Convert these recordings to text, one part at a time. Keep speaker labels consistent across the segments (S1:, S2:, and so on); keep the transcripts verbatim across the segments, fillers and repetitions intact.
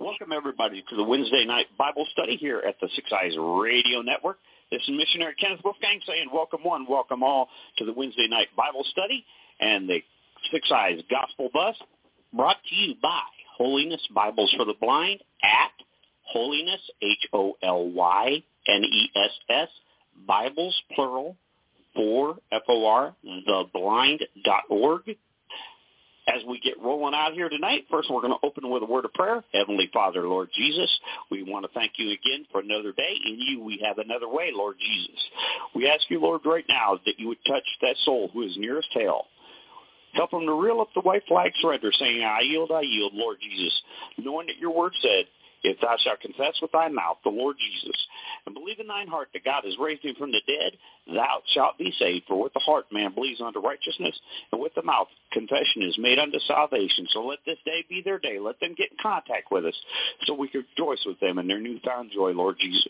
S1: Welcome, everybody, to the Wednesday night Bible study here at the Six Eyes Radio Network. This is Missionary Kenneth Wolfgang saying welcome one, welcome all to the Wednesday night Bible study and the Six Eyes Gospel Bus, brought to you by Holiness Bibles for the Blind at Holiness, H O L Y N E S S, Bibles, plural, for, F O R, the blind dot org. As we get rolling out here tonight, first we're going to open with a word of prayer. Heavenly Father, Lord Jesus, we want to thank you again for another day. In you we have another way, Lord Jesus. We ask you, Lord, right now that you would touch that soul who is nearest hell. Help them to reel up the white flag surrender, saying, I yield, I yield, Lord Jesus, knowing that your word said, if thou shalt confess with thy mouth the Lord Jesus, and believe in thine heart that God has raised him from the dead, thou shalt be saved. For with the heart man believes unto righteousness, and with the mouth confession is made unto salvation. So let this day be their day. Let them get in contact with us so we can rejoice with them in their newfound joy, Lord Jesus.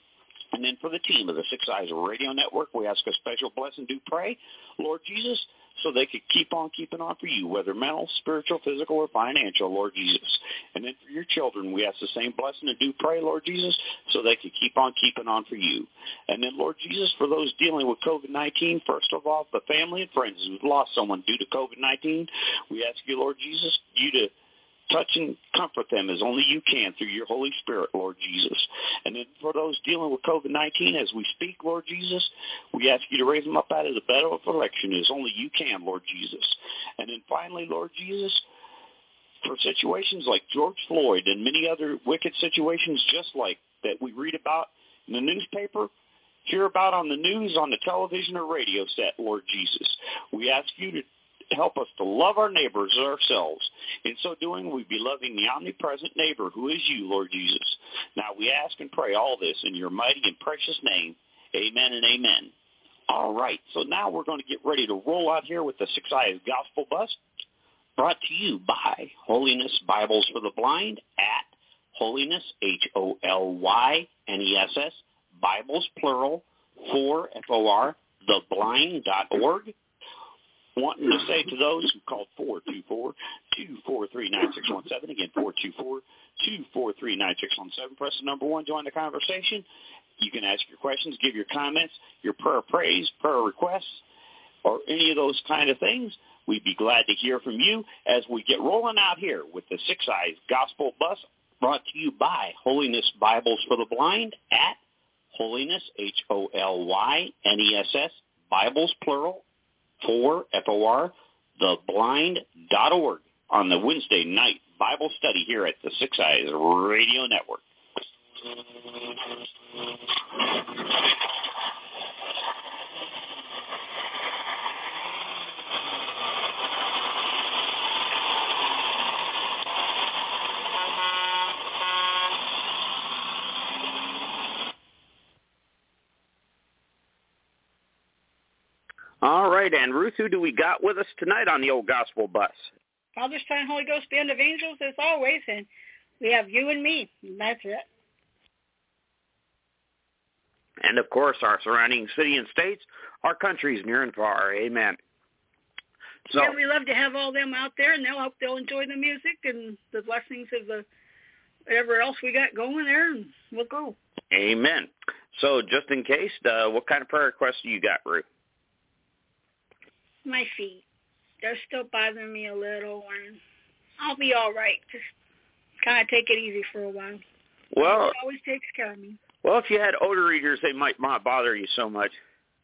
S1: And then for the team of the Six Eyes Radio Network, we ask a special blessing to pray, Lord Jesus, so they could keep on keeping on for you, whether mental, spiritual, physical, or financial, Lord Jesus. And then for your children, we ask the same blessing and do pray, Lord Jesus, so they could keep on keeping on for you. And then, Lord Jesus, for those dealing with covid nineteen, first of all, the family and friends who've lost someone due to covid nineteen, we ask you, Lord Jesus, you to touch and comfort them as only you can through your Holy Spirit, Lord Jesus. And then for those dealing with covid nineteen, as we speak, Lord Jesus, we ask you to raise them up out of the bed of affliction as only you can, Lord Jesus. And then finally, Lord Jesus, for situations like George Floyd and many other wicked situations just like that we read about in the newspaper, hear about on the news, on the television or radio set, Lord Jesus, we ask you to help us to love our neighbors as ourselves. In so doing, we be loving the omnipresent neighbor who is you, Lord Jesus. Now we ask and pray all this in your mighty and precious name. Amen and amen. All right, so now we're going to get ready to roll out here with the Six Eyes Gospel Bus, brought to you by Holiness Bibles for the Blind at Holiness, H O L Y N E S S, Bibles, plural, for, F O R, the blind dot org. Wanting to say to those who called four two four, two four three, nine six one seven, again, four two four, two four three, nine six one seven, press the number one, join the conversation. You can ask your questions, give your comments, your prayer praise, prayer requests, or any of those kind of things. We'd be glad to hear from you as we get rolling out here with the Six Eyes Gospel Bus, brought to you by Holiness Bibles for the Blind at Holiness, H O L Y N E S S, Bibles, plural, for, F O R, the blind dot org on the Wednesday night Bible study here at the Six Eyes Radio Network. All right, and Ruth, who do we got with us tonight on the old gospel bus?
S2: Father, Son, Holy Ghost, band of angels, as always, and we have you and me, and that's it.
S1: And, of course, our surrounding city and states, our countries near and far. Amen. So,
S2: yeah, we love to have all them out there, and they'll hope they'll enjoy the music and the blessings of the whatever else we got going there, and we'll go.
S1: Amen. So, just in case, uh, what kind of prayer requests do you got, Ruth?
S2: My feet. They're still bothering me a little, and I'll be all right. Just kind of take it easy for a while.
S1: Well,
S2: it always takes care of me.
S1: Well, if you had odor eaters, they might not bother you so much.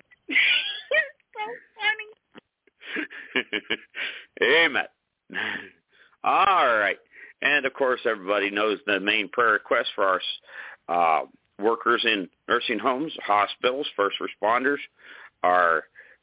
S2: So funny.
S1: Amen. All right. And, of course, everybody knows the main prayer request for our uh, workers in nursing homes, hospitals, first responders, our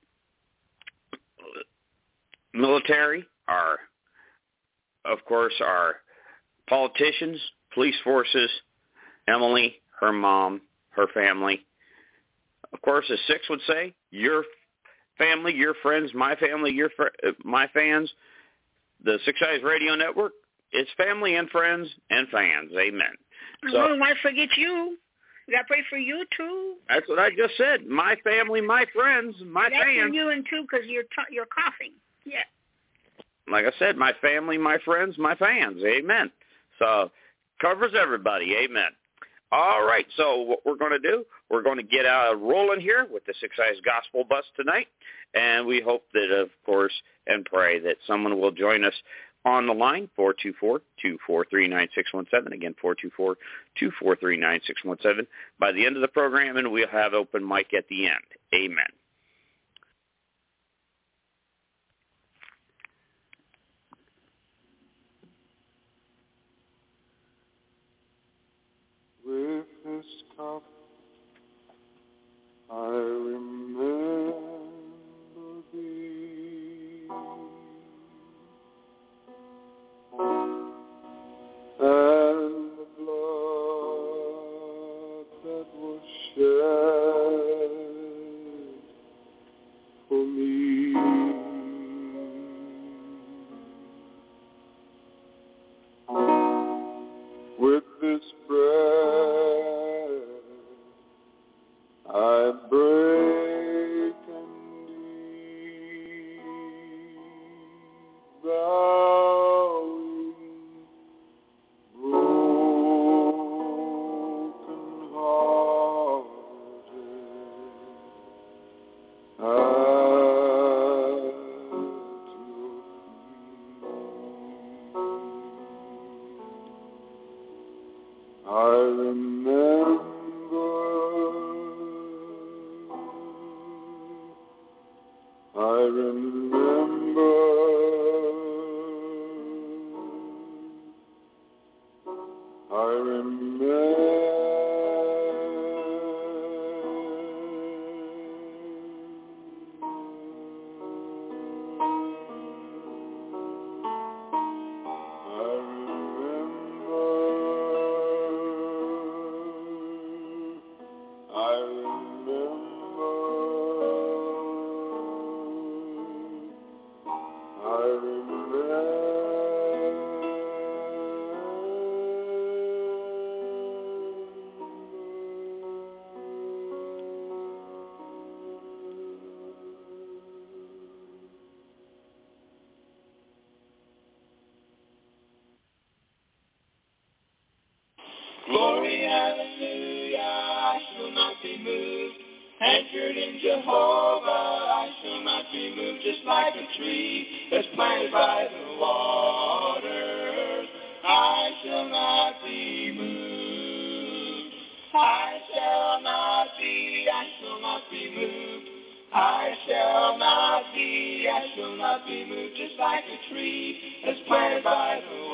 S1: military, our, of course, our politicians, police forces, Emily, her mom, her family. Of course, as Six would say, your family, your friends, my family, your fr- my fans. The Six Eyes Radio Network, it's family and friends and fans. Amen.
S2: So, I don't want to forget you. We got to pray for you, too.
S1: That's what I just said. My family, my friends, my
S2: that's
S1: fans.
S2: That's you and too, because you're, t- you're coughing. Yeah.
S1: Like I said, my family, my friends, my fans. Amen. So covers everybody. Amen. All right, so what we're going to do, we're going to get out rolling here with the Six Eyes Gospel Bus tonight, and we hope that, of course, and pray that someone will join us on the line, four two four, two four three, nine six one seven. Again, four two four, two four three, nine six one seven. By the end of the program, and we'll have open mic at the end. Amen.
S3: With this cup, I remember thee, and the blood that was shed for me. With this bread, I break and eat, bowing, broken-hearted, at your feet. I remember, I remember, I remember.
S4: Glory, hallelujah, I shall not be moved. Anchored in Jehovah, I shall not be moved. Just like a tree that's planted by the waters, I shall not be moved. I shall not be, I shall not be moved. I shall not be, I shall not be moved. Just like a tree that's planted by the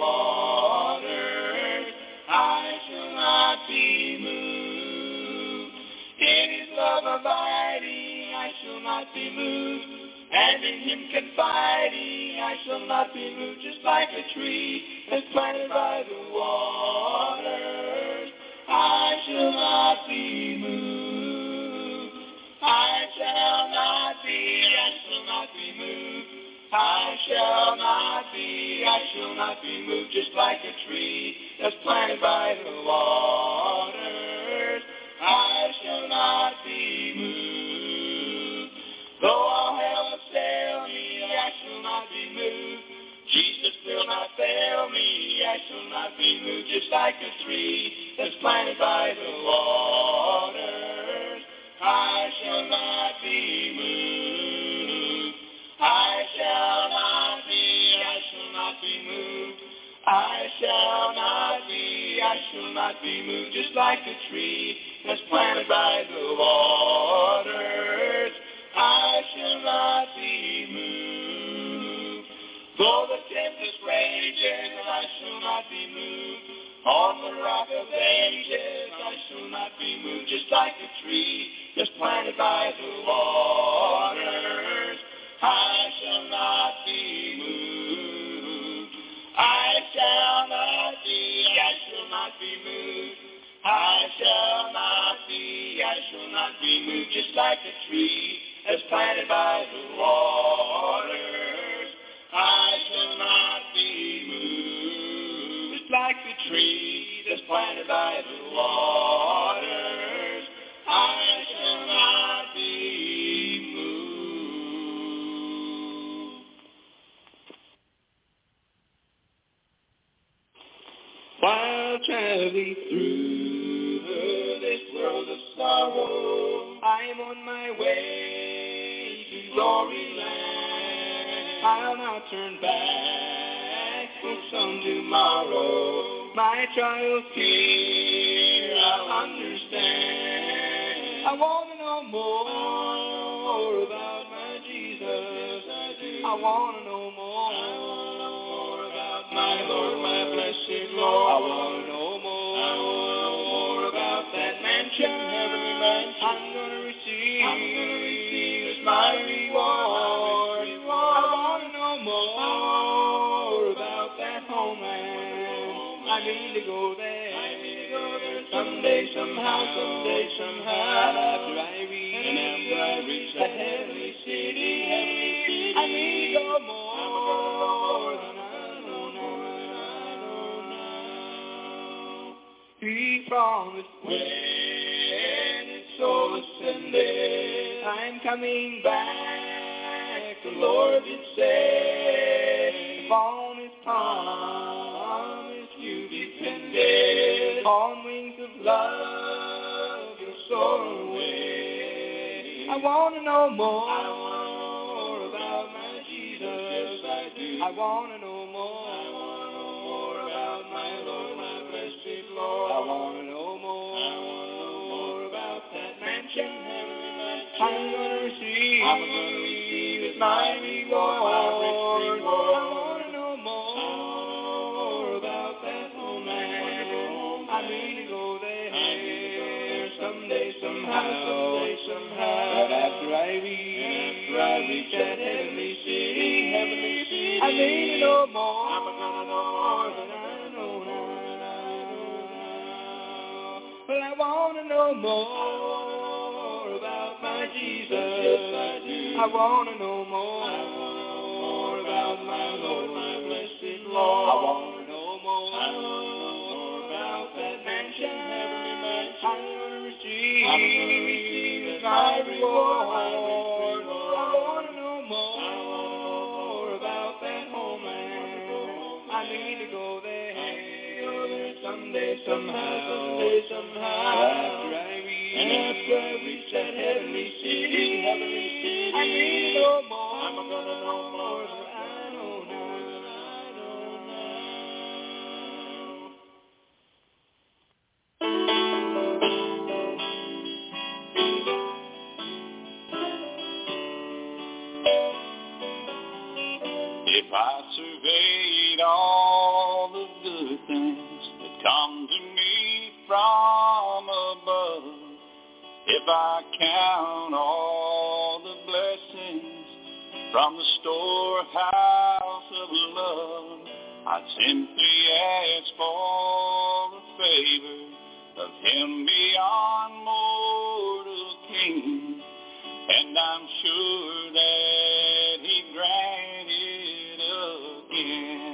S4: waters, I shall not be moved. In his love abiding, I shall not be moved. And in him confiding, I shall not be moved. Just like a tree that's planted by the waters, I shall not be moved. I shall not be, I shall not be moved. I shall not be, I shall not be moved. Just like a tree that's planted by the waters, I shall not be moved. Though all hell assail me, I shall not be moved. Jesus will not fail me, I shall not be moved. Just like a tree that's planted by the waters, I shall not be moved. I shall not be, I shall not be moved. I shall not be, I shall not be moved. Just like a tree that's planted by the waters, I shall not be moved. Though the tempest rages, I shall not be moved. On the rock of ages, I shall not be moved. Just like a tree that's planted by the waters, I shall not be moved. I shall not be, I shall not be moved. I shall not be, I shall not be moved. Just like a tree that's planted by the waters, I shall not be moved. Just like a tree that's planted by the waters, I shall not be moved. While traveling through this world of sorrow. I'm on my way to glory land. I'll not turn back for some tomorrow. My trials here I'll understand. I want to know more about my Jesus. I want to know more about my Lord, my blessed Lord. I want to know more about that mansion, heavenly mansion. I'm going to receive, I'm going to receive as my reward. I want to know more about that homeland. I need to go there. I need to go there someday, somehow, someday, somehow. After I reach, and after I reach that heavenly city, heavenly city, I need to go more than I know now. He promised when his soul ascended, I'm coming back. The Lord did say, upon his promise you depended. On wings of love you'll soar away. I want to know more. I want to know more about my Jesus. Yes, I do. I want to know more. I want to know more about my Lord, my blessed Lord. I want to know more. I want to know more about that mansion, heavenly mansion. I'm going to receive. I'm going to receive as my reward. My rich reward. I want to know more. I want to know more about that homeland. I need to go there. I need to go there someday, somehow, someday, somehow. But after I reach, after I reach that heavenly city, heavenly city, I need to know more. I'm gonna know more than I know now. Well, I want to know more about my Jesus. Yes, I do. I want to know more. I want to know more about my Lord, my blessed Lord. I want to know more. I want to know more about that mansion, heavenly mansion. I'm going to receive. I'm going to receive as my reward. I want to know more. I want to know more about that homeland. I need to go there. I need to go there someday, somehow, someday, somehow. After I reach, and after I reach that heavenly city, heavenly city, I need to know more. I'm going to know more than I know now. I know
S1: If I surveyed all the good things that come to me from above, if I count all the blessings from the storehouse of love, I'd simply ask for a favor of him beyond mortal king, and I'm sure that he'd grant it again.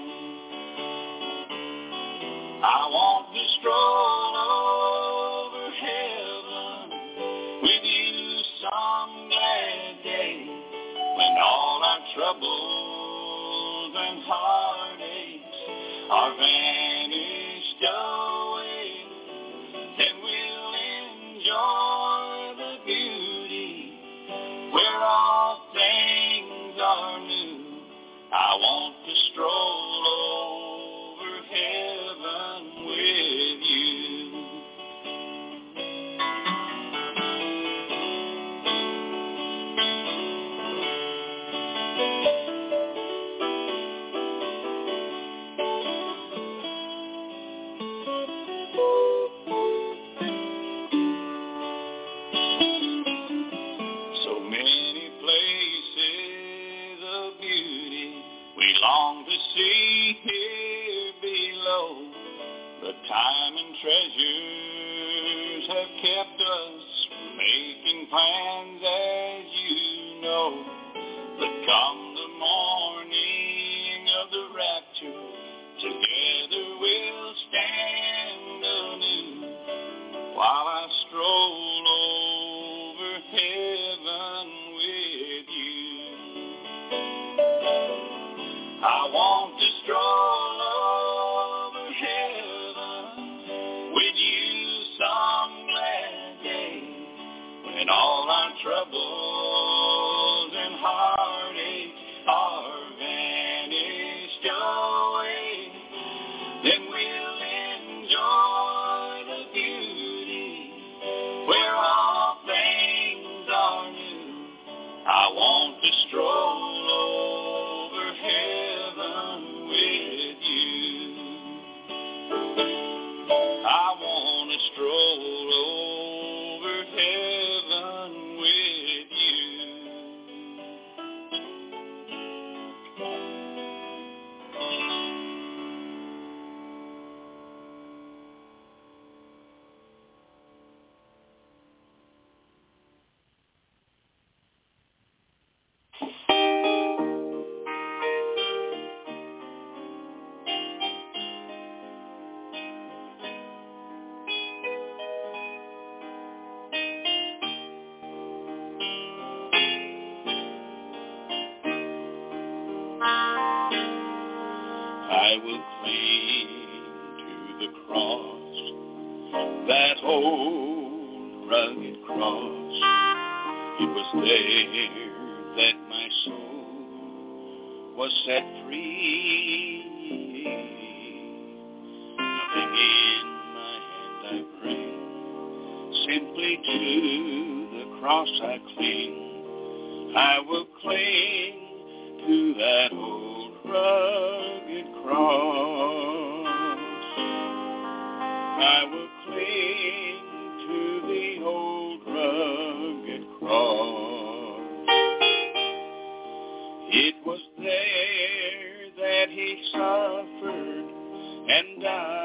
S1: I want to stroll over heaven with you some glad day, when all our troubles and heartaches are vanished away. Then we'll enjoy the beauty where all things are new. I want to stroll over heaven with you. So many places of beauty we long to see here below, but time and treasures have kept us from making plans, as you know. But come the morning of the rapture, together we'll stand anew, while I stroll over heaven with you. I want to stroll over heaven
S4: troubles and heartaches are vanished away, then we'll enjoy the beauty where all things are new. I want to stroll over heaven with you. I want to stroll over heaven with you. I will cling to the cross, that old rugged cross. It was there that my soul was set free. Nothing in my hand I bring, simply to the cross I cling. I will cling to that old rugged cross. I will cling to the old rugged cross. It was there that he suffered and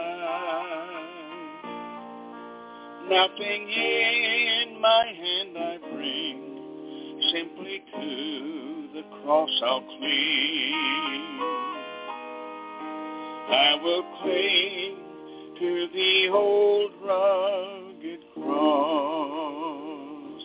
S4: died. Nothing in my hand I bring, simply to the cross I'll cling. I will cling to the old rugged cross.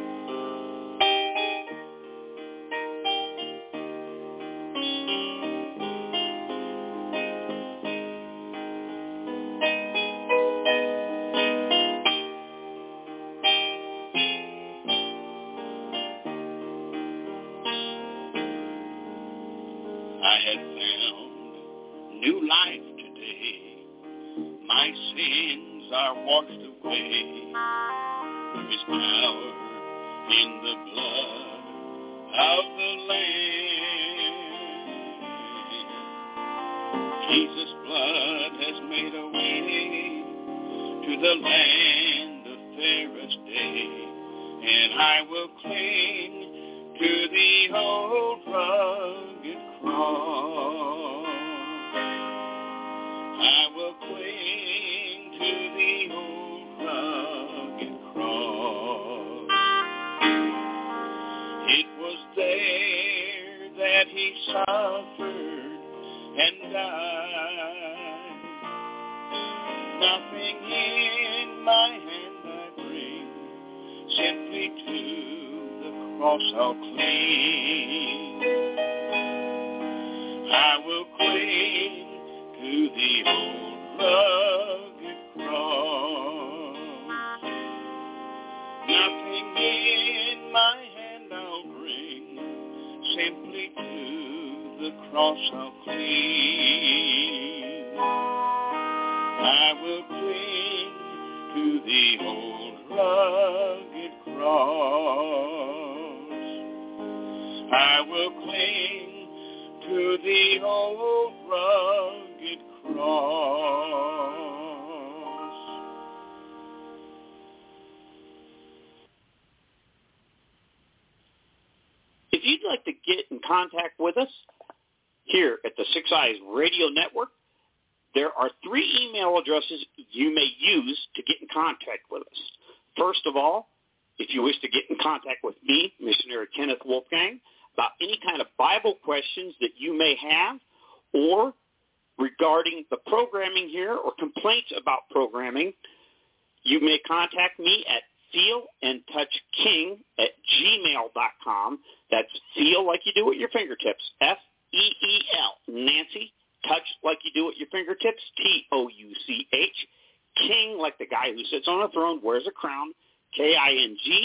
S4: I had found new life today. My sins are washed away. There is power in the blood of the Lamb. Jesus' blood has made a way to the land of fairest day, and I will cling to the old rugged cross. I will cling to the old rugged cross. It was there that he suffered and died. Nothing in my hand I bring, simply to the cross I'll cling. I will cling to the old rugged cross. Nothing in my hand I'll bring, simply to the cross I'll cling. I will cling to the old rugged cross. I will cling to the old rugged cross.
S1: If you'd like to get in contact with us here at the Six Eyes Radio Network, there are three email addresses you may use to get in contact with us. First of all, if you wish to get in contact with me, Missionary Kenneth Wolfgang, about any kind of Bible questions that you may have, or regarding the programming here or complaints about programming, you may contact me at feelandtouchking at gmail dot com. That's feel like you do at your fingertips, F E E L, Nancy, touch like you do at your fingertips, T O U C H, king like the guy who sits on a throne, wears a crown, K I N G,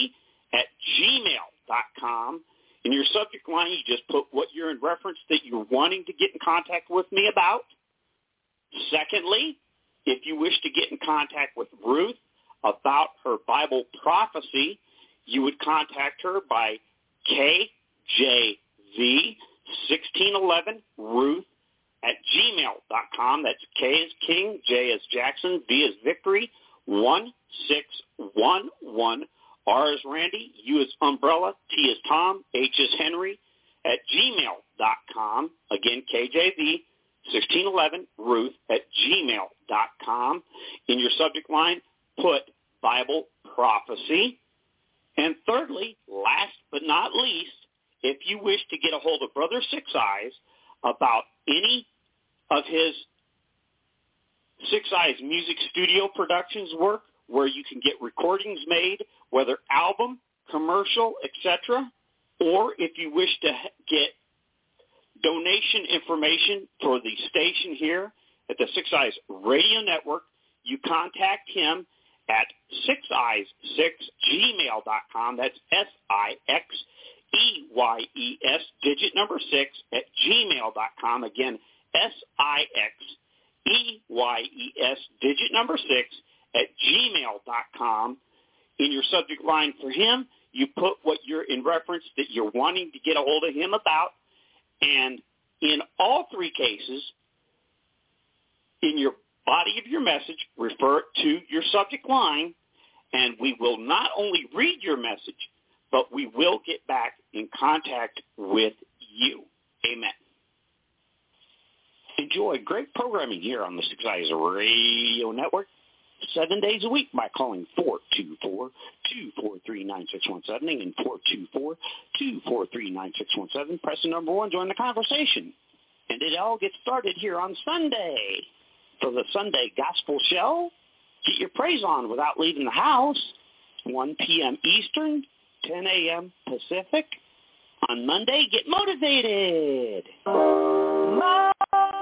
S1: at gmail dot com. In your subject line, you just put what you're in reference that you're wanting to get in contact with me about. Secondly, if you wish to get in contact with Ruth about her Bible prophecy, you would contact her by K J V sixteen eleven Ruth at gmail dot com. That's K as King, J as Jackson, V as Victory, one six one one, R as Randy, U as Umbrella, T as Tom, H as Henry, at gmail dot com. Again, K J V sixteen eleven Ruth at gmail dot com. In your subject line, put Bible prophecy. And thirdly, last but not least, if you wish to get a hold of Brother Six Eyes about any of his Six Eyes Music Studio Productions work, where you can get recordings made, whether album, commercial, et cetera, or if you wish to get donation information for the station here at the Six Eyes Radio Network, you contact him at six eyes six gmail dot com. That's S I X E Y E S, digit number six, at gmail dot com. Again, S I X E Y E S, digit number six, at gmail dot com. In your subject line for him, you put what you're in reference that you're wanting to get a hold of him about. And in all three cases, in your body of your message, refer it to your subject line, and we will not only read your message, but we will get back in contact with you. Amen. Enjoy great programming here on the Six Eyes Radio Network, seven days a week by calling four two four, two four three, nine six one seven and four two four, two four three, nine six one seven. Press the number one, join the conversation. And it all gets started here on Sunday for the Sunday Gospel Show. Get your praise on without leaving the house. one p.m. Eastern, ten a.m. Pacific. On Monday, get motivated.
S4: My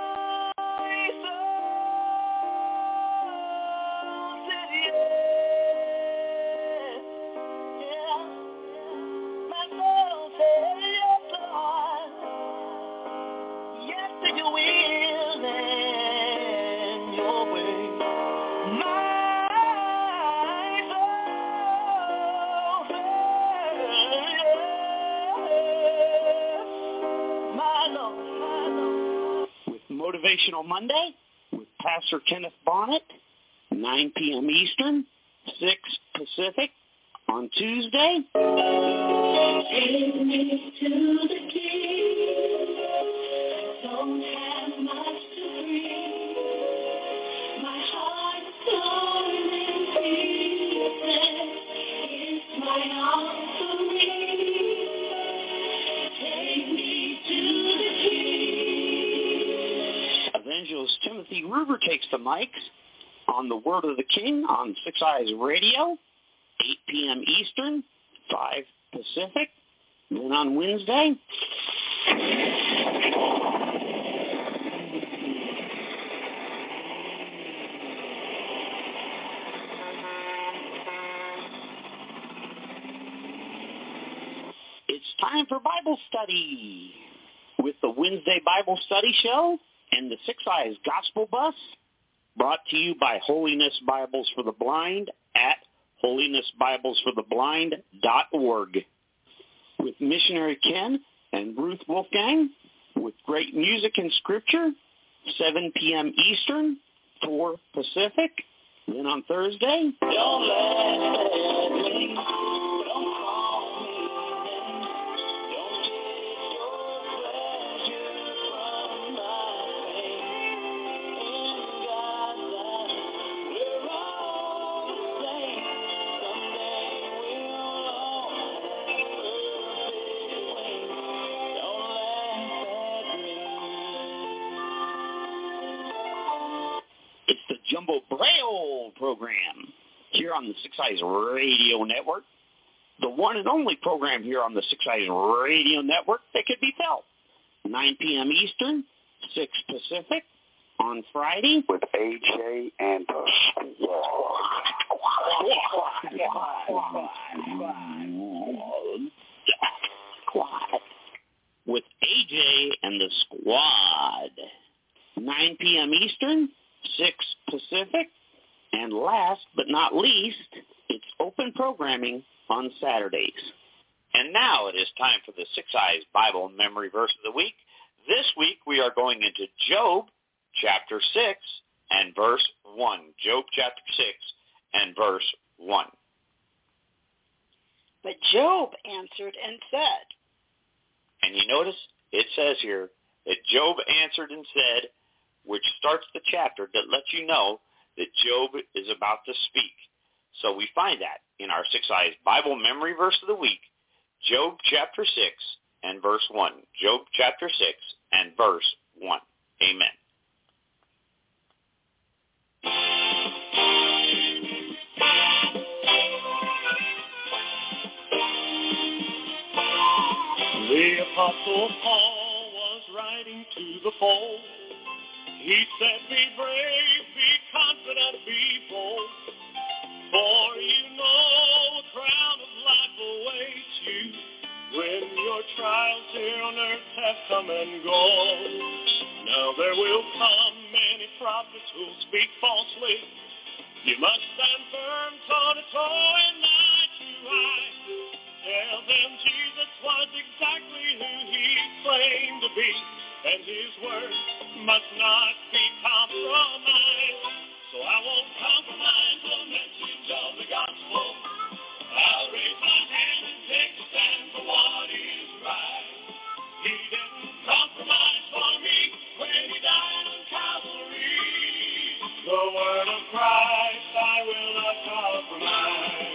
S1: Motivational Monday with Pastor Kenneth Bonnet, nine p.m. Eastern, six Pacific. On Tuesday,
S4: take me to the King. Don't have much to bring. My heart is torn in pieces. It's my offering. Take me to the King.
S1: Evangelist Timothy Ruber takes the mic on the Word of the King on Six Eyes Radio, eight p.m. Eastern, five Pacific. Then on Wednesday, it's time for Bible study with the Wednesday Bible Study Show and the Six Eyes Gospel Bus, brought to you by Holiness Bibles for the Blind at holiness bibles for the blind dot org, with missionary Ken and Ruth Wolfgang, with great music and scripture, seven p.m. Eastern, four Pacific. Then on Thursday,
S4: don't let me, don't call me, don't take your pleasure from my faith. In God's eyes, we're all the same. Someday we'll all have perfect wings. Don't laugh at me.
S1: it's the Jumbo Braille program here on the Six Eyes Radio Network, the one and only program here on the Six Eyes Radio Network that could be felt nine p.m. Eastern, six Pacific, on Friday with A J and the Squad. Squad with A J and the Squad. nine p.m. Eastern, six Pacific. And last but not least, it's open programming on Saturdays. And now it is time for the Six Eyes Bible Memory Verse of the Week. This week we are going into Job chapter six and verse one. Job chapter six and verse one.
S2: But Job answered and said.
S1: And you notice it says here that Job answered and said, which starts the chapter that lets you know that Job is about to speak. So we find that in our Six Eyes Bible Memory Verse of the Week, Job chapter six and verse one. Job chapter six and verse one. Amen.
S4: The Apostle Paul was writing to the fold. He said, be brave, be confident, be bold, for you know a crown of life awaits you when your trials here on earth have come and gone. Now there will come many prophets who will speak falsely. You must stand firm, toe to toe, and eye to eye. Tell them Jesus was exactly who he claimed to be, and his word must not be compromised. So I won't compromise the message of the gospel. I'll raise my hand and take a stand for what is right. He didn't compromise for me when he died on Calvary. The word of Christ I will not compromise.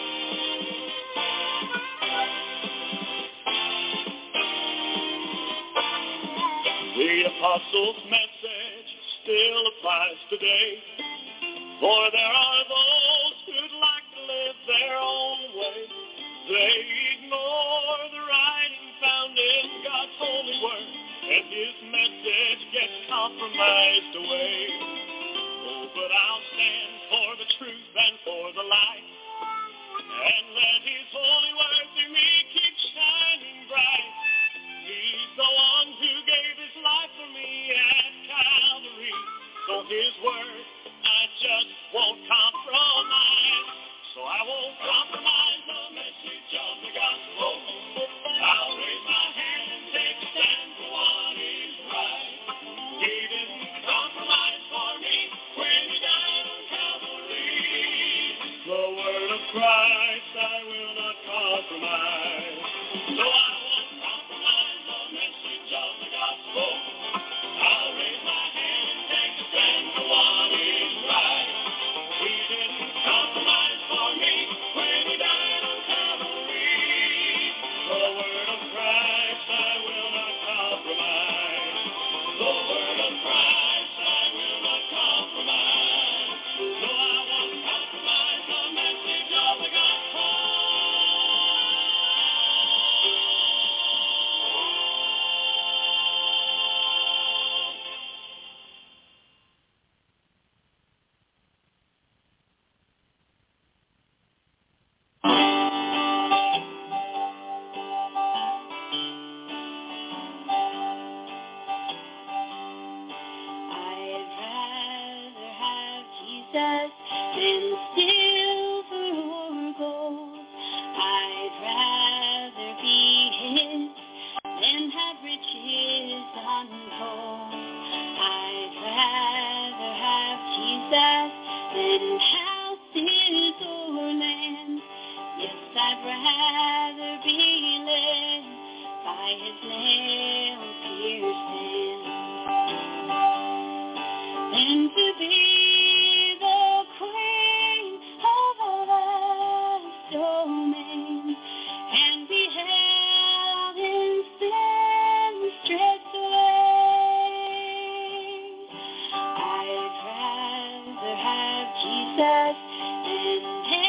S4: The apostles' message still applies today, for there are those who'd like to live their own way. They ignore the writing found in God's holy word, and his message gets compromised away. Oh, but I'll stand for the truth and for the light, and let his holy word through me keep shining bright. He's the one who gave his life for me at Calvary. So his word I just won't compromise. So I won't compromise the message of the gospel. I'll raise my hand and take a stand for what is right. He didn't compromise for me when he died on Calvary. The word of Christ I will not compromise. So I won't compromise the message of the gospel. I'll raise my hand and take a stand for what is right. He didn't compromise for me when he died on Calvary. The word of Christ I will not compromise. The word of Christ I will not compromise. No, I won't compromise the message of the gospel.
S5: I'd rather have Jesus than silver or gold. I'd rather be his than have riches untold. I'd rather have Jesus than houses or land. Yes, I'd rather be led by his nail-pierced hands than to be the queen of a vast domain and be held in sin's stripped away. I'd rather have Jesus than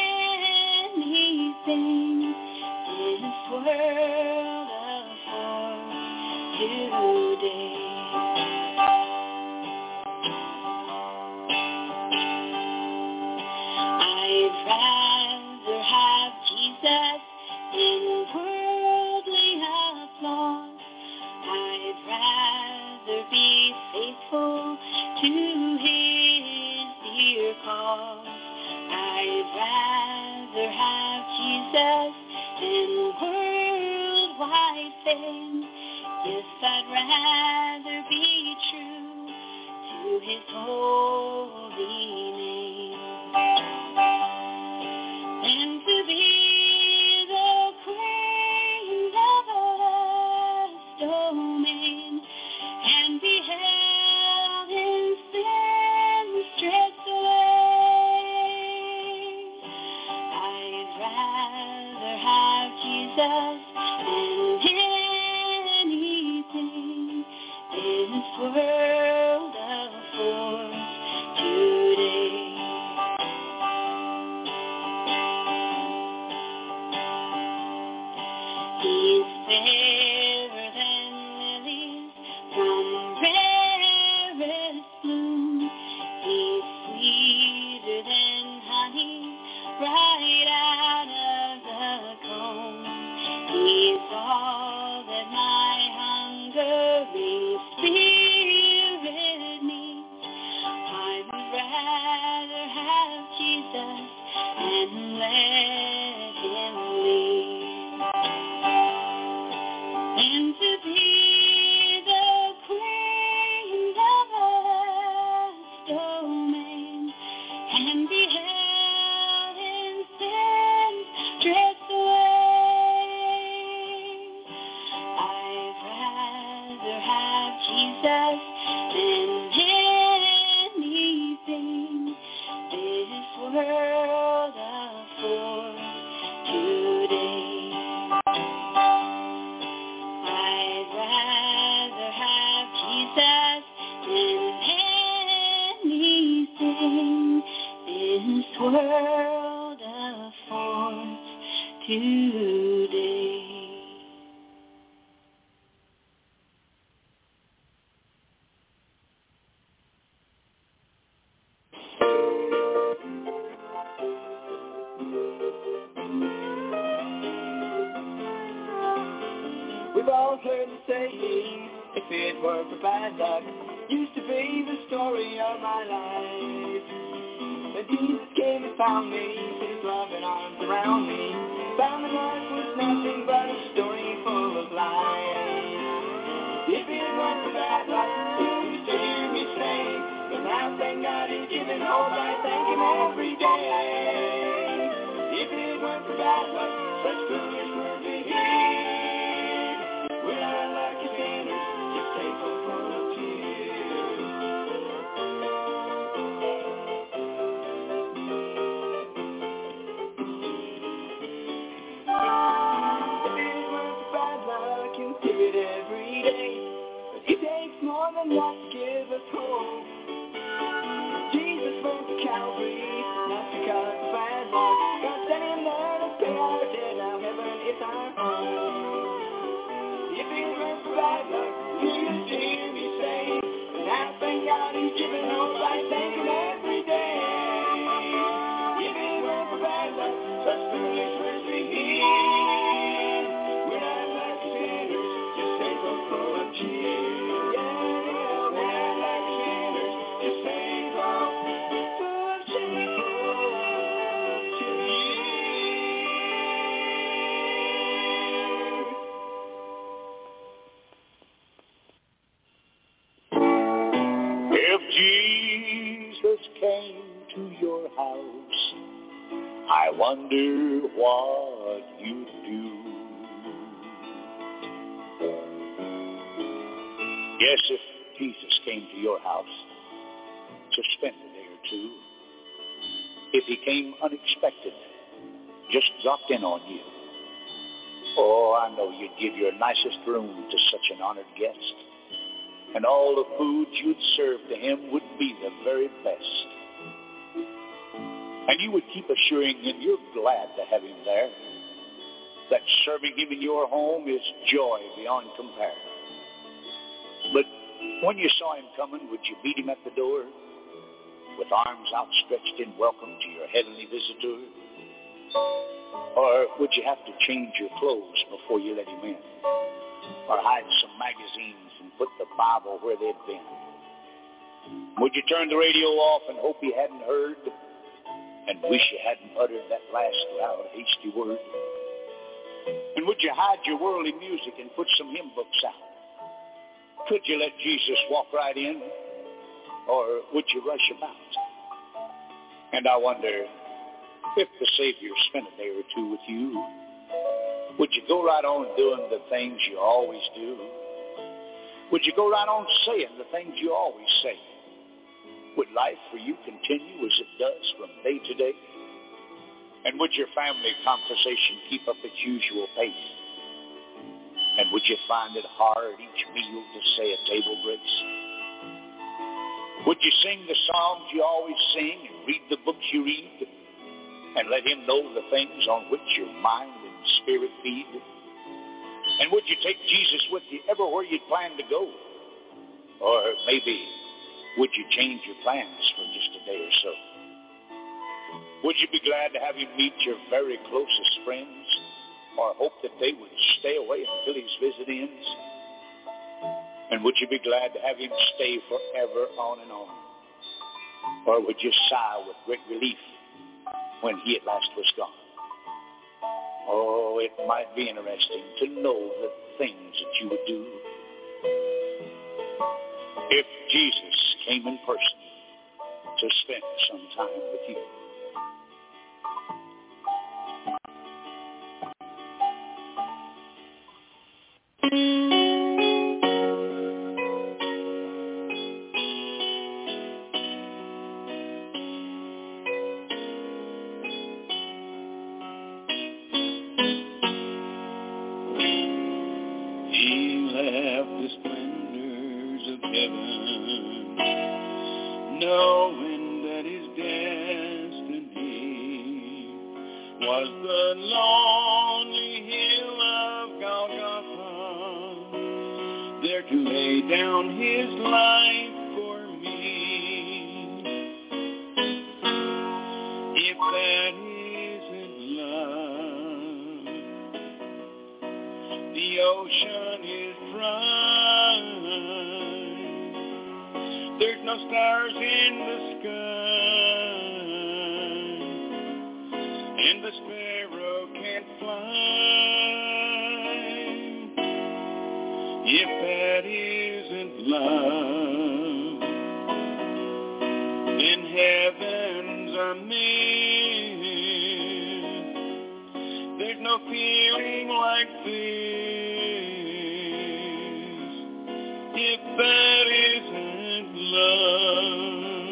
S5: anything this world affords today. I'd rather have Jesus than worldly faithful to his dear cause. I'd rather have Jesus than worldwide fame. Yes, I'd rather be true to his holy name than to be the queen of a lost domain and be held in sin's stripped away. I'd rather have Jesus than anything this world affords today. He's fairer than lilies from rarest bloom. He's sweeter than honey right out of the comb. He's all that my hungering spirit needs. I would rather have Jesus and let him lead than to be the queen of a lost domain and be held in sin's stripped away. I'd rather have Jesus than anything this world affords today. I'd rather have Jesus than anything this world affords today.
S4: We've all heard the saying, if it weren't for bad luck, used to be the story of my life. But Jesus came and found me, put his loving arms around me, found that life was nothing but a story full of lies. If it weren't for bad luck, you used to hear me say, but now thank God he's given hope, I thank him every day. If it weren't for bad luck, such foolish words we hear. We're not lucky sinners, just thankful full of tears. If it weren't for bad luck, you'd hear it every day. But it takes more than luck to give us hope. Jesus went to Calvary, not because of bad luck. God sent him there to pay our debt, now heaven is our home. If it weren't for bad luck, you used to hear me say, and I thank God he's given hope, I thank him every day. If it weren't for bad luck, such foolish words we hear. We're not like sinners, just thankful full of cheer. Yeah, yeah, we're not like sinners, just thankful full of cheer.
S6: If Jesus came to your house, I wonder what you'd do. Yes, if Jesus came to your house to spend a day or two, if he came unexpected, just dropped in on you, oh, I know you'd give your nicest room to such an honored guest. And all the food you'd serve to him would be the very best. And you would keep assuring him you're glad to have him there, that serving him in your home is joy beyond compare. But when you saw him coming, would you meet him at the door with arms outstretched in welcome to your heavenly visitor? Or would you have to change your clothes before you let him in? Or hide some magazines and put the Bible where they'd been? Would you turn the radio off and hope he hadn't heard and wish you hadn't uttered that last loud, hasty word? And would you hide your worldly music and put some hymn books out? Could you let Jesus walk right in, or would you rush about? And I wonder, if the Savior spent a day or two with you, would you go right on doing the things you always do? Would you go right on saying the things you always say? Would life for you continue as it does from day to day? And would your family conversation keep up its usual pace? And would you find it hard each meal to say a table grace? Would you sing the songs you always sing and read the books you read and let him know the things on which your mind and spirit feed? And would you take Jesus with you everywhere you'd plan to go? Or maybe would you change your plans for just a day or so? Would you be glad to have him meet your very closest friends, or hope that they would stay away until his visit ends? And would you be glad to have him stay forever on and on? Or would you sigh with great relief when he at last was gone? Oh, it might be interesting to know the things that you would do if Jesus came in person to spend some time with you.
S4: Knowing that his destiny was the lonely hill of Golgotha, there to lay down his life for me. If that isn't love, the ocean is dry. There's no stars in the sky, and the sparrow can't fly. If that isn't love, then heavens are made. There's no feeling like this. If that isn't love.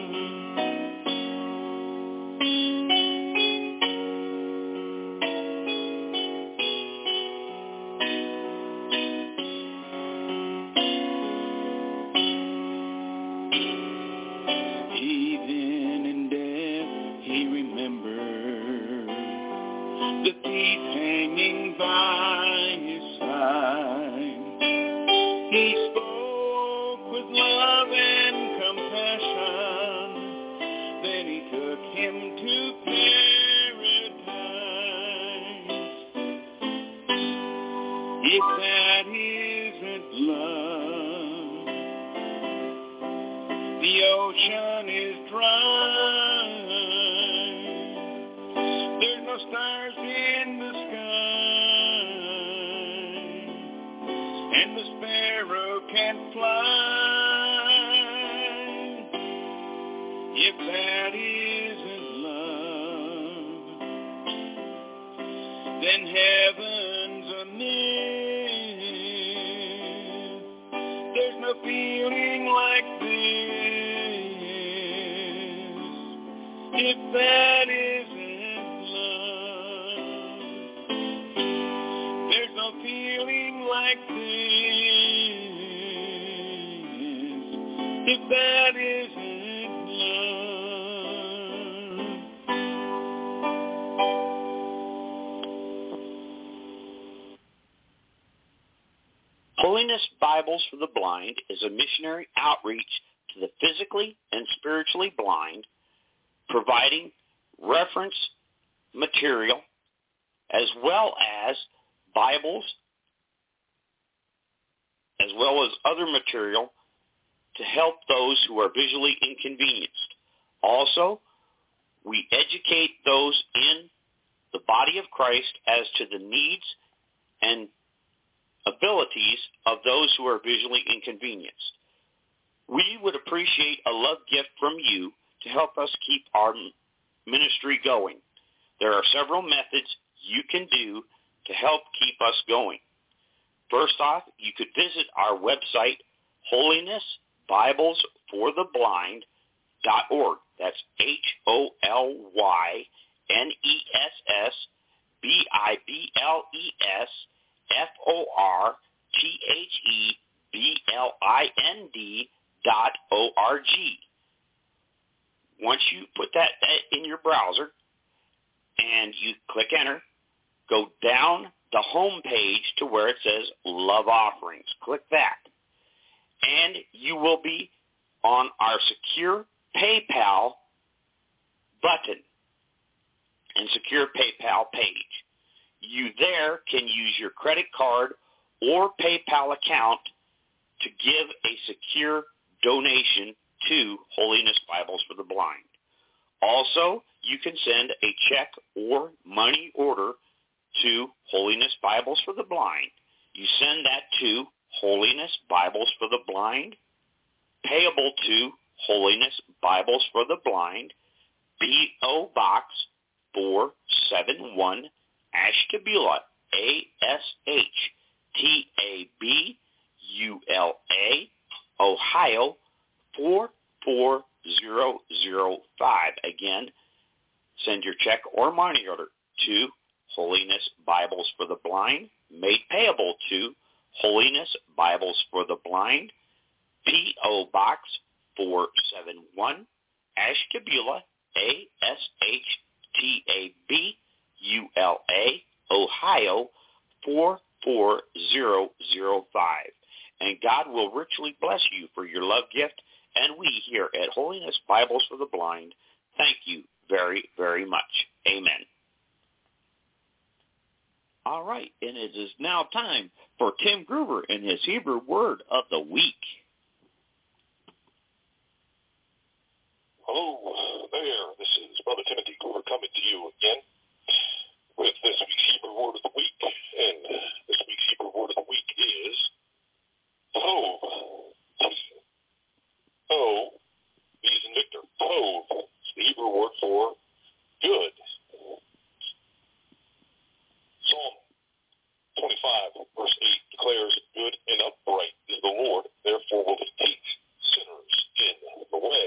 S4: Even in death he remembered the thief hanging by his side. He spoke with love and compassion. Then he took him to paradise. If that isn't love, the ocean is dry. There's no stars in the sky, and the sparrow can't fly. If that isn't love, then heaven's a myth. There's no feeling like this. If that isn't love, there's no feeling like this. If that isn't love.
S1: Holiness Bibles for the Blind is a missionary outreach to the physically and spiritually blind, providing reference material as well as Bibles, as well as other material to help those who are visually inconvenienced. Also, we educate those in the body of Christ as to the needs and abilities of those who are visually inconvenienced. We would appreciate a love gift from you to help us keep our ministry going. There are several methods you can do to help keep us going. First off, you could visit our website, holiness bibles for the blind dot org. That's H O L Y N E S S B I B L E S F O R T H E B L I N D dot O R G. Once you put that in your browser and you click enter, go down the home page to where it says Love Offerings. Click that. And you will be on our secure PayPal button and secure PayPal page. You there can use your credit card or PayPal account to give a secure donation to Holiness Bibles for the Blind. Also, you can send a check or money order to Holiness Bibles for the Blind. You send that to Holiness Bibles for the Blind, payable to Holiness Bibles for the Blind, P O Box four seven one, Ashtabula, A S H T A B U L A, Ohio, four four zero zero five. Again, send your check or money order to Holiness Bibles for the Blind, made payable to Holiness Bibles for the Blind, P O Box four seven one, Ashtabula, A S H T A B U L A, Ohio, four four zero zero five. And God will richly bless you for your love gift, and we here at Holiness Bibles for the Blind thank you very, very much. Amen. All right, and it is now time for Tim Gruber and his Hebrew Word of the Week.
S7: Hello there, this is Brother Timothy Gruber coming to you again with this week's Hebrew Word of the Week. And this week's Hebrew Word of the Week is Tov. T O, V as in Victor. Tov. It's the Hebrew word for good. Psalm twenty-five, verse eight declares, good and upright is the Lord, therefore will he teach sinners in the way.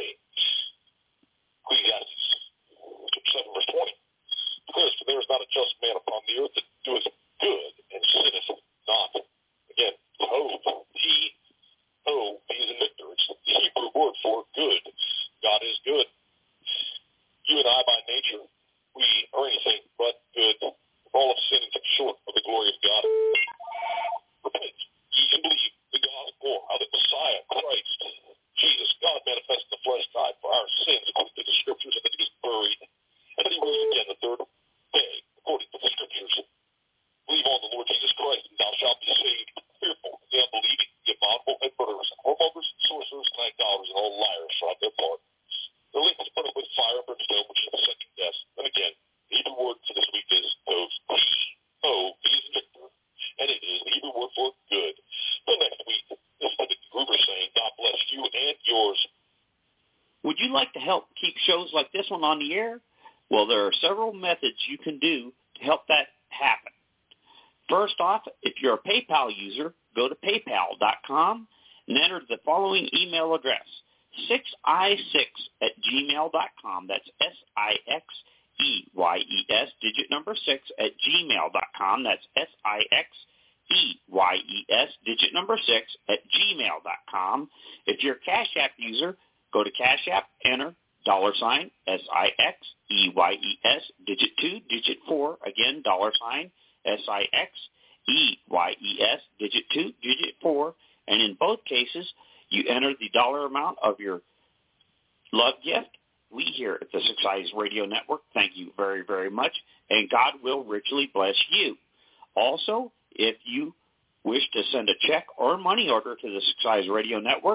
S7: Ecclesiastes seven, verse twenty declares, for there is not a just man upon the earth that doeth good and sinneth not. Again, Tov, T O, V as in Victor. It's the Hebrew word for good. God is good. You and I, by nature, we are anything but good. All of sin and come short of the glory of God. Repent ye and believe the gospel, how the Messiah, Christ, Jesus, God manifested in the flesh, died for our sins according to the Scriptures, and that he was buried, and that he rose again the third day according to the Scriptures. Believe on the Lord Jesus Christ, and thou shalt be saved. Fearful, the unbelieving, the abominable, and murderers, and whoremongers, and sorcerers, and idolaters, and all liars shall have their part. Their length is put up with fire and brimstone, which is the second death. And again, the Hebrew word for this week is Tov, T O, V as in Victor, and it is the Hebrew word for good. Till next week, this is Timothy Gruber saying, God bless you and yours.
S1: Would you like to help keep shows like this one on the air? Well, there are several methods you can do to help that happen. First off, if you're a PayPal user, go to paypal dot com and enter the following email address, six i six at gmail dot com. That's S I X E Y E S, digit number six, at gmail dot com. That's S I X E Y E S, digit number six, at gmail dot com. If you're a Cash App user, go to Cash App, enter dollar sign, S I X E Y E S, digit two, digit four, again, dollar sign, S I X E Y E S, digit two, digit four, and in both cases, you enter the dollar amount of your love gift. We here at the Six Eyes Radio Network thank you very, very much, and God will richly bless you. Also, if you wish to send a check or money order to the Six Eyes Radio Network,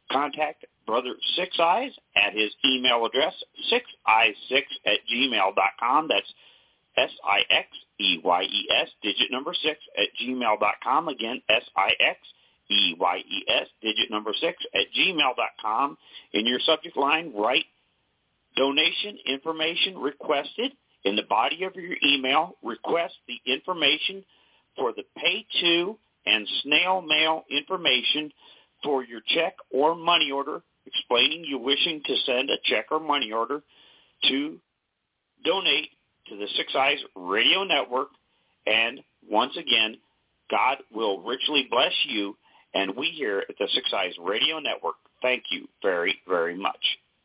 S1: contact Brother Six Eyes at his email address, six eyes six at gmail dot com. That's S I X E Y E S, digit number six at gmail dot com. Again, S I X E Y E S, digit number six at gmail dot com. In your subject line, write donation information requested. In the body of your email, request the information for the pay to and snail mail information for your check or money order, explaining you wishing to send a check or money order to donate to the Six Eyes Radio Network. And once again, God will richly bless you, and we here at the Six Eyes Radio Network thank you very, very much.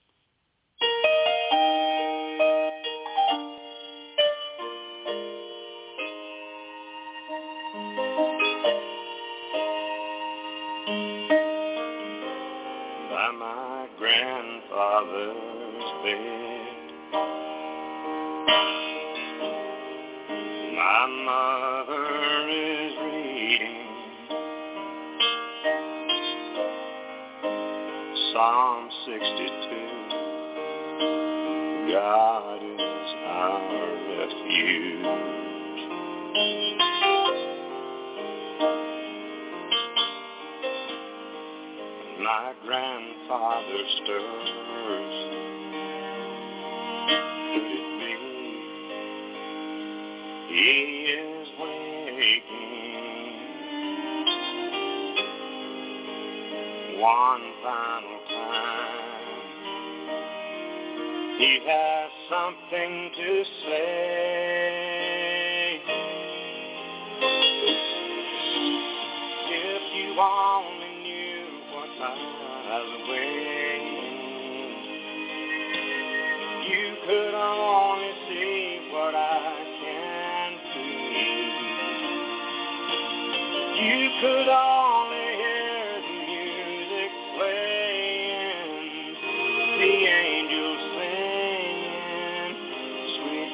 S8: By my grandfather's bed, my mother is reading Psalm sixty-two. God is our refuge. My grandfather stirs. Could it be he is waking one final time? He has something to say. If you only knew what lies waiting, you could only see what I can see. You could only hear the music playing, the angels singing sweet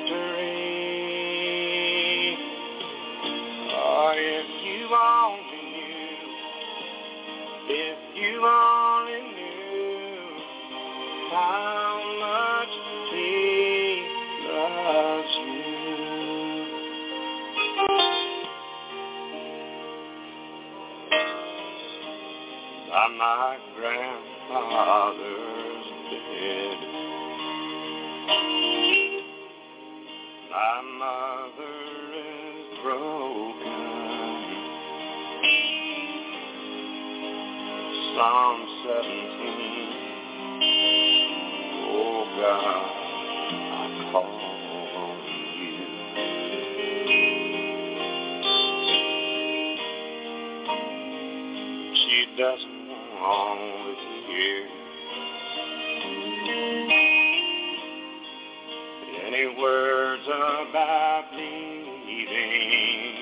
S8: victory. Oh, if you only knew, if you only knew how much he loves you. By my grandfather's bed, my mother is broken. Psalm seventeen. Oh God, I call on you. She doesn't want to hear any words about leaving.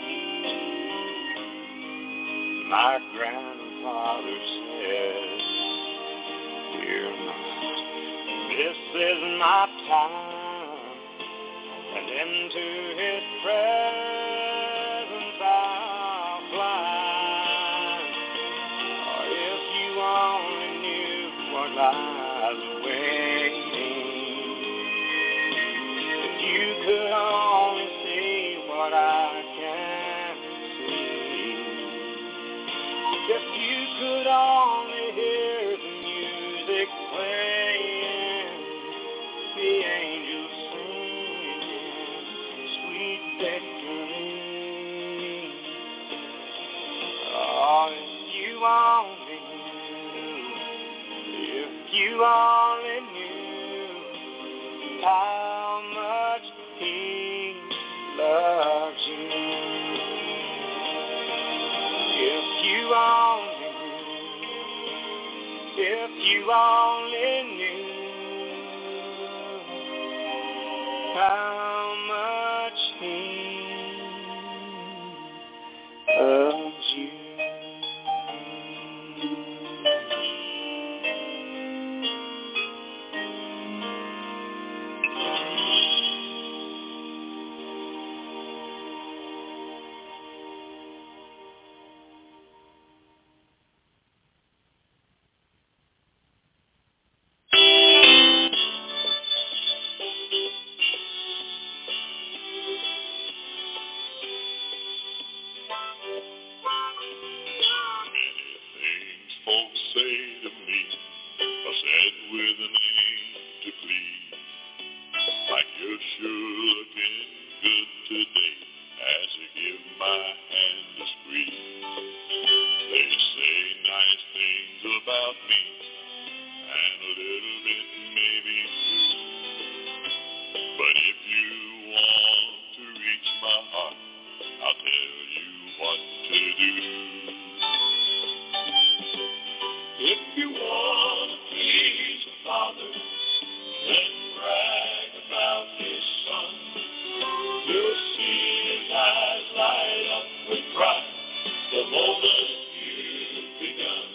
S8: My grandfather says, fear not, this is my time, and into his presence I'll fly. Oh, if you only knew what lies waiting, if you could only see what I can see, if you could only hear the music playing, the angels singing sweet victory. Oh, if you only knew, if you only knew how much he loves you. If you only knew, if you only knew how much he loves you.
S7: with a name to please, like you're sure looking good today as I give my hand to squeeze. They say nice things about me, and a little bit maybe true. But if you want to reach my heart, I'll tell you what to do. If you want to please the Father, then brag about His Son. You'll see His eyes light up with pride the moment you've begun.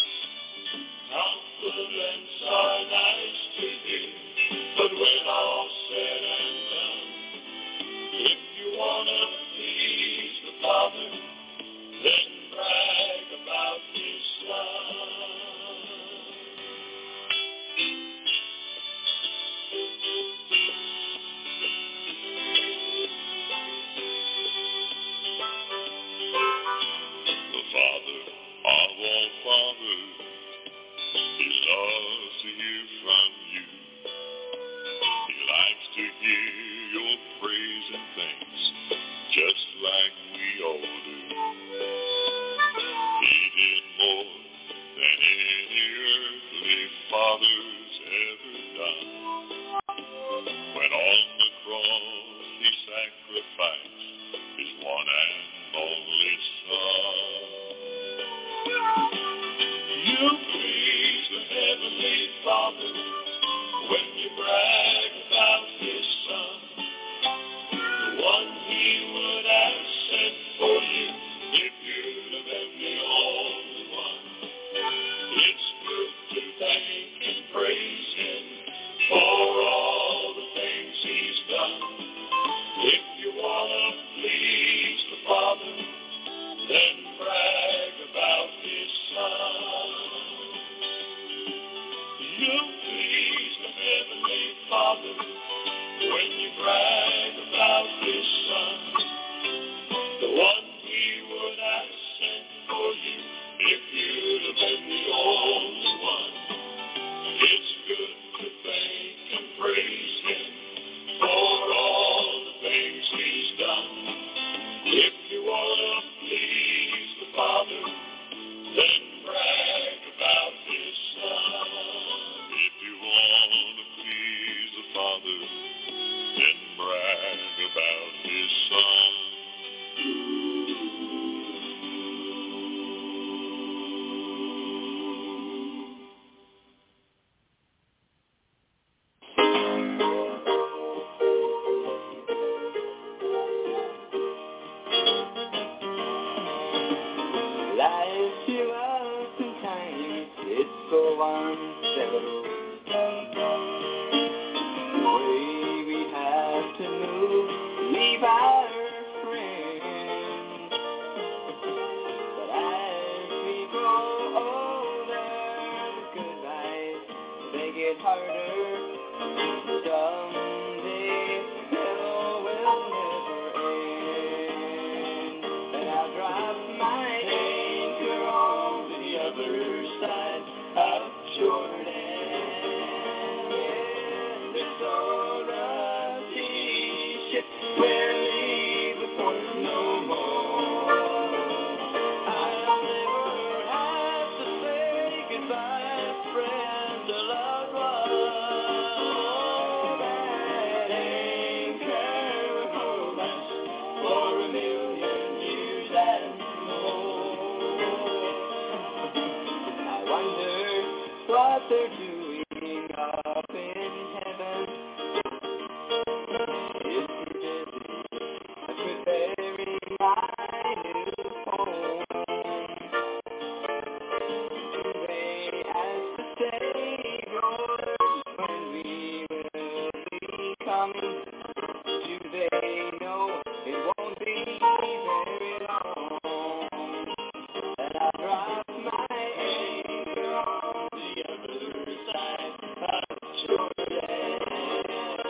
S7: Compliments are nice to hear, but when all's said and done, if you want to please the Father, then brag about His Son. The Father of all fathers, He loves to hear from you. He likes to hear your praise and thanks, just like we all do. He did more than any earthly father's ever done. When on the cross He sacrificed His one and only Son. You please the Heavenly Father when you brag about His Son, the one He would have sent for you if you'd have been the only one. It's good to thank and praise Him for all the things He's done. If you want to please the Father, then brag about His Son. You please the Heavenly Father when you brag about His Son, the one He would have sent for you if you'd have been the only one. It's good to thank and praise Him for all the things He's done. If you want to please the Father, then brag about His Son. If you want to please the Father, then brag about His Son.
S8: Life to us sometimes it's so unsettled. The way we have to move, leave our friends. But as we grow older, the good life, they get harder. Someday hell will never end. And I'll drop my anchor on the other side of Jordan. Yeah, this old rusty ship will leave the port no more. I'll never have to say goodbye, friend, to loved one. That anchor will hold us for a million years and more. I wonder what they're doing up in heaven. If you're busy preparing my new home, do they ask the Savior when we will be coming? Do they know it won't be very long? And I'll drop my anchor on the other side of Jordan.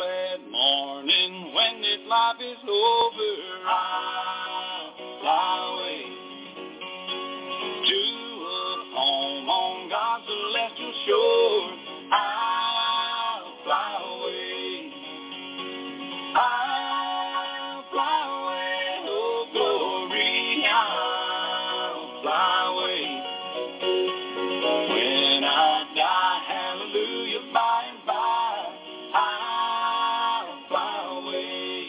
S8: glad morning when this life is over, I'll fly away to a home on God's celestial shore. I'll fly away. I'll fly away, oh glory, I'll fly away. When I die, hallelujah, by and by, I'll fly away.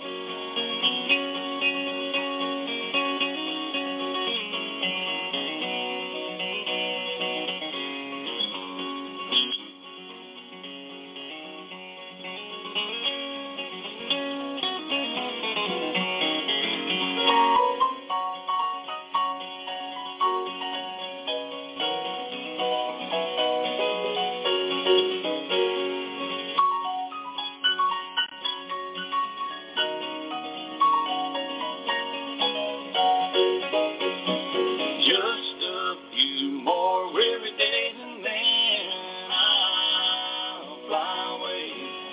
S8: Just a few more weary days and then I'll fly away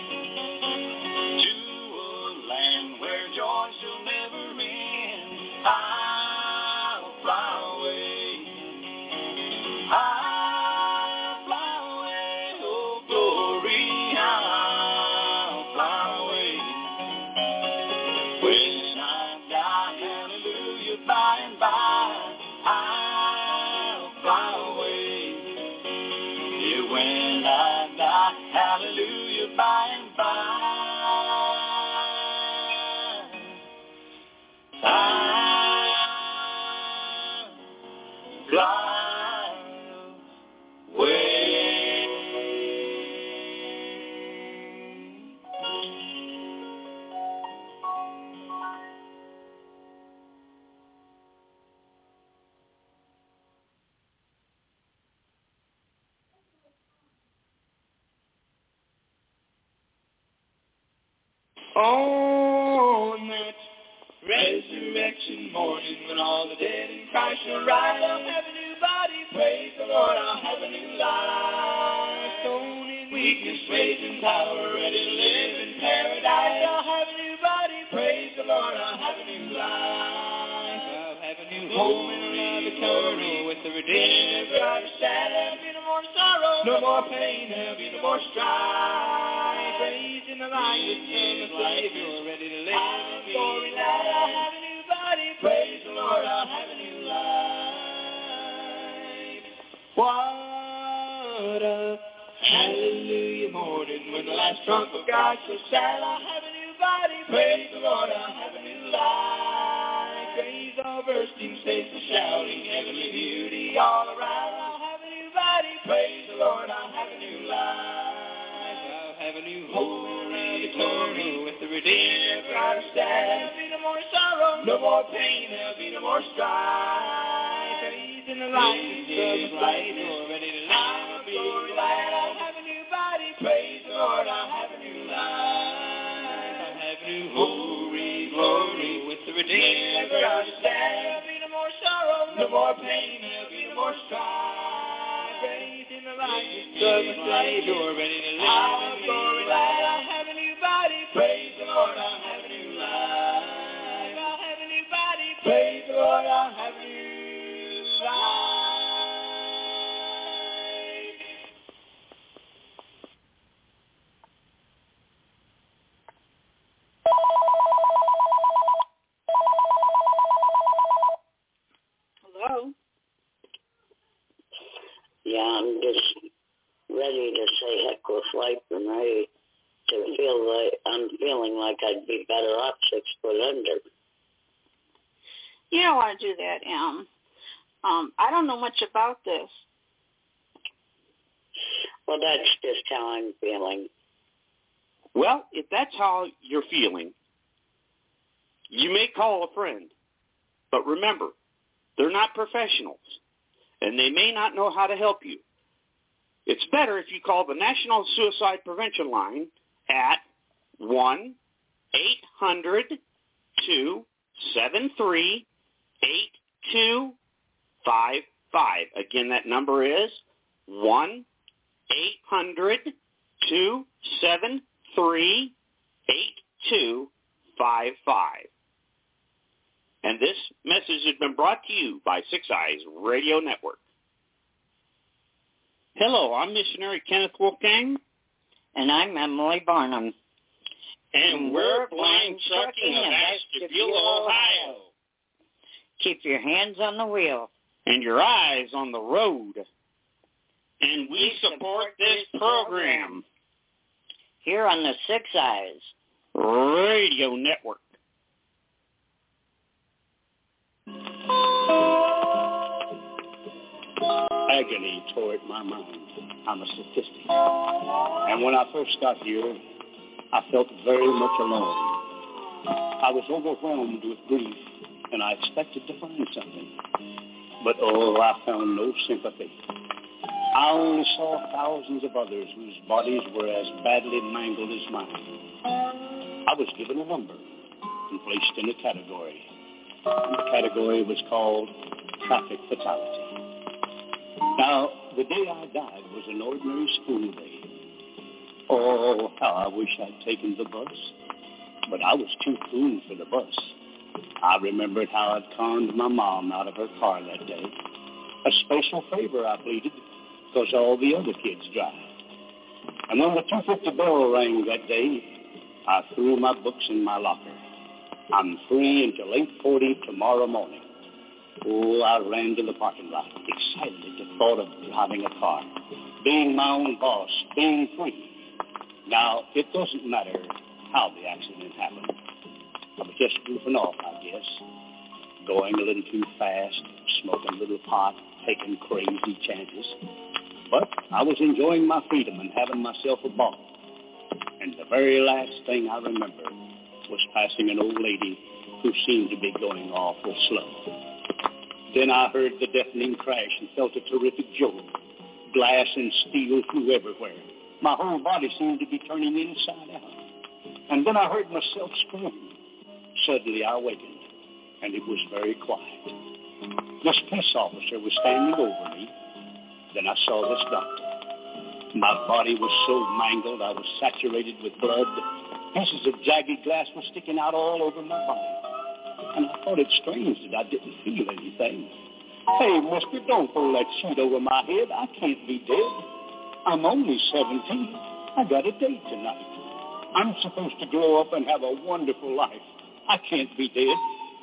S8: to a land where joy shall never end. I'll fly away. I'll fly away, oh glory, I'll fly away. When I die, hallelujah, by and by, I'll fly away. Yeah, when I die, hallelujah, by and by, I'll fly away. On that resurrection morning, when all the dead in Christ shall rise, I'll have a new body, praise the Lord, I'll have a new life. Sown in weakness, raised in power, ready to live in paradise. I'll have a new body, praise the Lord, I'll have a new life. I'll have a new home and a love eternal with the Redeemer, God is sad. There'll be no more sorrow, no more pain, there'll be no more strife. Praise in the light of the Savior, ready to live in glory light. I'll have a new body, praise the Lord, I'll have a new life. What a hallelujah morning, when the last trump of God shall sound. I'll have a new body, praise the Lord, I'll have a new life. Praise all bursting, saints are shouting, heavenly beauty all around. I'll have a new body, praise the Lord, I'll have a new life. I'll have a new home and eternal with the Redeemer, God is sad. There'll be no more sorrow, no more pain, there'll be no more strife. Praise in the light of the light, you're ready to live in glory light. I'll have a new body, praise the Lord, I'll have a new life. I'll have a new glory, glory with the Redeemer, God is sad. There'll be no more sorrow, no more pain, there'll be no more strife. Praise in the light of the light, you're ready to live in glory light. I'll have a new body, praise the Lord, I'll have a new life. I'll have a new body, praise the Lord, I'll have a new life.
S2: Hello?
S9: Yeah, I'm just ready to say heck with life and ready to feel like I'm feeling like I'd be better off six foot under.
S10: You don't want to do that, Em. Um, I don't know much about this.
S9: Well, that's just how I'm feeling.
S1: Well, if that's how you're feeling, you may call a friend. But remember, they're not professionals, and they may not know how to help you. It's better if you call the National Suicide Prevention Line at one eight hundred two seven three eight two five five. Again, that number is one eight hundred two seven three eight two five five. And this message has been brought to you by Six Eyes Radio Network. Hello, I'm Missionary Kenneth Wolfgang.
S9: And I'm Emily Barnum.
S1: And we're Blind Trucking of Ashtabula, Ohio.
S9: Keep your hands on the wheel.
S1: And your eyes on the road. And we support this program
S9: here on the Six Eyes
S1: Radio Network.
S11: Agony tore at my mind. I'm a statistic. And when I first got here, I felt very much alone. I was overwhelmed with grief, and I expected to find something. But, oh, I found no sympathy. I only saw thousands of others whose bodies were as badly mangled as mine. I was given a number and placed in a category. And the category was called traffic fatality. Now, the day I died was an ordinary school day. Oh, how I wish I'd taken the bus. But I was too cool for the bus. I remembered how I'd conned my mom out of her car that day. A special favor, I pleaded, because all the other kids drive. And when the two fifty bell rang that day, I threw my books in my locker. I'm free until eight forty tomorrow morning. Oh, I ran to the parking lot, excited at the thought of driving a car, being my own boss, being free. Now, it doesn't matter how the accident happened. I was just goofing off, I guess, going a little too fast, smoking a little pot, taking crazy chances. But I was enjoying my freedom and having myself a ball. And the very last thing I remember was passing an old lady who seemed to be going awful slow. Then I heard the deafening crash and felt a terrific jolt. Glass and steel flew everywhere. My whole body seemed to be turning inside out. And then I heard myself scream. Suddenly I awakened, and it was very quiet. This police officer was standing over me. Then I saw this doctor. My body was so mangled I was saturated with blood. Pieces of jagged glass were sticking out all over my body. And I thought it strange that I didn't feel anything. Hey, mister, don't pull that sheet over my head. I can't be dead. I'm only seventeen. I got a date tonight. I'm supposed to grow up and have a wonderful life. I can't be dead.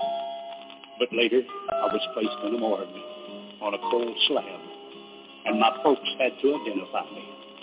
S11: But later, I was placed in a morgue on a cold slab, and my folks had to identify me.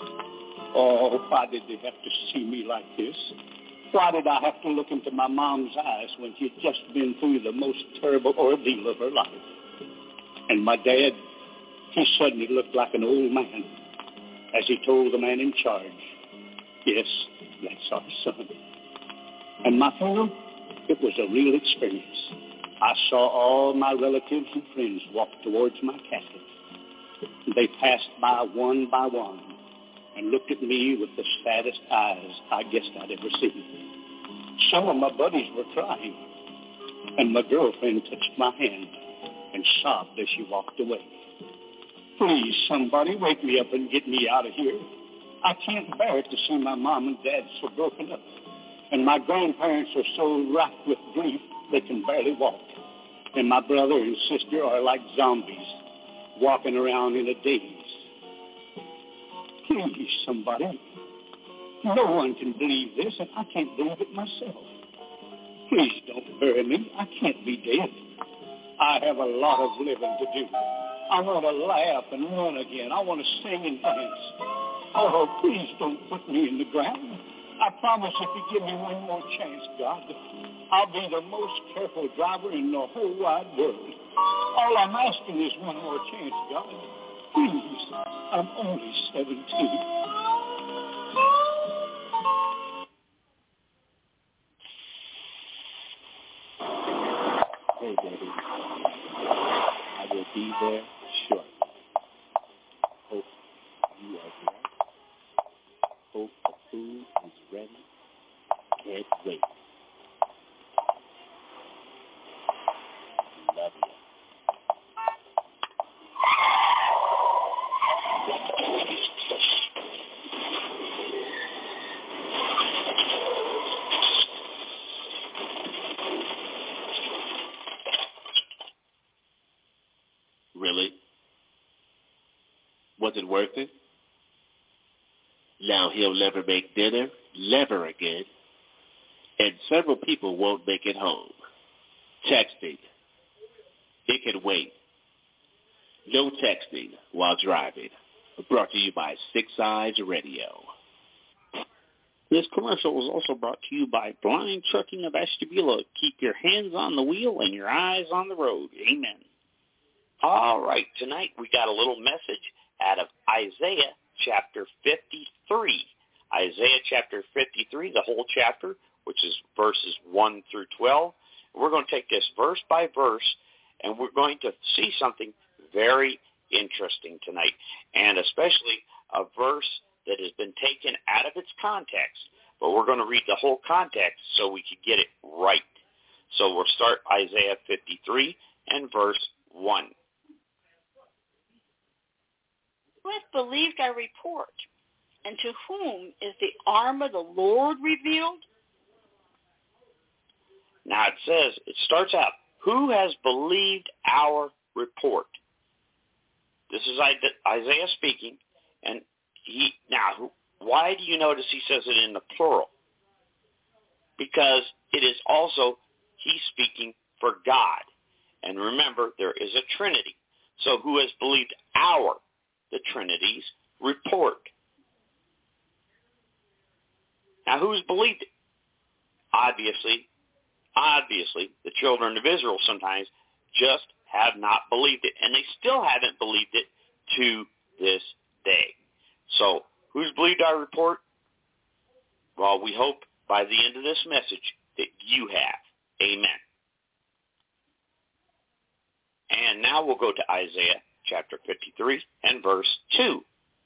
S11: Oh, why did they have to see me like this? Why did I have to look into my mom's eyes when she'd just been through the most terrible ordeal of her life? And my dad, he suddenly looked like an old man as he told the man in charge, yes, that's our son. And my funeral, it was a real experience. I saw all my relatives and friends walk towards my casket. They passed by one by one and looked at me with the saddest eyes I guessed I'd ever seen. Some of my buddies were crying, and my girlfriend touched my hand and sobbed as she walked away. Please, somebody, wake me up and get me out of here. I can't bear it to see my mom and dad so broken up, and my grandparents are so racked with grief they can barely walk, and my brother and sister are like zombies walking around in a daze. Please, somebody. No one can believe this, and I can't believe it myself. Please don't bury me. I can't be dead. I have a lot of living to do. I want to laugh and run again. I want to sing and dance. Oh, please don't put me in the ground. I promise if you give me one more chance, God, I'll be the most careful driver in the whole wide world. All I'm asking is one more chance, God. Please, I'm only seventeen. Hey, Daddy. I will be there shortly. Hope you are blessed. Hope the food is ready. Can't wait. Love you.
S12: Was it worth it? Now he'll never make dinner, never again. And several people won't make it home. Texting. It can wait. No texting while driving. Brought to you by Six Eyes Radio.
S1: This commercial was also brought to you by Blind Trucking of Ashtabula. Keep your hands on the wheel and your eyes on the road. Amen. All right, tonight we got a little message out of Isaiah chapter fifty-three. Isaiah chapter fifty-three, the whole chapter, which is verses one through twelve. We're going to take this verse by verse, and we're going to see something very interesting tonight, and especially a verse that has been taken out of its context, but we're going to read the whole context so we can get it right. So we'll start Isaiah fifty-three and verse one.
S10: Who has believed our report, and to whom is the arm of the Lord revealed?
S1: Now it says, it starts out, who has believed our report? This is Isaiah speaking, and he now, why do you notice he says it in the plural? Because it is also, he's speaking for God. And remember, there is a Trinity. So who has believed our, the Trinity's, report? Now who's believed it? Obviously, obviously, the children of Israel sometimes just have not believed it. And they still haven't believed it to this day. So, who's believed our report? Well, we hope by the end of this message that you have. Amen. And now we'll go to Isaiah chapter fifty-three and verse two.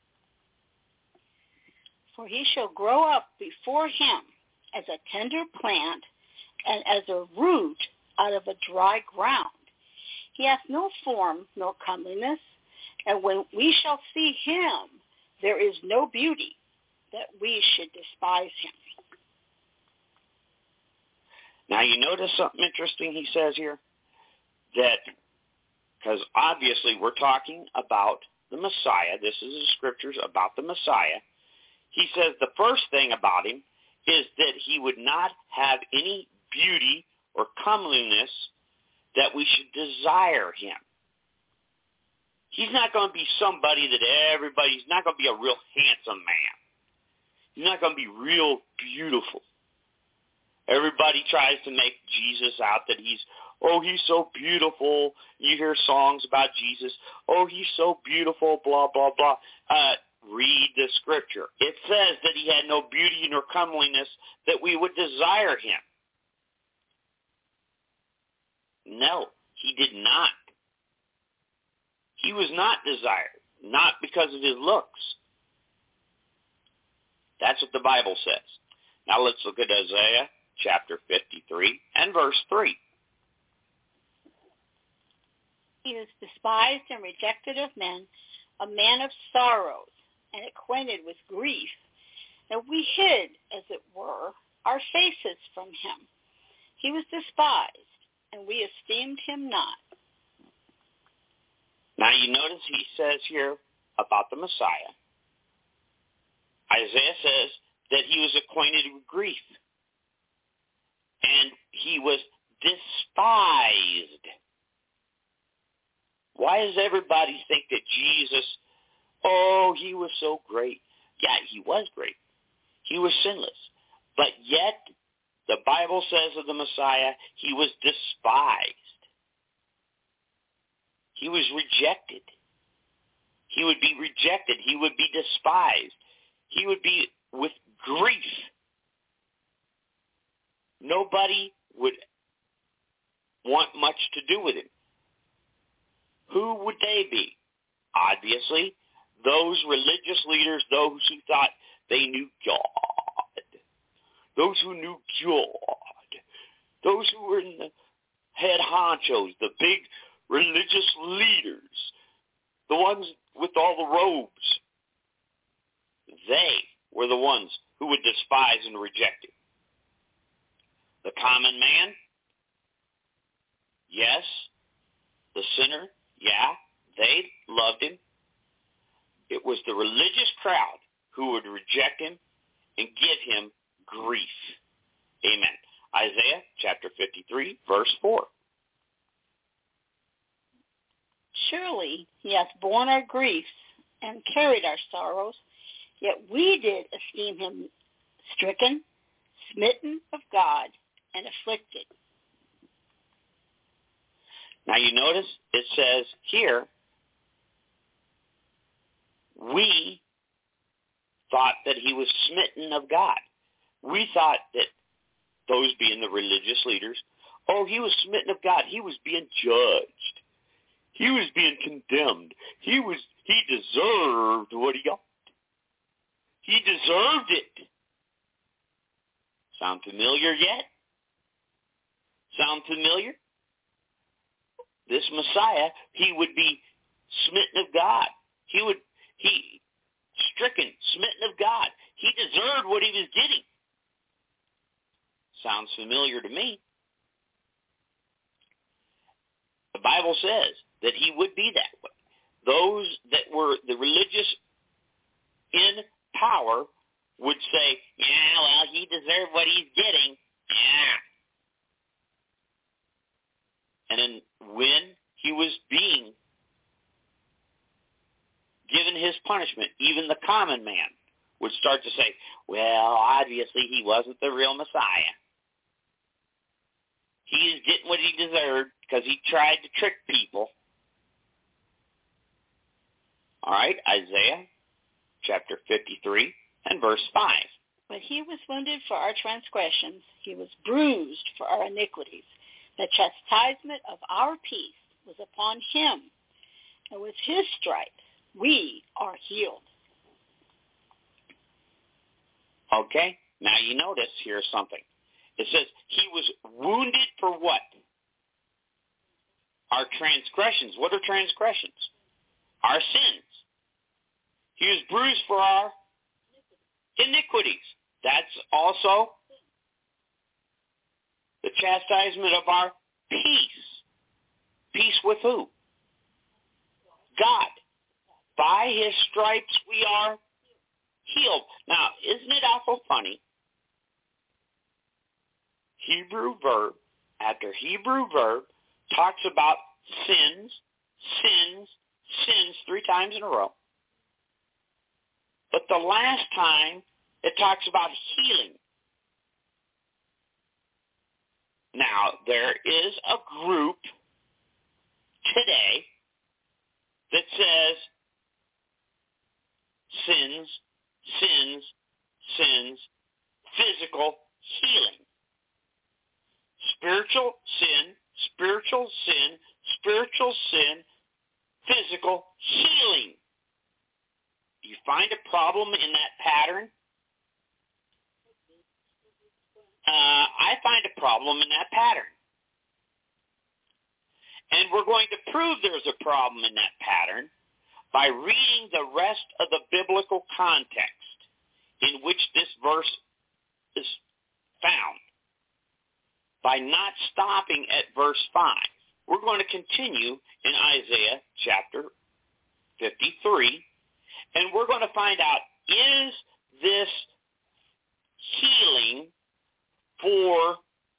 S10: For he shall grow up before him as a tender plant and as a root out of a dry ground. He hath no form nor comeliness, and when we shall see him, there is no beauty that we should despise him.
S1: Now you notice something interesting he says here? That, because obviously we're talking about the Messiah. This is the scriptures about the Messiah. He says the first thing about him is that he would not have any beauty or comeliness that we should desire him. He's not going to be somebody that everybody, he's not going to be a real handsome man. He's not going to be real beautiful. Everybody tries to make Jesus out that he's, oh, he's so beautiful. You hear songs about Jesus. Oh, he's so beautiful, blah, blah, blah. Uh, read the scripture. It says that he had no beauty nor comeliness that we would desire him. No, he did not. He was not desired, not because of his looks. That's what the Bible says. Now let's look at Isaiah chapter fifty-three and verse three.
S10: He was despised and rejected of men, a man of sorrows and acquainted with grief, and we hid, as it were, our faces from him. He was despised, and we esteemed him not.
S1: Now you notice he says here about the Messiah. Isaiah says that he was acquainted with grief. And he was despised. Why does everybody think that Jesus, oh, he was so great? Yeah, he was great. He was sinless. But yet, the Bible says of the Messiah, he was despised. He was rejected. He would be rejected. He would be despised. He would be with grief. Nobody would want much to do with him. Who would they be? Obviously, those religious leaders, those who thought they knew God. Those who knew God. Those who were in the head honchos, the big religious leaders, the ones with all the robes. They were the ones who would despise and reject him. The common man, yes. The sinner, yeah, they loved him. it was the religious crowd who would reject him and give him grief. Amen. Isaiah chapter fifty-three, verse four.
S10: Surely he hath borne our griefs and carried our sorrows, yet we did esteem him stricken, smitten of God, and afflicted.
S1: Now you notice it says here, we thought that he was smitten of God. We thought that those being the religious leaders, oh, he was smitten of God. He was being judged. He was being condemned. He was he deserved what he got. He deserved it. Sound familiar yet? Sound familiar? This Messiah, he would be smitten of God. He would he stricken, smitten of God. He deserved what he was getting. Sounds familiar to me. The Bible says that he would be that way. Those that were the religious in power would say, yeah, well, he deserved what he's getting. Yeah. And then when he was being given his punishment, even the common man would start to say, well, obviously he wasn't the real Messiah. He is getting what he deserved because he tried to trick people. All right, Isaiah chapter fifty-three and verse five.
S10: But he was wounded for our transgressions. He was bruised for our iniquities. The chastisement of our peace was upon him, and with his stripes we are healed.
S1: Okay, now you notice here's something. It says he was wounded for what? Our transgressions. What are transgressions? Our sins. He was bruised for our iniquities. That's also the chastisement of our peace. Peace with who? God. By his stripes we are healed. Now, isn't it awful funny? Hebrew verb after Hebrew verb talks about sins, sins, sins three times in a row. But the last time it talks about healing. Now, there is a group today that says sins, sins, sins, physical healing. Spiritual sin, spiritual sin, spiritual sin, physical healing. Do you find a problem in that pattern? Uh, I find a problem in that pattern. And we're going to prove there's a problem in that pattern by reading the rest of the biblical context in which this verse is found. By not stopping at verse five. We're going to continue in Isaiah chapter fifty-three, and we're going to find out, is this healing for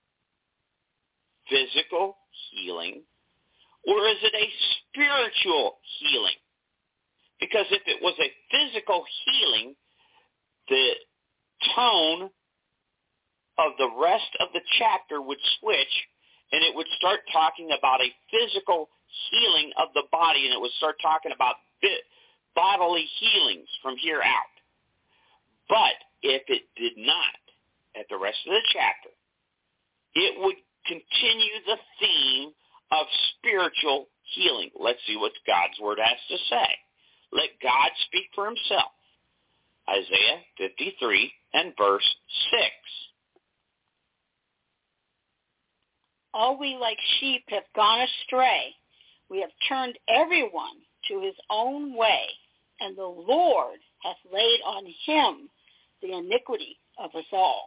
S1: physical healing, or is it a spiritual healing? Because if it was a physical healing, the tone of the rest of the chapter would switch, and it would start talking about a physical healing of the body, and it would start talking about bodily healings from here out. But if it did not, at the rest of the chapter, it would continue the theme of spiritual healing. Let's see what God's word has to say. Let God speak for himself. Isaiah fifty-three and verse six.
S10: All we like sheep have gone astray. We have turned everyone to his own way, and the Lord hath laid on him the iniquity of us all.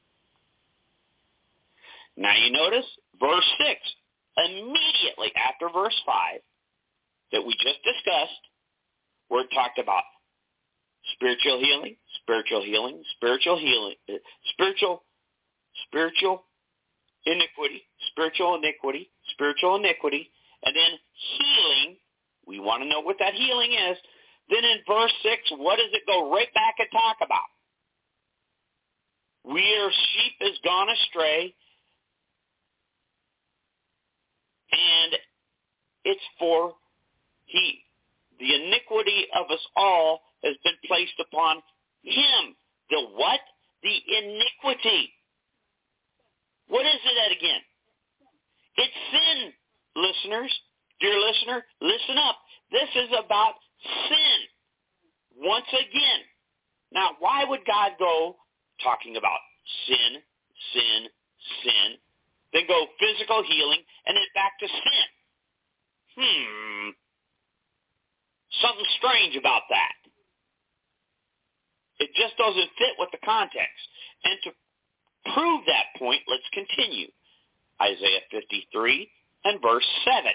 S1: Now you notice verse six, immediately after verse five that we just discussed, where it talked about spiritual healing, spiritual healing, spiritual healing, uh, spiritual, spiritual iniquity, spiritual iniquity, spiritual iniquity, and then healing. We want to know what that healing is. Then in verse six, what does it go right back and talk about? We are sheep has gone astray, and it's for he, the iniquity of us all has been placed upon him. The what? The iniquity. What is it again? It's sin, listeners. Dear listener, listen up. This is about sin. Once again. Now, why would God go talking about sin, sin, sin, then go physical healing, and then back to sin? Hmm. Something strange about that. It just doesn't fit with the context. And to prove that point, let's continue. Isaiah fifty-three and verse seven.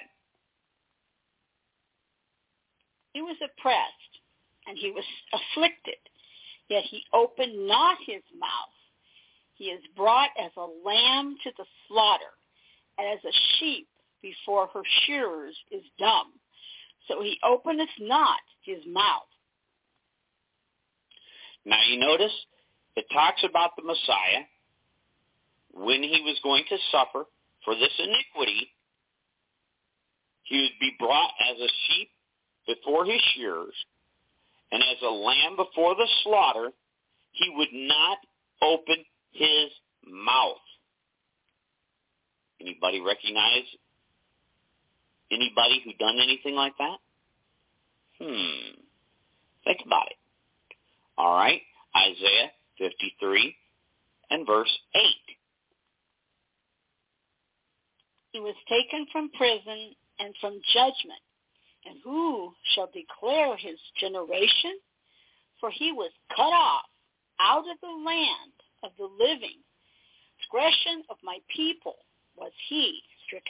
S10: He was oppressed, and he was afflicted, yet he opened not his mouth. He is brought as a lamb to the slaughter, and as a sheep before her shearers is dumb. So he openeth not his mouth.
S1: Now you notice it talks about the Messiah when he was going to suffer for this iniquity. He would be brought as a sheep before his shearers, and as a lamb before the slaughter, he would not open his mouth. Anybody recognize anybody who done anything like that? Hmm. Think about it. All right. Isaiah fifty-three and verse eight.
S10: He was taken from prison and from judgment. And who shall declare his generation? For he was cut off out of the land of the living. Transgression of my people was he stricken.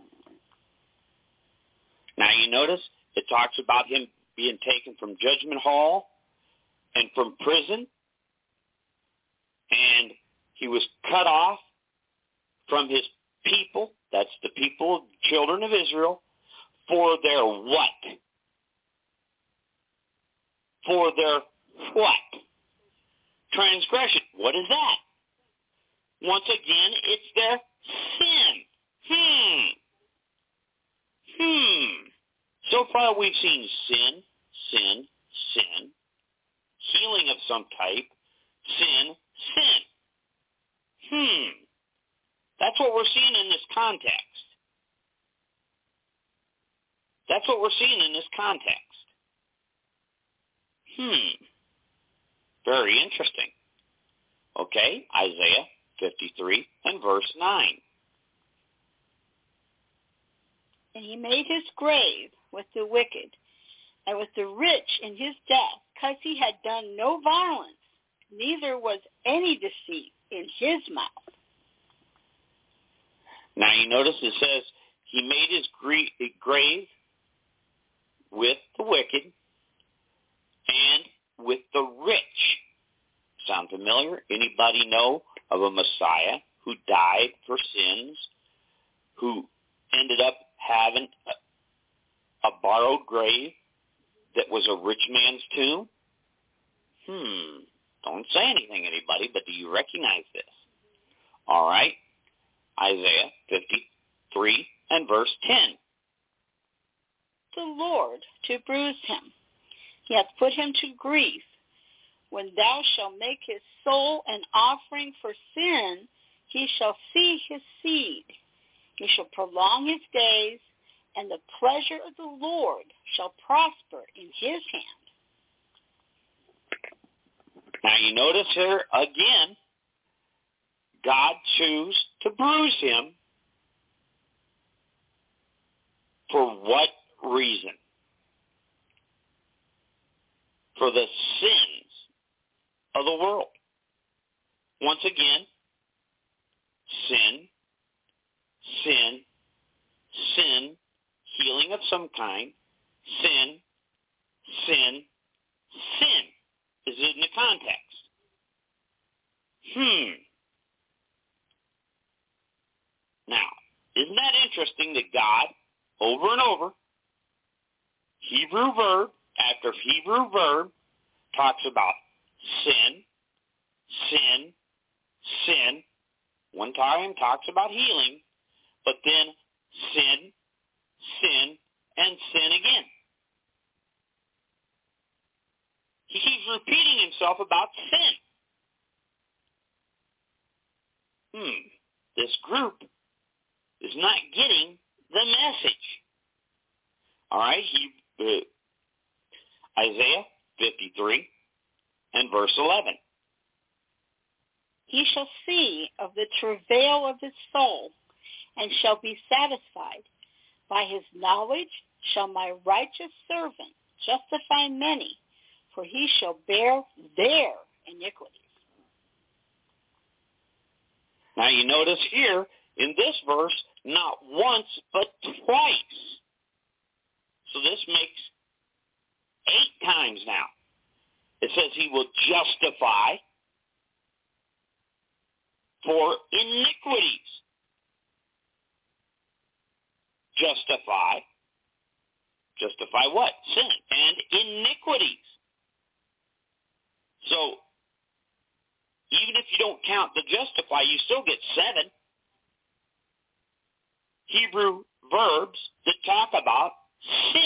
S1: Now you notice it talks about him being taken from judgment hall and from prison. And he was cut off from his people. That's the people, children of Israel. For their what? For their what? Transgression. What is that? Once again, it's their sin. Hmm. Hmm. So far we've seen sin, sin, sin, healing of some type, sin, sin. Hmm. That's what we're seeing in this context. That's what we're seeing in this context. Hmm. Very interesting. Okay, Isaiah fifty-three and verse nine.
S10: And he made his grave with the wicked and with the rich in his death, because he had done no violence, neither was any deceit in his mouth.
S1: Now you notice it says he made his grave with the wicked and with the rich. Sound familiar? Anybody know of a Messiah who died for sins, who ended up having a, a borrowed grave that was a rich man's tomb? Hmm. Don't say anything, anybody, but do you recognize this? All right. Isaiah fifty-three and verse ten.
S10: The Lord to bruise him. He hath put him to grief. When thou shalt make his soul an offering for sin, he shall see his seed. He shall prolong his days, and the pleasure of the Lord shall prosper in his hand.
S1: Now you notice here again, God chose to bruise him. For what reason? For the sins of the world. Once again, sin, sin, sin, healing of some kind, sin, sin, sin is in the context. Hmm. Now, isn't that interesting that God, over and over, Hebrew verb after Hebrew verb, talks about sin, sin, sin. One time talks about healing, but then sin, sin, and sin again. He keeps repeating himself about sin. Hmm, this group is not getting the message. All right, he, uh, Isaiah fifty-three and verse eleven.
S10: He shall see of the travail of his soul, and shall be satisfied. By his knowledge shall my righteous servant justify many, for he shall bear their iniquities.
S1: Now you notice here in this verse, not once, but twice. So this makes eight times now. It says he will justify for iniquities. Justify. Justify what? Sin and iniquities. So even if you don't count the justify, you still get seven Hebrew verbs that talk about sin.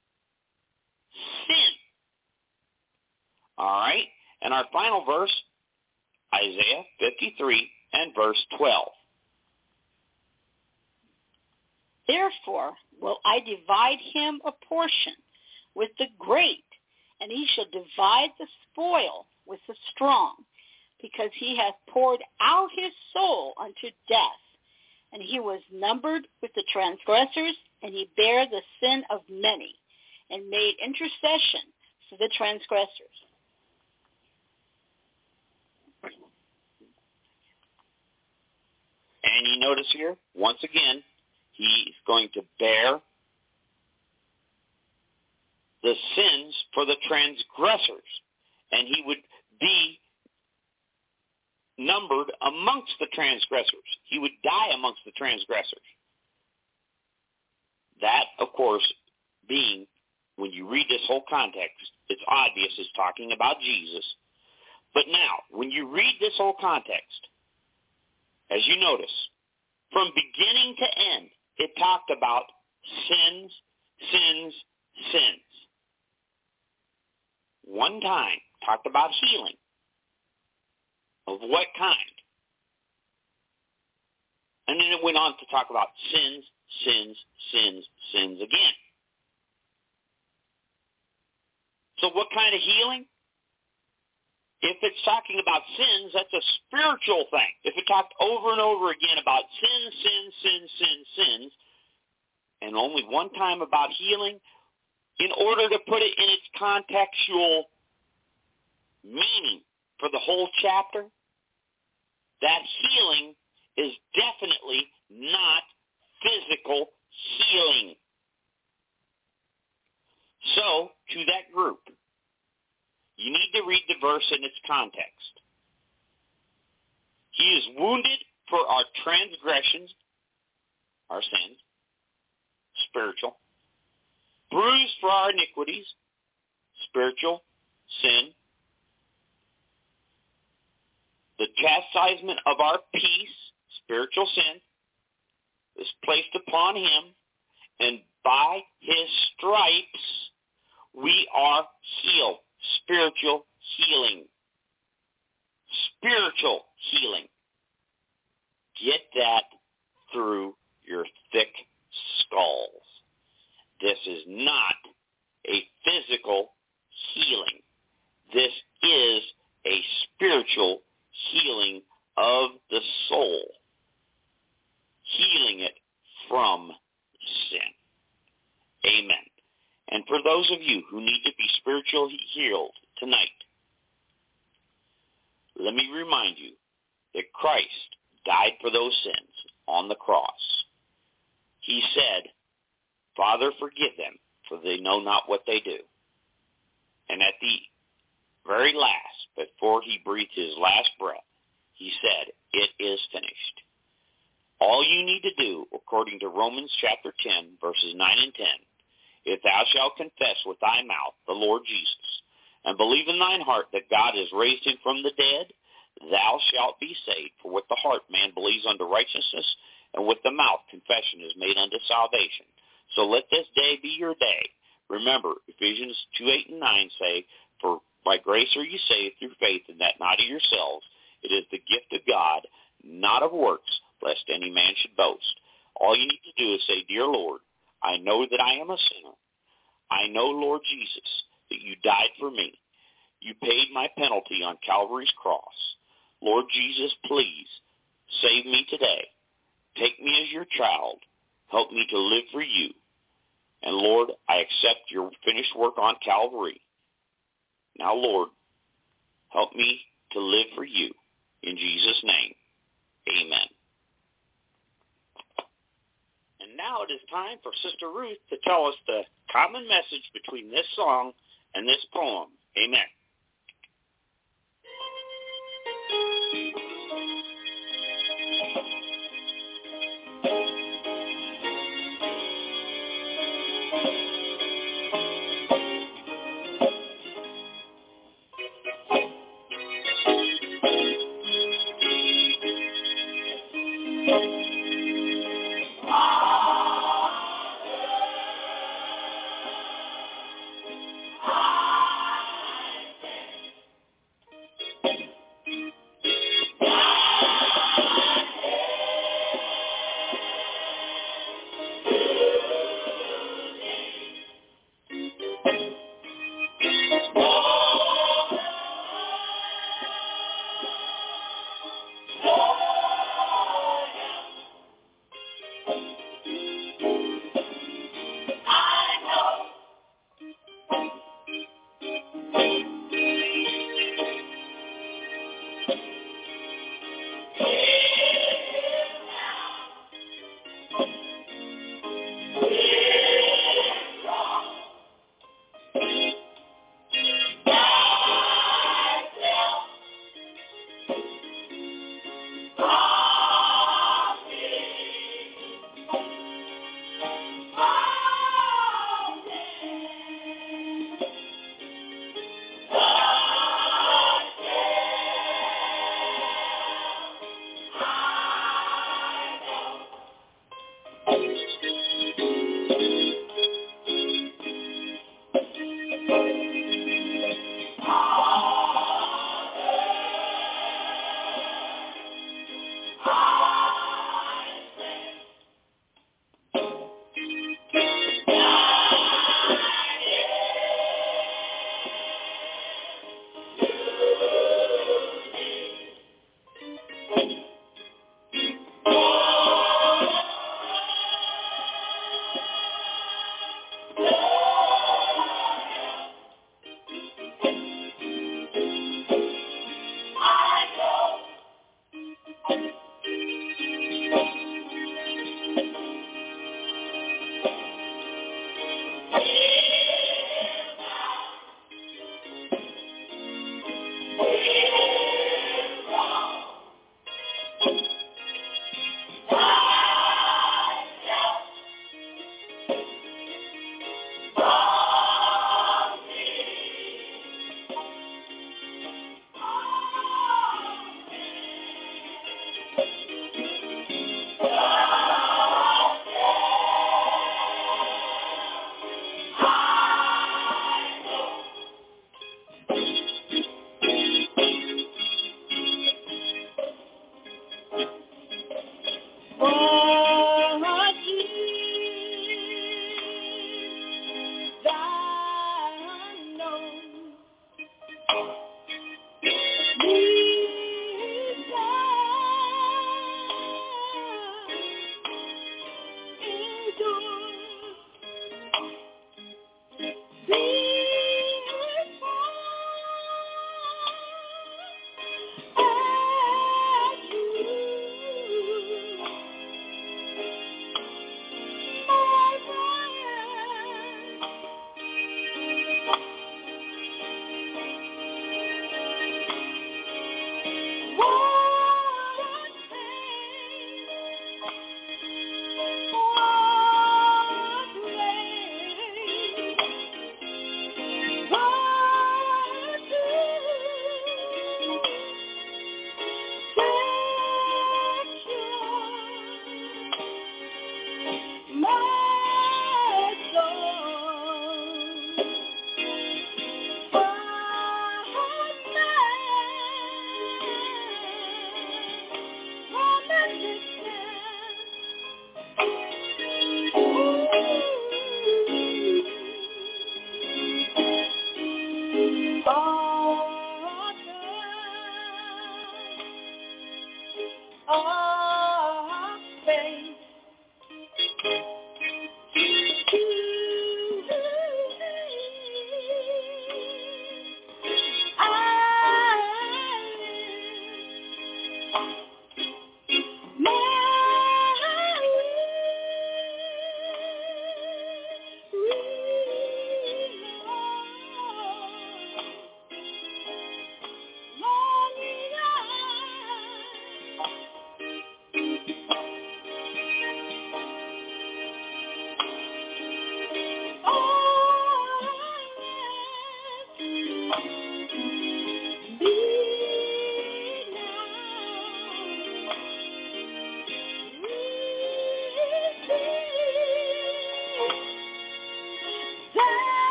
S1: Sin. All right. And our final verse, Isaiah fifty-three and verse twelve.
S10: Therefore will I divide him a portion with the great, and he shall divide the spoil with the strong, because he hath poured out his soul unto death, and he was numbered with the transgressors, and he bare the sin of many, and made intercession for the transgressors.
S1: And you notice here, once again, he's going to bear the sins for the transgressors, and he would be numbered amongst the transgressors. He would die amongst the transgressors. That, of course, being, when you read this whole context, it's obvious it's talking about Jesus. But now, when you read this whole context, as you notice, from beginning to end, it talked about sins, sins, sins. One time, talked about healing. Of what kind? And then it went on to talk about sins, sins, sins, sins again. So what kind of healing? If it's talking about sins, that's a spiritual thing. If it talked over and over again about sins, sins, sins, sins, sins, and only one time about healing, in order to put it in its contextual meaning for the whole chapter, that healing is definitely not physical healing. So, to that group, you need to read the verse in its context. He is wounded for our transgressions, our sins, spiritual. Bruised for our iniquities, spiritual, sin. The chastisement of our peace, spiritual sin, is placed upon him, and by his stripes we are healed. Spiritual healing. Spiritual healing. Get that through your thick skulls. This is not a physical healing. This is a spiritual healing of the soul. Healing it from sin. Amen. And for those of you who need to be spiritually healed tonight, let me remind you that Christ died for those sins on the cross. He said, Father, forgive them, for they know not what they do. And at the very last, before he breathed his last breath, he said, "It is finished." All you need to do, according to Romans chapter ten, verses nine and ten, if thou shalt confess with thy mouth the Lord Jesus, and believe in thine heart that God has raised him from the dead, thou shalt be saved. For with the heart man believes unto righteousness, and with the mouth confession is made unto salvation. So let this day be your day. Remember, Ephesians two, eight, and nine say, "For by grace are you saved through faith, and that not of yourselves. It is the gift of God, not of works, lest any man should boast." All you need to do is say, "Dear Lord, I know that I am a sinner. I know, Lord Jesus, that you died for me. You paid my penalty on Calvary's cross. Lord Jesus, please save me today. Take me as your child. Help me to live for you. And Lord, I accept your finished work on Calvary. Now, Lord, help me to live for you. In Jesus' name, amen." And now it is time for Sister Ruth to tell us the common message between this song and this poem. Amen.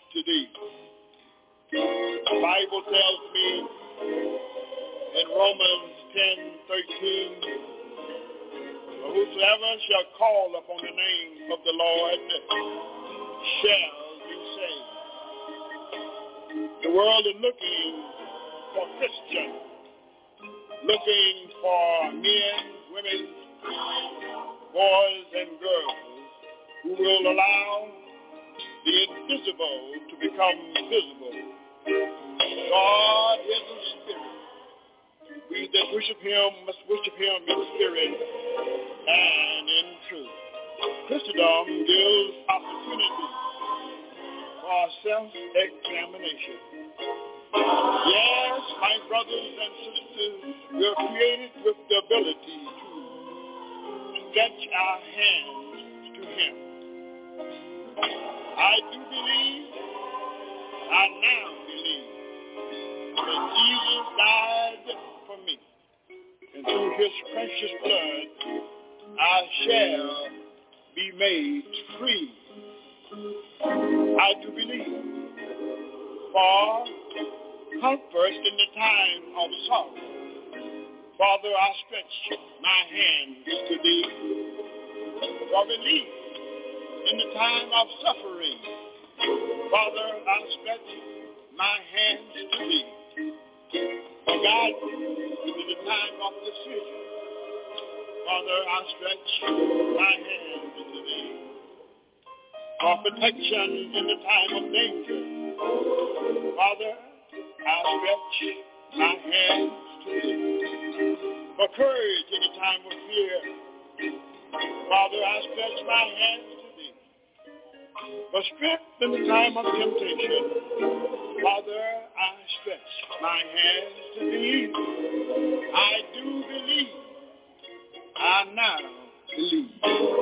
S3: to thee. The Bible tells me in Romans ten thirteen, whosoever shall call upon the name of the Lord shall be saved. The world is looking for Christians, looking for men, women, boys, and girls who will allow the invisible to become visible. God is a spirit. We that worship him must worship him in spirit and in truth. Christendom gives opportunity for self-examination. Yes, my brothers and sisters, we are created with the ability to stretch our hands to him. I do believe, I now believe, that Jesus died for me. And through his precious blood, I shall be made free. I do believe. For comfort in the time of sorrow, Father, I stretch my hands to thee. For relief in the time of suffering, Father, I stretch my hands to thee. For guidance in the time of decision, Father, I stretch my hands to thee. For protection in the time of danger, Father, I stretch my hands to thee. For courage in the time of fear, Father, I stretch my hands to thee. For strength in the time of temptation, Father, I stretch my hands to thee. I do believe. I now believe.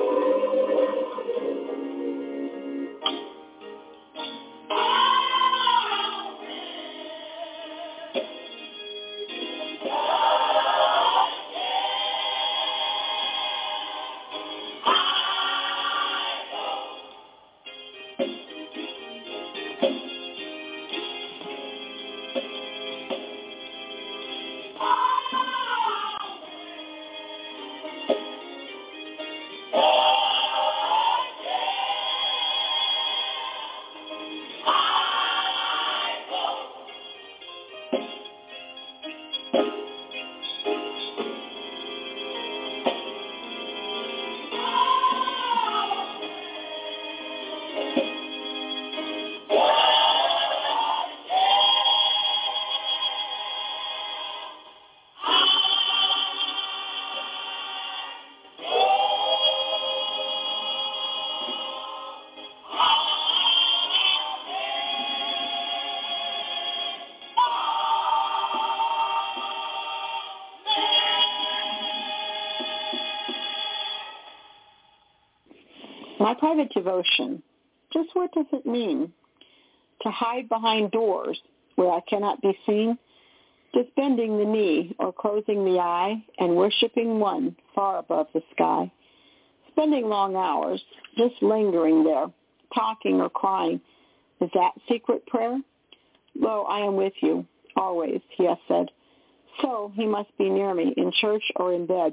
S13: My private devotion, just what does it mean? To hide behind doors where I cannot be seen? Just bending the knee or closing the eye and worshiping one far above the sky? Spending long hours just lingering there, talking or crying, is that secret prayer? Lo, I am with you, always, he has said. So he must be near me, in church or in bed.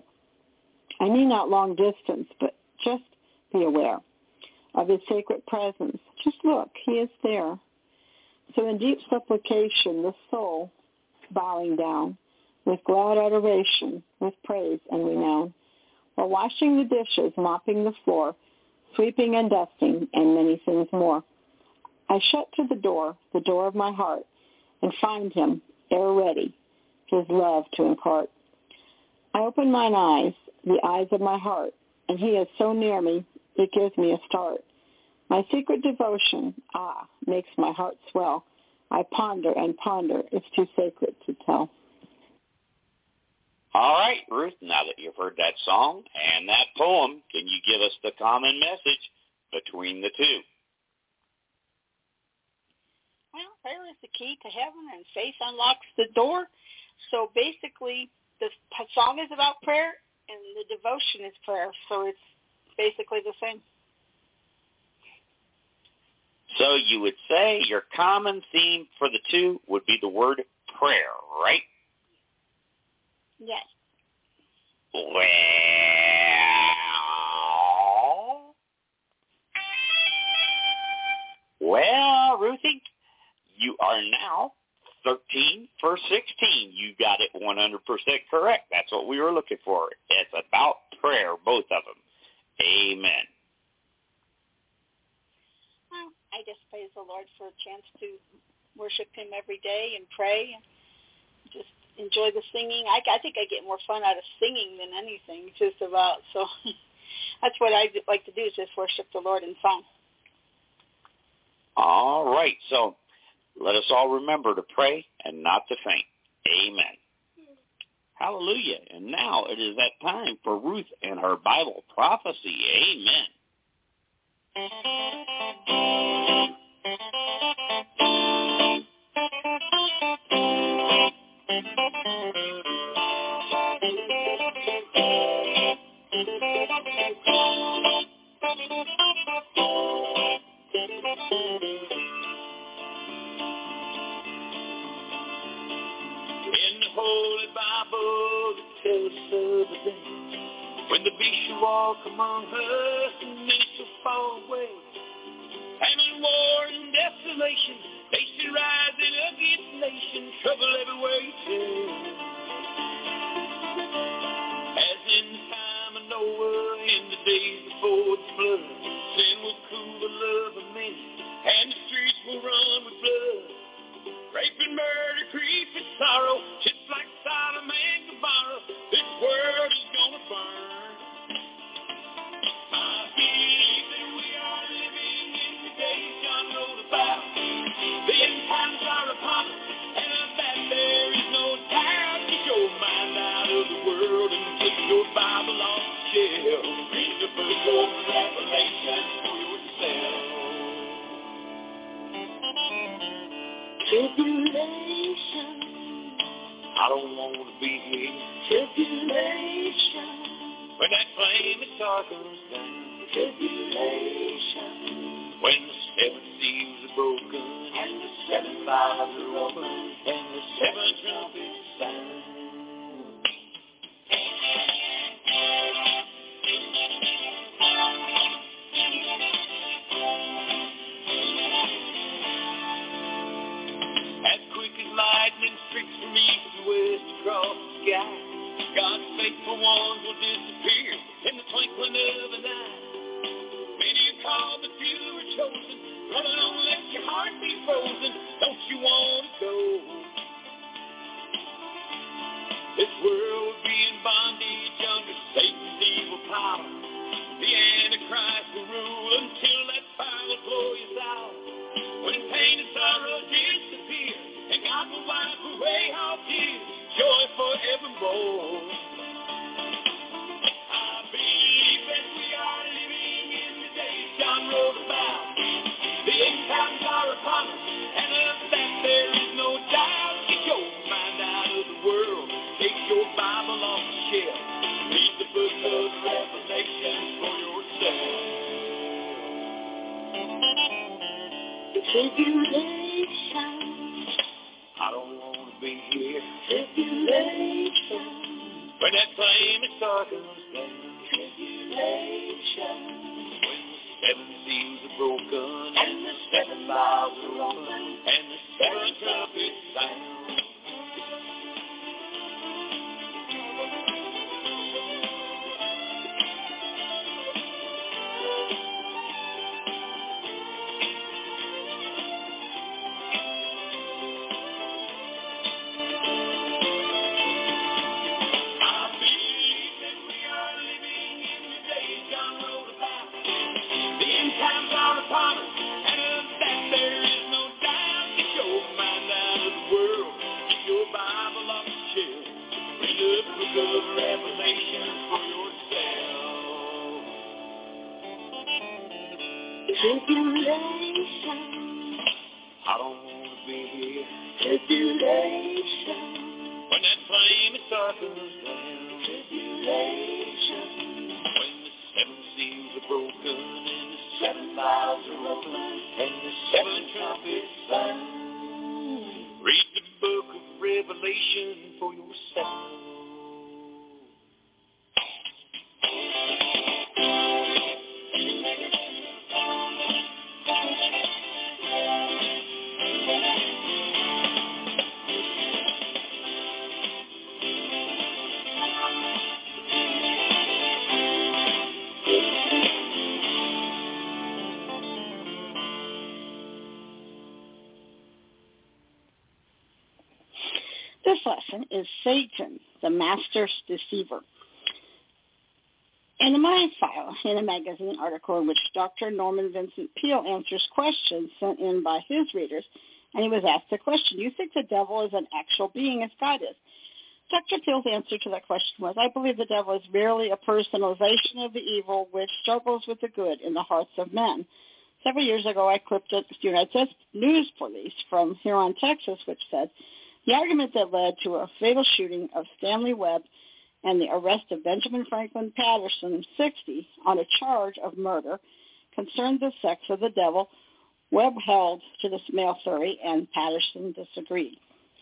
S13: I need not long distance, but just be aware of his sacred presence. Just look, he is there. So in deep supplication, the soul bowing down, with glad adoration, with praise and renown, while washing the dishes, mopping the floor, sweeping and dusting, and many things more. I shut to the door, the door of my heart, and find him, e'er ready, his love to impart. I open mine eyes, the eyes of my heart, and he is so near me, it gives me a start. My secret devotion, ah, makes my heart swell. I ponder and ponder, it's too sacred to tell.
S1: All right, Ruth, now that you've heard that song and that poem, can you give us the common message between the two?
S10: Well, prayer is the key to heaven, and faith unlocks the door. So basically, the song is about prayer, and the devotion is prayer. So it's basically the same.
S1: So you would say your common theme for the two would be the word prayer, right?
S10: Yes.
S1: Well, well, Ruthie, you are now thirteen for sixteen. You got it one hundred percent correct. That's what we were looking for. It's about prayer, both of them. Amen.
S10: Well, I just praise the Lord for a chance to worship him every day and pray and just enjoy the singing. I, I think I get more fun out of singing than anything, just about. So that's what I like to do, is just worship the Lord in song.
S1: All right. So let us all remember to pray and not to faint. Amen. Hallelujah. And now it is that time for Ruth and her Bible prophecy. Amen.
S8: In the Holy Bible, it tells us of a day when the beast shall walk among us and many shall fall away. Famine, war, and desolation, nation rising against nation, trouble everywhere you turn. As in the time of Noah, in the days before the flood, sin will cool the love of many, and the streets will run with blood. Rape and murder, grief and sorrow, just like Sodom and Gomorrah, this world is gonna burn. I believe that we are living in the days John wrote about. The end times are upon us, and of that there is no doubt. Get your mind out of the world and take your Bible off the shelf. Read the book of Revelation for yourself. Tribulation, I don't want to be here. Tribulation, when that flame of star comes down. Tribulation, when the seven seals are broken and the seven vials are open and the seven trumpets sound. As quick as lightning streaks from east to west across the sky, God's faithful ones will disappear in the twinkling of an eye. Many are called, but few are chosen. Brother, don't let your heart be frozen. Don't you want to go? This world will be in bondage under Satan's evil power. The Antichrist will rule until that fire will blow us out. When pain and sorrow disappear, and God will wipe away all tears, joy forevermore. I believe that we are living in the days John wrote about. The end times are upon us, and of that there is no doubt. Get your mind out of the world, take your Bible off the shelf, read the book of Revelation for yourself. Tribulation, I don't want to be here. Tribulation, when that flame of star comes down. Tribulation, when the seven seals are broken and the seven vials are open and the seven trumpets sound. Tribulation, I don't want to be here. Tribulation, when that flame of star comes down. Tribulation, when the seven seals are broken and the seven boughs are ruffling, and the seven trumpets sound. Read the book of Revelation for yourself.
S10: This lesson is Satan, the Master Deceiver. In the Mind File, in a magazine article in which Doctor Norman Vincent Peale answers questions sent in by his readers, and he was asked the question, you think the devil is an actual being as God is? Doctor Peale's answer to that question was, I believe the devil is merely a personalization of the evil which struggles with the good in the hearts of men. Several years ago, I clipped a United States News release from Huron, Texas, which said, the argument that led to a fatal shooting of Stanley Webb and the arrest of Benjamin Franklin Patterson, sixty, on a charge of murder concerned the sex of the devil. Webb held to this male theory, and Patterson disagreed.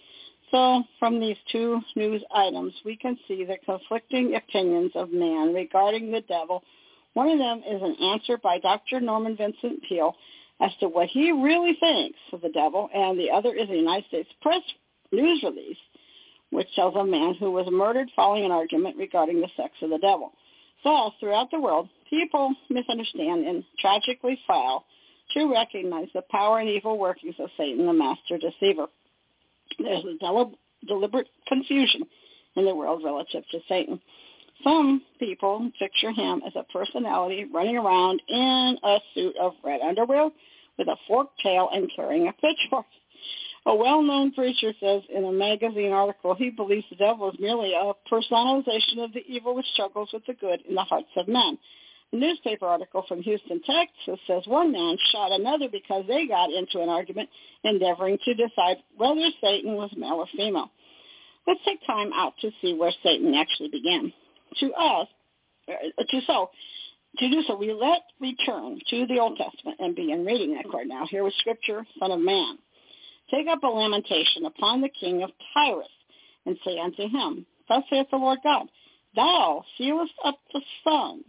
S10: So from these two news items, we can see the conflicting opinions of man regarding the devil. One of them is an answer by Doctor Norman Vincent Peale as to what he really thinks of the devil, and the other is a United States press news release, which tells a man who was murdered following an argument regarding the sex of the devil. So, throughout the world, people misunderstand and tragically fail to recognize the power and evil workings of Satan, the master deceiver. There's a del- deliberate confusion in the world relative to Satan. Some people picture him as a personality running around in a suit of red underwear with a forked tail and carrying a pitchfork. A well-known preacher says in a magazine article he believes the devil is merely a personalization of the evil which struggles with the good in the hearts of men. A newspaper article from Houston, Texas says one man shot another because they got into an argument endeavoring to decide whether Satan was male or female. Let's take time out to see where Satan actually began. To us, to so, to do so, we let return to the Old Testament and begin reading that right now. Here was Scripture, Son of Man. Take up a lamentation upon the king of Tyrus, and say unto him, Thus saith the Lord God, Thou sealest up the sun,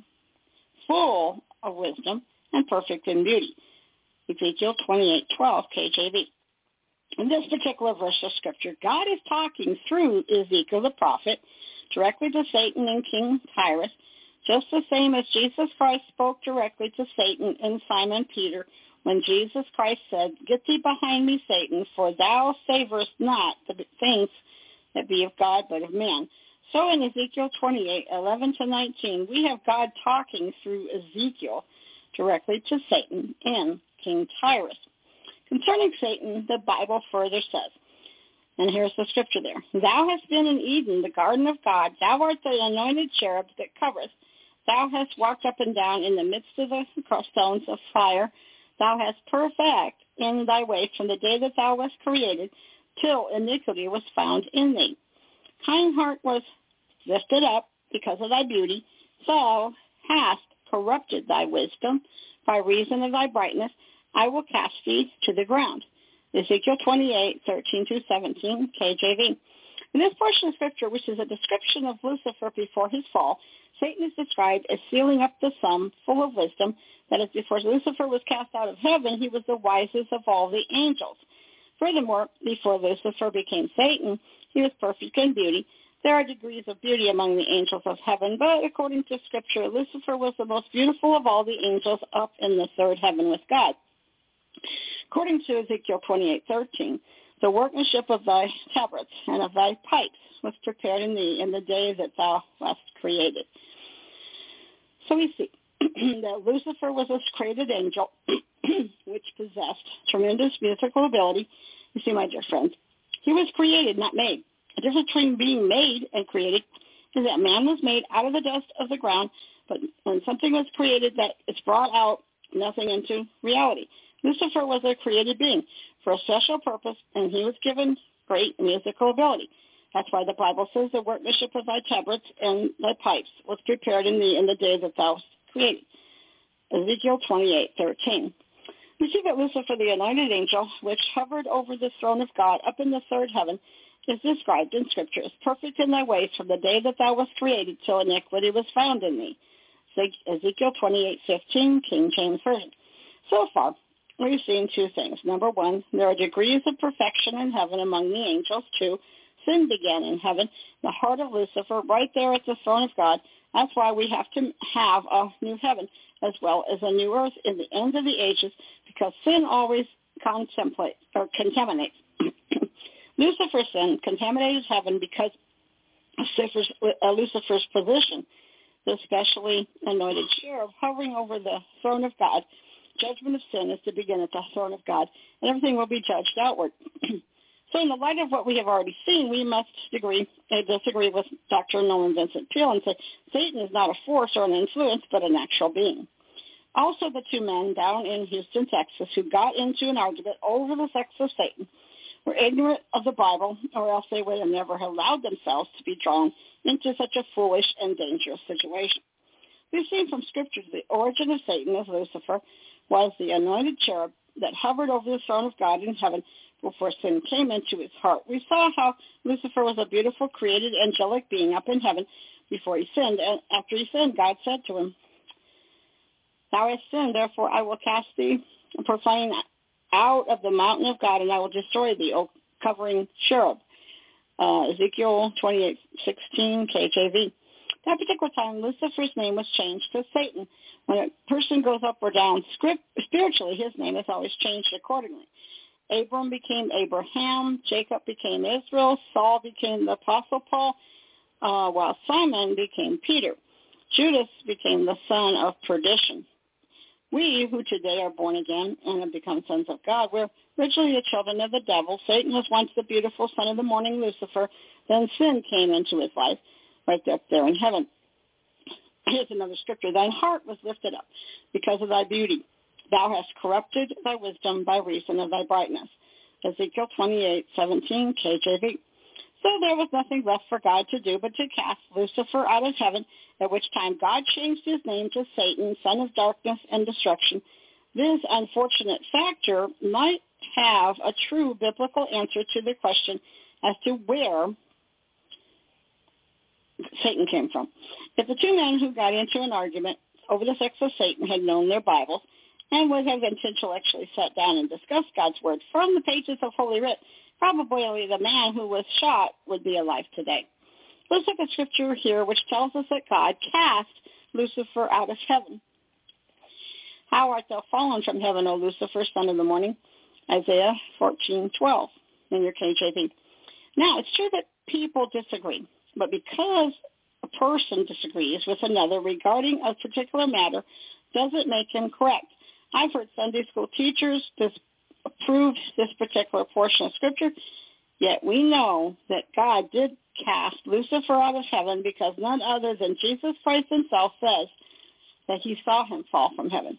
S10: full of wisdom and perfect in beauty. Ezekiel twenty-eight twelve, K J V. In this particular verse of Scripture, God is talking through Ezekiel the prophet directly to Satan and King Tyrus, just the same as Jesus Christ spoke directly to Satan and Simon Peter when Jesus Christ said, Get thee behind me, Satan, for thou savorest not the things that be of God, but of man. So in Ezekiel twenty-eight, eleven to nineteen, we have God talking through Ezekiel directly to Satan and King Tyrus. Concerning Satan, the Bible further says, and here's the scripture there, Thou hast been in Eden, the garden of God. Thou art the anointed cherub that covereth. Thou hast walked up and down in the midst of the stones of fire. Thou hast perfect in thy way from the day that thou wast created, till iniquity was found in thee. Kind heart was lifted up because of thy beauty. Thou hast corrupted thy wisdom by reason of thy brightness. I will cast thee to the ground. Ezekiel twenty-eight, thirteen to seventeen, K J V. In this portion of Scripture, which is a description of Lucifer before his fall, Satan is described as sealing up the sun, full of wisdom. That is, before Lucifer was cast out of heaven, he was the wisest of all the angels. Furthermore, before Lucifer became Satan, he was perfect in beauty. There are degrees of beauty among the angels of heaven, but according to Scripture, Lucifer was the most beautiful of all the angels up in the third heaven with God. According to Ezekiel twenty-eight, thirteen, the workmanship of thy tabrets and of thy pipes was prepared in thee in the day that thou wast created. So we see that Lucifer was a created angel which possessed tremendous musical ability. You see, my dear friends, he was created, not made. The difference between being made and created is that man was made out of the dust of the ground, but when something was created, that it's brought out nothing into reality. Lucifer was a created being for a special purpose, and he was given great musical ability. That's why the Bible says the workmanship of thy tabrets and thy pipes was prepared in thee in the day that thou wast created.
S14: Ezekiel twenty-eight thirteen. We see that Lucifer, the anointed angel, which hovered over the throne of God up in the third heaven, is described in Scripture as perfect in thy ways from the day that thou wast created till iniquity was found in thee. Ezekiel twenty-eight fifteen, King James Version. So far, we've seen two things. Number one, there are degrees of perfection in heaven among the angels. Two, sin began in heaven, the heart of Lucifer, right there at the throne of God. That's why we have to have a new heaven as well as a new earth in the end of the ages, because sin always contemplates or contaminates. Lucifer's sin contaminated heaven because of Lucifer's, uh, Lucifer's position, the specially anointed cherub hovering over the throne of God. Judgment of sin is to begin at the throne of God, and everything will be judged outward. So in the light of what we have already seen, we must disagree, uh, disagree with Doctor Nolan Vincent Peale and say Satan is not a force or an influence, but an actual being. Also, the two men down in Houston, Texas, who got into an argument over the sex of Satan were ignorant of the Bible, or else they would have never allowed themselves to be drawn into such a foolish and dangerous situation. We've seen from Scripture the origin of Satan as Lucifer was the anointed cherub that hovered over the throne of God in heaven before sin came into his heart. We saw how Lucifer was a beautiful, created, angelic being up in heaven before he sinned. And after he sinned, God said to him, thou hast sinned, therefore I will cast thee profane out of the mountain of God, and I will destroy thee, O covering cherub. Uh, Ezekiel twenty-eight sixteen, K J V. That particular time, Lucifer's name was changed to Satan. When a person goes up or down script, spiritually, his name is always changed accordingly. Abram became Abraham, Jacob became Israel, Saul became the Apostle Paul, uh, while Simon became Peter. Judas became the son of perdition. We, who today are born again and have become sons of God, we're originally the children of the devil. Satan was once the beautiful son of the morning, Lucifer. Then sin came into his life, right up there in heaven. Here's another scripture. Thine heart was lifted up because of thy beauty. Thou hast corrupted thy wisdom by reason of thy brightness. Ezekiel twenty-eight seventeen, K J V. So there was nothing left for God to do but to cast Lucifer out of heaven, at which time God changed his name to Satan, son of darkness and destruction. This unfortunate factor might have a true biblical answer to the question as to where Satan came from. If the two men who got into an argument over the sex of Satan had known their Bibles and would have intellectually sat down and discussed God's word from the pages of Holy Writ, probably the man who was shot would be alive today. Let's look at scripture here, which tells us that God cast Lucifer out of heaven. How art thou fallen from heaven, O Lucifer, son of the morning? Isaiah fourteen twelve in your K J V. Now, it's true that people disagree, but because a person disagrees with another regarding a particular matter doesn't make him correct. I've heard Sunday school teachers disprove this particular portion of Scripture, yet we know that God did cast Lucifer out of heaven because none other than Jesus Christ himself says that he saw him fall from heaven.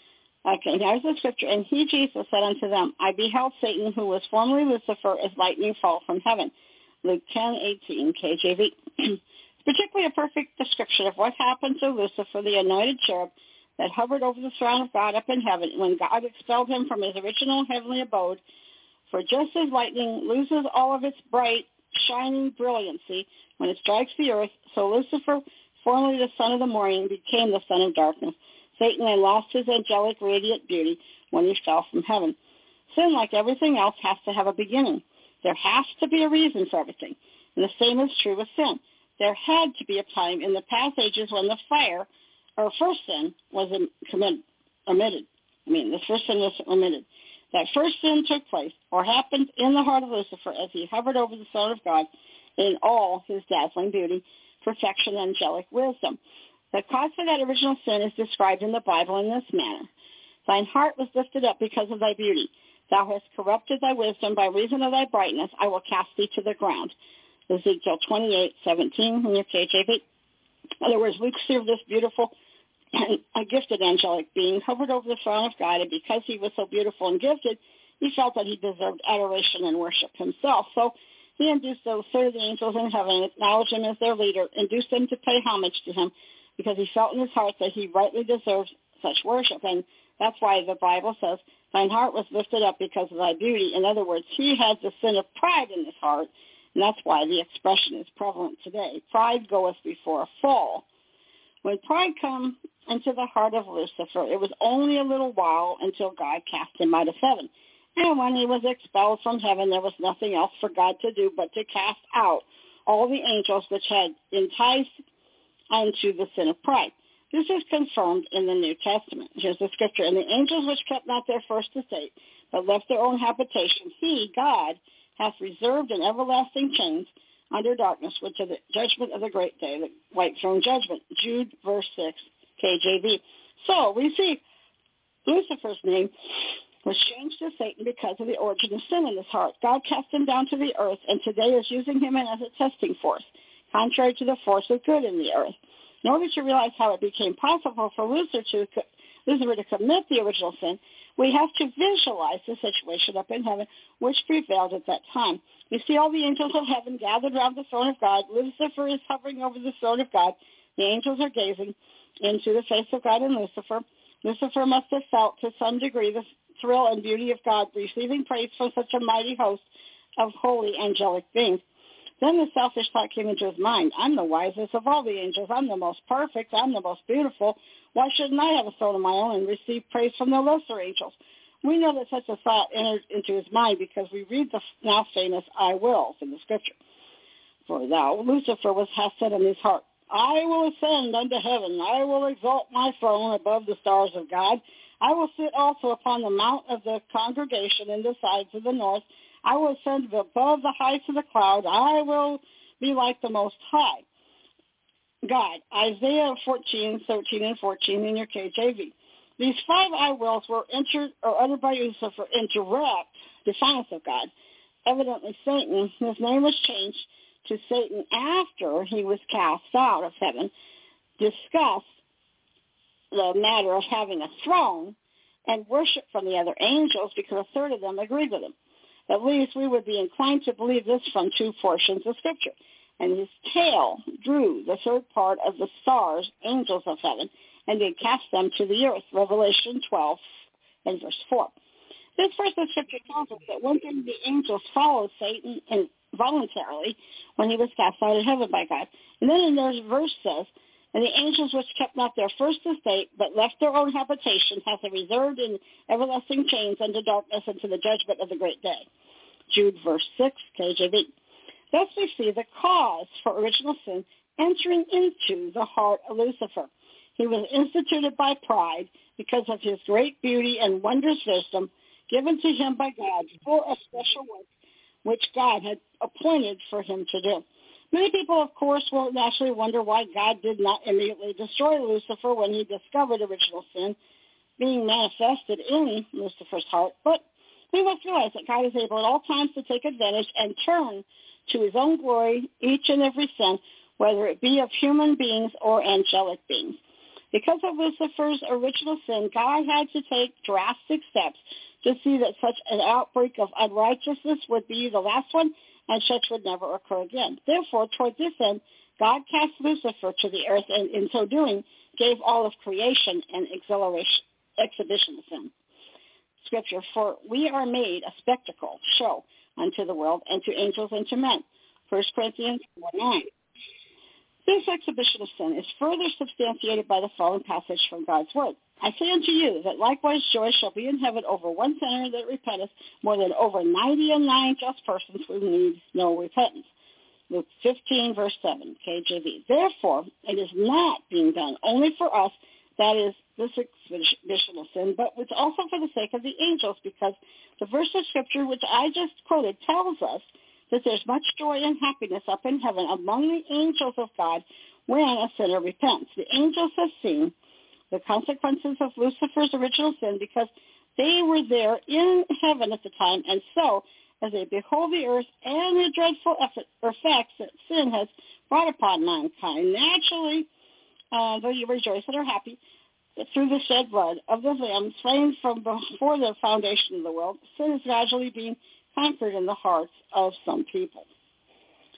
S14: Okay, here's the Scripture. And he, Jesus, said unto them, I beheld Satan, who was formerly Lucifer, as lightning fall from heaven. Luke ten eighteen, K J V. It's particularly a perfect description of what happened to Lucifer, the anointed cherub, that hovered over the throne of God up in heaven when God expelled him from his original heavenly abode. For just as lightning loses all of its bright, shining brilliancy when it strikes the earth, so Lucifer, formerly the son of the morning, became the son of darkness. Satan then lost his angelic radiant beauty when he fell from heaven. Sin, like everything else, has to have a beginning. There has to be a reason for everything. And the same is true with sin. There had to be a time in the past ages when the fire, or first sin, was committed, omitted. I mean, the first sin was omitted. That first sin took place, or happened in the heart of Lucifer as he hovered over the throne of God in all his dazzling beauty, perfection, and angelic wisdom. The cause for that original sin is described in the Bible in this manner. Thine heart was lifted up because of thy beauty. Thou hast corrupted thy wisdom by reason of thy brightness. I will cast thee to the ground. Ezekiel twenty-eight seventeen in your K J V. In other words, we see this beautiful and a gifted angelic being hovered over the throne of God, and because he was so beautiful and gifted, he felt that he deserved adoration and worship himself. So he induced those thirty angels in heaven, acknowledged him as their leader, induced them to pay homage to him, because he felt in his heart that he rightly deserved such worship. And that's why the Bible says, thine heart was lifted up because of thy beauty. In other words, he had the sin of pride in his heart, and that's why the expression is prevalent today. Pride goeth before a fall. When pride come into the heart of Lucifer, it was only a little while until God cast him out of heaven. And when he was expelled from heaven, there was nothing else for God to do but to cast out all the angels which had enticed unto the sin of pride. This is confirmed in the New Testament. Here's the scripture. And the angels which kept not their first estate, but left their own habitation, he, God, hath reserved in everlasting chains under darkness, which is the judgment of the great day, the white throne judgment. Jude, verse six, K J V. So we see Lucifer's name was changed to Satan because of the origin of sin in his heart. God cast him down to the earth, and today is using him as a testing force, contrary to the force of good in the earth. In order to realize how it became possible for Lucifer to, Lucifer to commit the original sin, we have to visualize the situation up in heaven, which prevailed at that time. We see all the angels of heaven gathered around the throne of God. Lucifer is hovering over the throne of God. The angels are gazing into the face of God and Lucifer. Lucifer must have felt to some degree the thrill and beauty of God, receiving praise from such a mighty host of holy angelic beings. Then the selfish thought came into his mind, I'm the wisest of all the angels. I'm the most perfect. I'm the most beautiful. Why shouldn't I have a throne of my own and receive praise from the lesser angels? We know that such a thought entered into his mind because we read the now famous I wills in the scripture. For thou, Lucifer, was hath said in his heart, I will ascend unto heaven. I will exalt my throne above the stars of God. I will sit also upon the mount of the congregation in the sides of the north. I will ascend above the heights of the cloud. I will be like the Most High. God, Isaiah fourteen, thirteen, and fourteen in your K J V. These five I wills were entered or uttered by Lucifer in direct defiance of God. Evidently Satan, his name was changed to Satan after he was cast out of heaven, discussed the matter of having a throne and worship from the other angels because a third of them agreed with him. At least we would be inclined to believe this from two portions of Scripture. And his tail drew the third part of the stars, angels of heaven, and did cast them to the earth. Revelation twelve and verse four. This verse of Scripture tells us that one thing the angels followed Satan involuntarily when he was cast out of heaven by God. And then in this verse says, and the angels which kept not their first estate, but left their own habitation, hath they reserved in everlasting chains unto darkness and to the judgment of the great day. Jude, verse six, K J V. Thus we see the cause for original sin entering into the heart of Lucifer. He was instituted by pride because of his great beauty and wondrous wisdom given to him by God for a special work which God had appointed for him to do. Many people, of course, will naturally wonder why God did not immediately destroy Lucifer when he discovered original sin being manifested in Lucifer's heart. But we must realize that God is able at all times to take advantage and turn to his own glory each and every sin, whether it be of human beings or angelic beings. Because of Lucifer's original sin, God had to take drastic steps to see that such an outbreak of unrighteousness would be the last one, and such would never occur again. Therefore, toward this end, God cast Lucifer to the earth, and in so doing, gave all of creation an exhilaration, exhibition of sin. Scripture, for we are made a spectacle, show unto the world, and to angels and to men. First Corinthians four nine. This exhibition of sin is further substantiated by the following passage from God's Word. I say unto you that likewise joy shall be in heaven over one sinner that repenteth, more than over ninety and nine just persons who need no repentance. Luke fifteen, verse seven, K J V. Therefore, it is not being done only for us, that is, this exhibition of sin, but it's also for the sake of the angels, because the verse of Scripture which I just quoted tells us that there's much joy and happiness up in heaven among the angels of God when a sinner repents. The angels have seen the consequences of Lucifer's original sin because they were there in heaven at the time, and so as they behold the earth and the dreadful effects that sin has brought upon mankind, naturally uh, they rejoice and are happy that through the shed blood of the Lamb slain from before the foundation of the world, sin is gradually being conquered in the hearts of some people.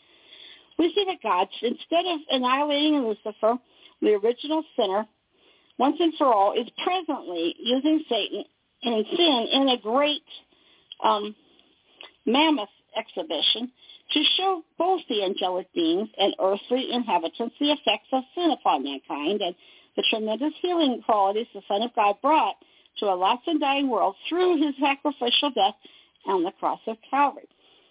S14: We see that God, instead of annihilating Lucifer, the original sinner, once and for all, is presently using Satan and sin in a great um, mammoth exhibition to show both the angelic beings and earthly inhabitants the effects of sin upon mankind and the tremendous healing qualities the Son of God brought to a lost and dying world through his sacrificial death on the cross of Calvary.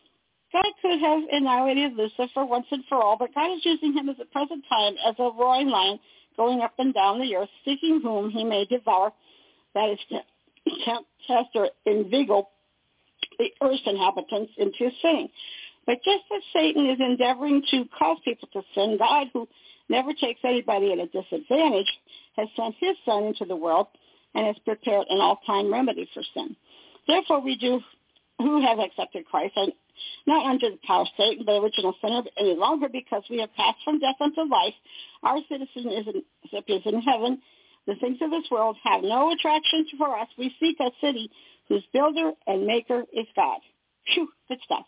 S14: God could have annihilated Lucifer once and for all, but God is using him at the present time as a roaring lion going up and down the earth, seeking whom he may devour, that is, to tempt, test, or inveigle the earth's inhabitants into sinning. But just as Satan is endeavoring to cause people to sin, God, who never takes anybody at a disadvantage, has sent his Son into the world and has prepared an all-time remedy for sin. Therefore, we do, who have accepted Christ, are not under the power of Satan, but original sinner any longer, because we have passed from death unto life. Our citizenship is in heaven. The things of this world have no attraction for us. We seek a city whose builder and maker is God. Phew, good stuff.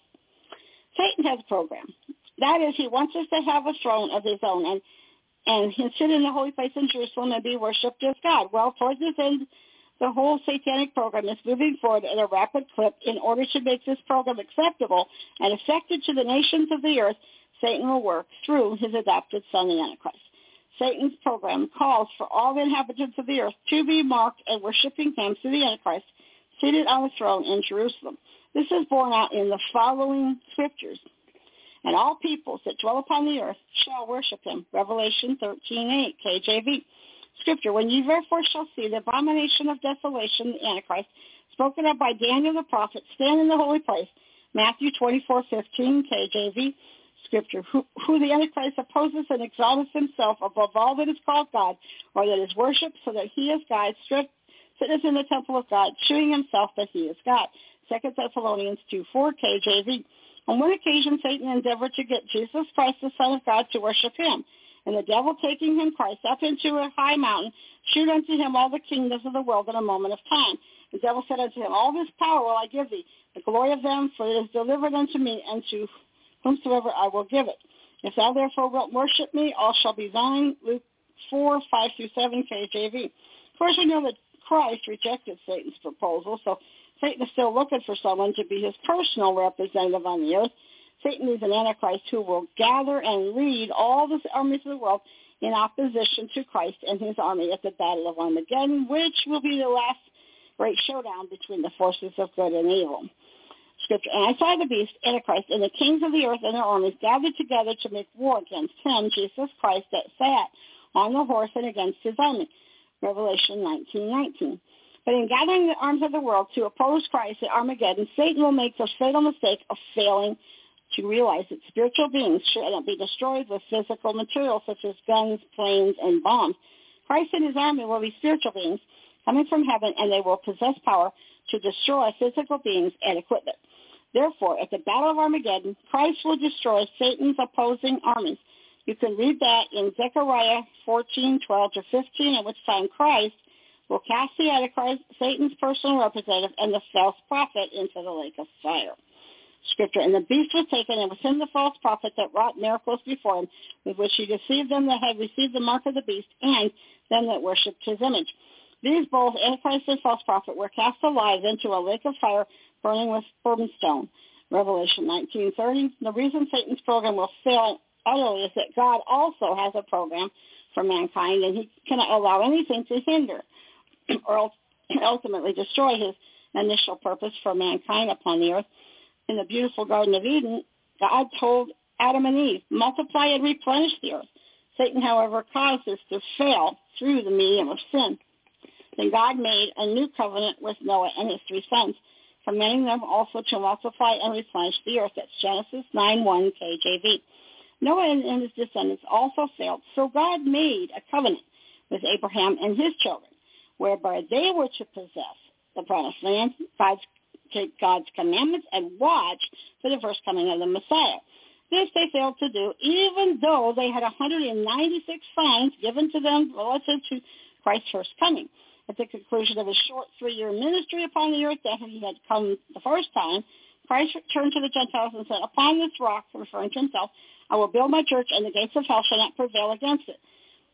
S14: Satan has a program. That is, he wants us to have a throne of his own and and sit in the holy place in Jerusalem and be worshipped as God. Well, towards this end, the whole satanic program is moving forward at a rapid clip. In order to make this program acceptable and effective to the nations of the earth, Satan will work through his adopted son, the Antichrist. Satan's program calls for all the inhabitants of the earth to be marked and worshiping him through the Antichrist, seated on the throne in Jerusalem. This is borne out in the following scriptures. And all peoples that dwell upon the earth shall worship him. Revelation thirteen eight, K J V. Scripture, when ye therefore shall see the abomination of desolation, the Antichrist, spoken of by Daniel the prophet, stand in the holy place. Matthew twenty-four fifteen, K J V. Scripture, who, who the Antichrist opposes and exalteth himself above all that is called God, or that is worshipped, so that he is God, sitteth in the temple of God, shewing himself that he is God. Second Thessalonians two four, K J V. On one occasion, Satan endeavored to get Jesus Christ, the Son of God, to worship him. And the devil, taking him, Christ, up into a high mountain, shewed unto him all the kingdoms of the world in a moment of time. The devil said unto him, all this power will I give thee, the glory of them, for it is delivered unto me, and to whomsoever I will give it. If thou therefore wilt worship me, all shall be thine. Luke four, five through seven, K J V. Of course, we know that Christ rejected Satan's proposal, so Satan is still looking for someone to be his personal representative on the earth. Satan is an Antichrist who will gather and lead all the armies of the world in opposition to Christ and his army at the Battle of Armageddon, which will be the last great showdown between the forces of good and evil. Scripture, and I saw the beast, Antichrist, and the kings of the earth and their armies gathered together to make war against him, Jesus Christ, that sat on the horse, and against his army. Revelation nineteen nineteen. But in gathering the arms of the world to oppose Christ at Armageddon, Satan will make the fatal mistake of failing to realize that spiritual beings should not be destroyed with physical materials such as guns, planes, and bombs. Christ and his army will be spiritual beings coming from heaven, and they will possess power to destroy physical beings and equipment. Therefore, at the Battle of Armageddon, Christ will destroy Satan's opposing armies. You can read that in Zechariah fourteen, twelve to fifteen, at which time Christ will cast the Antichrist, Satan's personal representative, and the false prophet into the lake of fire. Scripture, and the beast was taken, and with him the false prophet that wrought miracles before him, with which he deceived them that had received the mark of the beast, and them that worshipped his image. These both, Antichrist and false prophet, were cast alive into a lake of fire burning with brimstone. Revelation nineteen thirty. The reason Satan's program will fail utterly is that God also has a program for mankind, and he cannot allow anything to hinder or ultimately destroy his initial purpose for mankind upon the earth. In the beautiful Garden of Eden, God told Adam and Eve, multiply and replenish the earth. Satan, however, caused this to fail through the medium of sin. Then God made a new covenant with Noah and his three sons, commanding them also to multiply and replenish the earth. That's Genesis nine one, K J V. Noah and his descendants also failed, so God made a covenant with Abraham and his children, whereby they were to possess the promised land, God's, take God's commandments, and watch for the first coming of the Messiah. This they failed to do, even though they had one hundred ninety-six signs given to them relative to Christ's first coming. At the conclusion of his short three-year ministry upon the earth that he had come the first time, Christ returned to the Gentiles and said, upon this rock, referring to himself, I will build my church, and the gates of hell shall not prevail against it.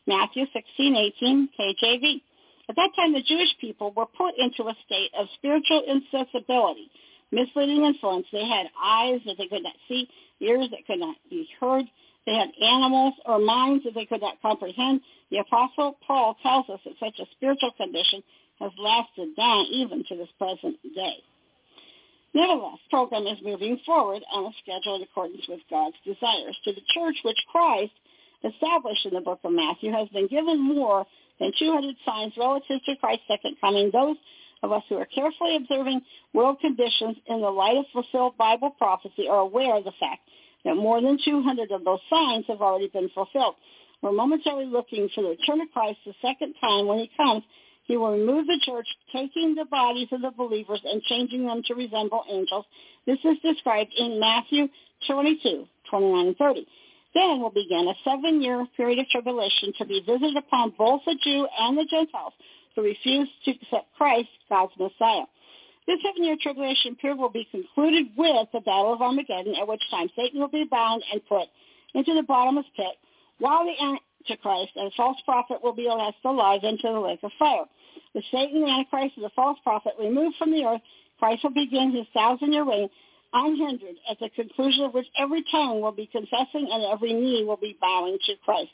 S14: Matthew sixteen eighteen, K J V. At that time, the Jewish people were put into a state of spiritual insensibility, misleading influence. They had eyes that they could not see, ears that could not be heard. They had animals or minds that they could not comprehend. The Apostle Paul tells us that such a spiritual condition has lasted down even to this present day. Nevertheless, the program is moving forward on a schedule in accordance with God's desires. To the church which Christ established in the book of Matthew has been given more than two hundred signs relative to Christ's second coming. Those of us who are carefully observing world conditions in the light of fulfilled Bible prophecy are aware of the fact that more than two hundred of those signs have already been fulfilled. We're momentarily looking for the return of Christ the second time. When he comes, he will remove the church, taking the bodies of the believers and changing them to resemble angels. This is described in Matthew twenty-two, twenty-nine and thirty. Then will begin a seven-year period of tribulation to be visited upon both the Jew and the Gentiles who refuse to accept Christ, God's Messiah. This seven-year tribulation period will be concluded with the Battle of Armageddon, at which time Satan will be bound and put into the bottomless pit, while the Antichrist and the false prophet will be cast alive into the lake of fire. With Satan, the Antichrist, and the false prophet removed from the earth, Christ will begin his thousand-year reign unhindered, at the conclusion of which every tongue will be confessing and every knee will be bowing to Christ.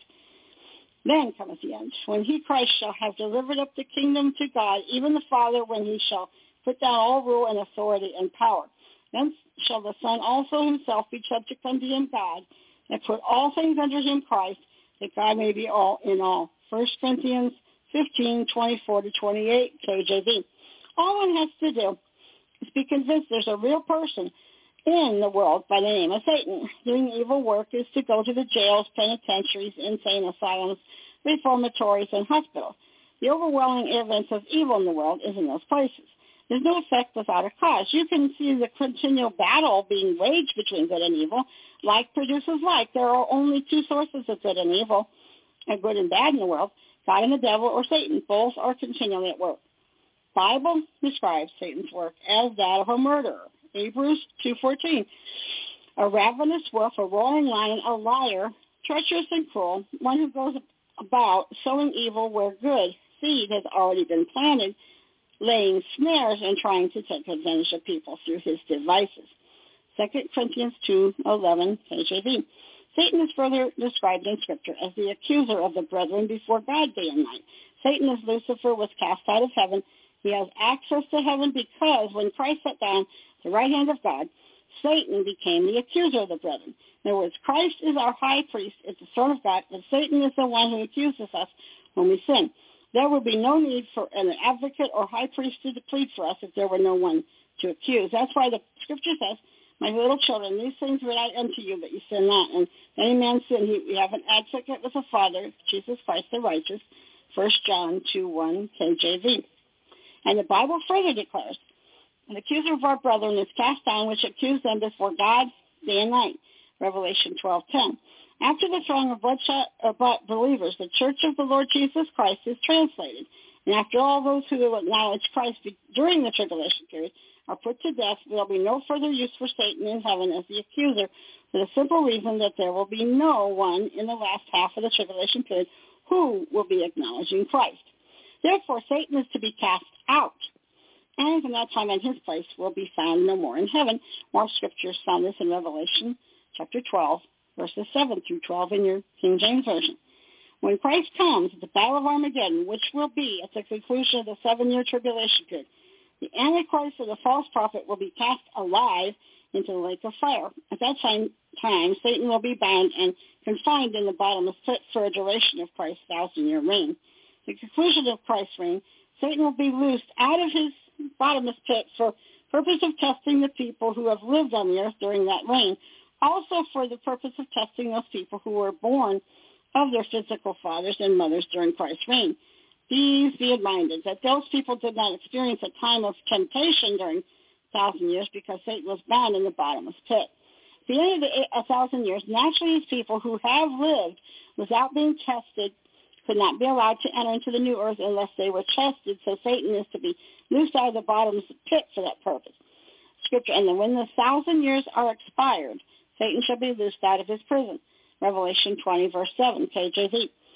S14: Then cometh the end, when he, Christ, shall have delivered up the kingdom to God, even the Father, when he shall put down all rule and authority and power. Then shall the Son also himself be subject unto him, God, and put all things under him, Christ, that God may be all in all. First Corinthians fifteen, twenty-four to twenty-eight, K J V. All one has to do is be convinced there's a real person in the world by the name of Satan. Doing evil work is to go to the jails, penitentiaries, insane asylums, reformatories, and hospitals. The overwhelming evidence of evil in the world is in those places. There's no effect without a cause. You can see the continual battle being waged between good and evil. Like produces like. There are only two sources of good and evil, and good and bad in the world, God and the devil or Satan. Both are continually at work. Bible describes Satan's work as that of a murderer. Hebrews two fourteen. A ravenous wolf, a roaring lion, a liar, treacherous and cruel, one who goes about sowing evil where good seed has already been planted, laying snares and trying to take advantage of people through his devices. Second Corinthians two eleven, K J V. Satan is further described in Scripture as the accuser of the brethren before God day and night. Satan, as Lucifer, was cast out of heaven. He has access to heaven because when Christ sat down the right hand of God, Satan became the accuser of the brethren. In other words, Christ is our high priest at the throne of God, but Satan is the one who accuses us when we sin. There would be no need for an advocate or high priest to plead for us if there were no one to accuse. That's why the Scripture says, my little children, these things write I unto you, that you sin not. And if any man sin, he, we have an advocate with the Father, Jesus Christ the righteous, First John two one, K J V. And the Bible further declares, an accuser of our brethren is cast down, which accuse them before God day and night. Revelation twelve ten. After the throng of bloodshot believers, the church of the Lord Jesus Christ is translated. And after all those who acknowledge Christ during the tribulation period are put to death, there will be no further use for Satan in heaven as the accuser, for the simple reason that there will be no one in the last half of the tribulation period who will be acknowledging Christ. Therefore, Satan is to be cast out. And from that time on, his place will be found no more in heaven. More scriptures found this in Revelation chapter twelve, verses seven through twelve in your King James Version. When Christ comes at the Battle of Armageddon, which will be at the conclusion of the seven-year tribulation period, the Antichrist or the false prophet will be cast alive into the lake of fire. At that time, time Satan will be bound and confined in the bottomless pit for a duration of Christ's thousand-year reign. At the conclusion of Christ's reign, Satan will be loosed out of his bottomless pit for purpose of testing the people who have lived on the earth during that reign, also for the purpose of testing those people who were born of their physical fathers and mothers during Christ's reign. Please be reminded that those people did not experience a time of temptation during a thousand years because Satan was bound in the bottomless pit. At the end of the a thousand years, naturally these people who have lived without being tested could not be allowed to enter into the new earth unless they were tested, so Satan is to be loosed out of the bottomless pit for that purpose. Scripture, and then when the thousand years are expired, Satan shall be loosed out of his prison. Revelation twenty, verse seven, K J V.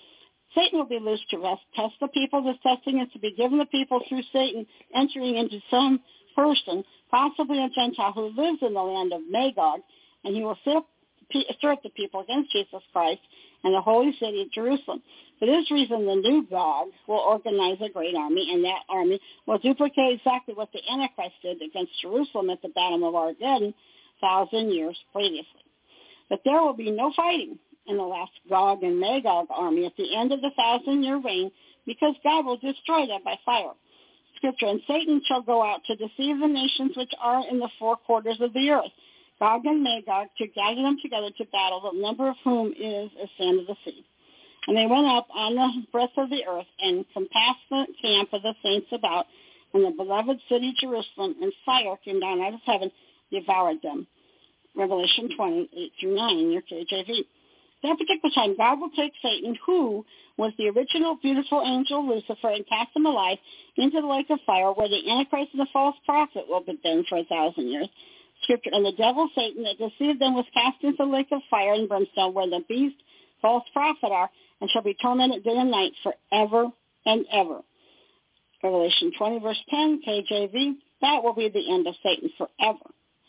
S14: Satan will be loosed to rest, test the people. This testing is to be given the people through Satan entering into some person, possibly a Gentile who lives in the land of Magog, and he will stir up the people against Jesus Christ and the holy city of Jerusalem. For this reason, the new Gog will organize a great army, and that army will duplicate exactly what the Antichrist did against Jerusalem at the Battle of Armageddon thousand years previously. But there will be no fighting in the last Gog and Magog army at the end of the thousand-year reign, because God will destroy them by fire. Scripture, and Satan shall go out to deceive the nations which are in the four quarters of the earth, Gog and Magog, to gather them together to battle, the number of whom is as sand of the sea. And they went up on the breadth of the earth and compassed the camp of the saints about, and the beloved city Jerusalem, and fire came down out of heaven, devoured them. Revelation twenty, eight through nine in your K J V. At that particular time, God will take Satan, who was the original beautiful angel Lucifer, and cast him alive into the lake of fire, where the Antichrist and the false prophet will be been for a thousand years. Scripture, and the devil Satan that deceived them was cast into the lake of fire and brimstone, where the beast, false prophet are, and shall be tormented day and night forever and ever. Revelation twenty, verse ten, K J V, that will be the end of Satan forever.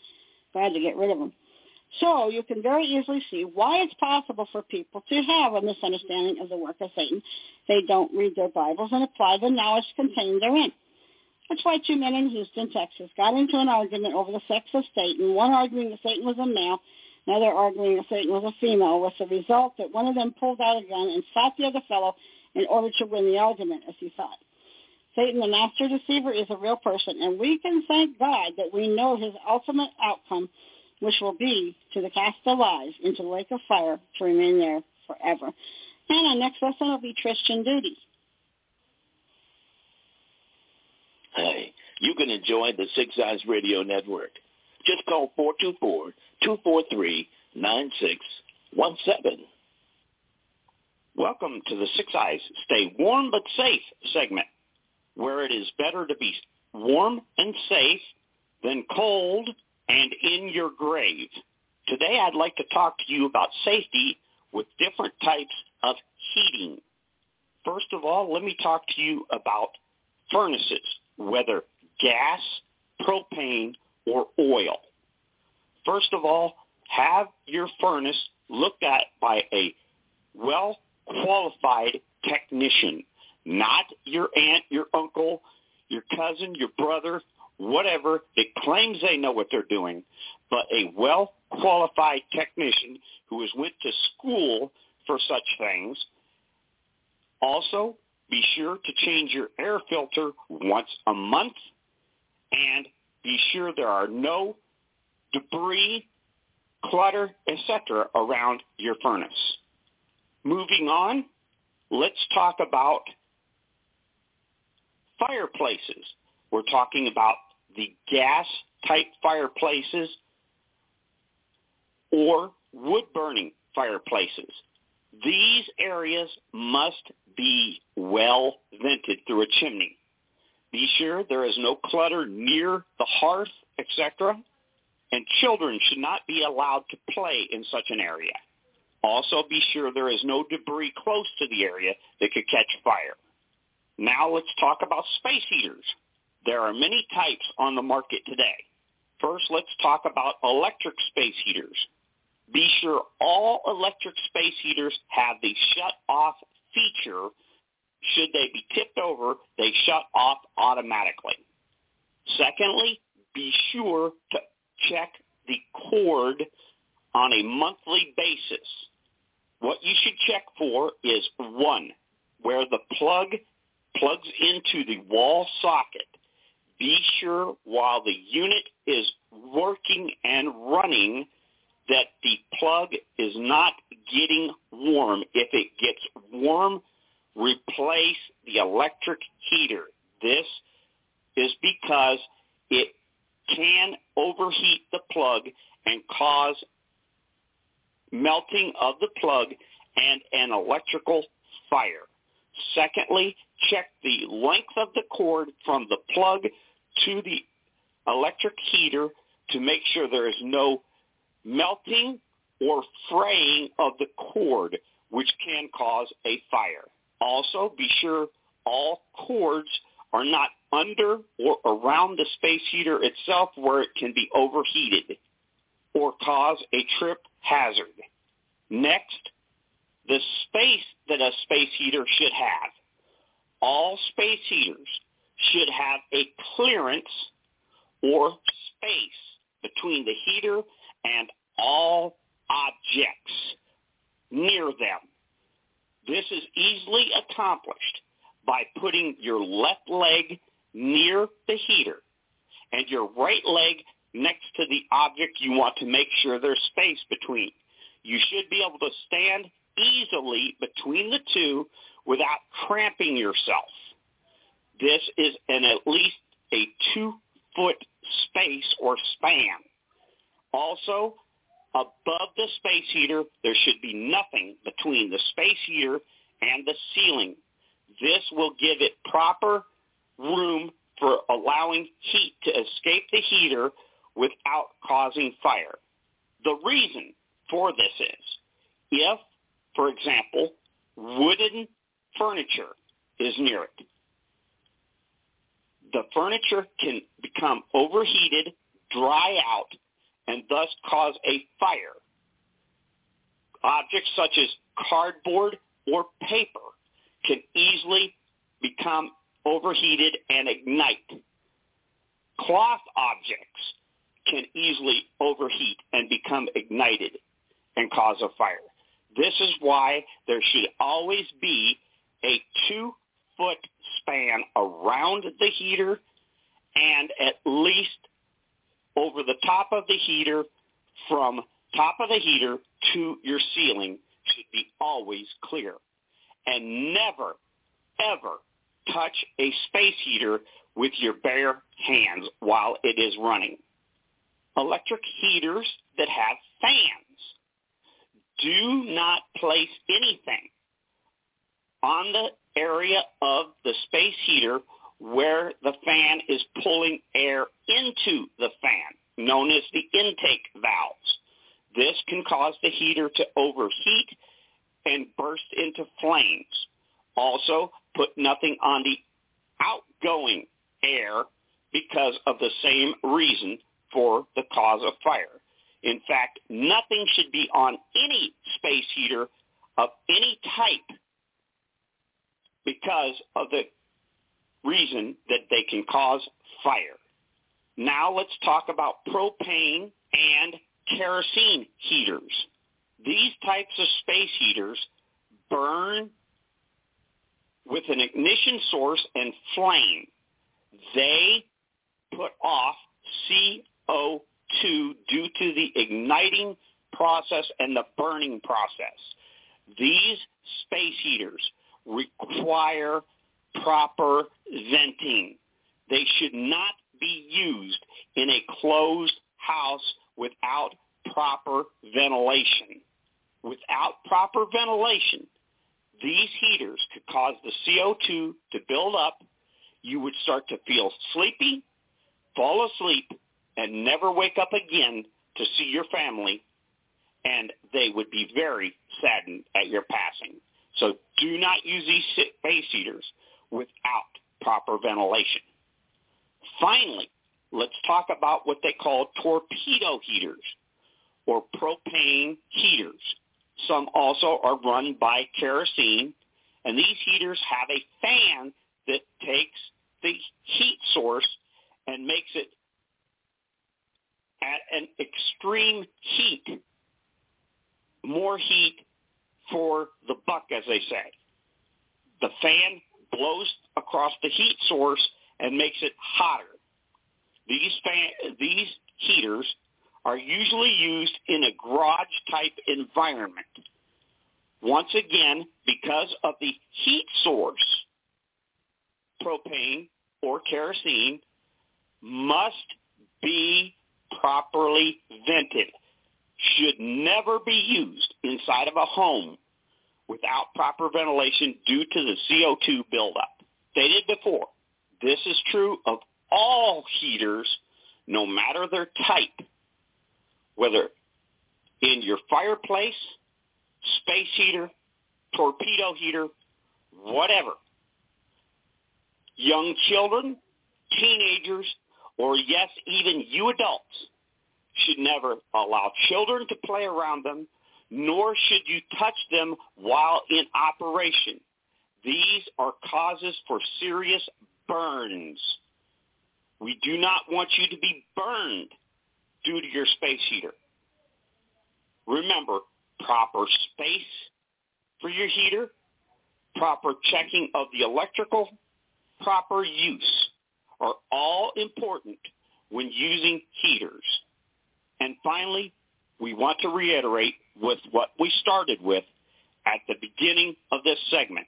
S14: Glad to get rid of him. So you can very easily see why it's possible for people to have a misunderstanding of the work of Satan. They don't read their Bibles and apply the knowledge contained therein. That's why two men in Houston, Texas, got into an argument over the sex of Satan, one arguing that Satan was a male, another arguing that Satan was a female, with the result that one of them pulled out a gun and shot the other fellow in order to win the argument, as he thought. Satan, the master deceiver, is a real person, and we can thank God that we know his ultimate outcome, which will be to the cast alive into the lake of fire to remain there forever. And our next lesson will be Christian duty.
S12: Hey, you can enjoy the Six Eyes Radio Network. Just call four two four, two four three, nine six one seven.
S1: Welcome to the Six Eyes Stay Warm But Safe segment, where it is better to be warm and safe than cold and in your grave. Today I'd like to talk to you about safety with different types of heating. First of all, let me talk to you about furnaces, whether gas, propane, or oil. First of all, have your furnace looked at by a well-qualified technician, not your aunt, your uncle, your cousin, your brother, whatever that claims they know what they're doing, but a well-qualified technician who has went to school for such things. Also, be sure to change your air filter once a month, and be sure there are no debris, clutter, et cetera around your furnace. Moving on, let's talk about fireplaces. We're talking about the gas-type fireplaces or wood-burning fireplaces. These areas must be well vented through a chimney. Be sure there is no clutter near the hearth, et cetera, and children should not be allowed to play in such an area. Also, be sure there is no debris close to the area that could catch fire. Now let's talk about space heaters. There are many types on the market today. First, let's talk about electric space heaters. Be sure all electric space heaters have the shut-off feature. Should they be tipped over, they shut off automatically. Secondly, be sure to check the cord on a monthly basis. What you should check for is, one, where the plug plugs into the wall socket. Be sure while the unit is working and running that the plug is not getting warm. If it gets warm, replace the electric heater. This is because it can overheat the plug and cause melting of the plug and an electrical fire. Secondly, check the length of the cord from the plug to the electric heater to make sure there is no melting or fraying of the cord, which can cause a fire. Also, be sure all cords are not under or around the space heater itself where it can be overheated or cause a trip hazard. Next, the space that a space heater should have. All space heaters should have a clearance or space between the heater and all objects near them. This is easily accomplished by putting your left leg near the heater and your right leg next to the object you want to make sure there's space between. You should be able to stand easily between the two without cramping yourself. This is an at least a two-foot space or span. Also, above the space heater, there should be nothing between the space heater and the ceiling. This will give it proper room for allowing heat to escape the heater without causing fire. The reason for this is if, for example, wooden furniture is near it, the furniture can become overheated, dry out, and thus cause a fire. Objects such as cardboard or paper can easily become overheated and ignite. Cloth objects can easily overheat and become ignited and cause a fire. This is why there should always be a two-foot span around the heater and at least over the top of the heater, from top of the heater to your ceiling should be always clear. And never, ever touch a space heater with your bare hands while it is running. Electric heaters that have fans. Do not place anything on the area of the space heater where the fan is pulling air into the fan, known as the intake valves. This can cause the heater to overheat and burst into flames. Also, put nothing on the outgoing air because of the same reason for the cause of fire. In fact, nothing should be on any space heater of any type because of the reason that they can cause fire. Now let's talk about propane and kerosene heaters. These types of space heaters burn with an ignition source and flame. They put off C O two due to the igniting process and the burning process. These space heaters require proper venting. They should not be used in a closed house without proper ventilation. Without proper ventilation, these heaters could cause the C O two to build up. You would start to feel sleepy, fall asleep, and never wake up again to see your family, and they would be very saddened at your passing. So do not use these space heaters without proper ventilation. Finally, let's talk about what they call torpedo heaters or propane heaters. Some also are run by kerosene, and these heaters have a fan that takes the heat source and makes it at an extreme heat, more heat for the buck, as they say. The fan blows across the heat source and makes it hotter. These fan, these heaters are usually used in a garage-type environment. Once again, because of the heat source, propane or kerosene must be properly vented. Should never be used inside of a home without proper ventilation due to the C O two buildup. Stated before, this is true of all heaters, no matter their type, whether in your fireplace, space heater, torpedo heater, whatever. Young children, teenagers, or yes, even you adults should never allow children to play around them, nor should you touch them while in operation. These are causes for serious burns. We do not want you to be burned due to your space heater. Remember, proper space for your heater, proper checking of the electrical, proper use are all important when using heaters. And finally, we want to reiterate with what we started with at the beginning of this segment.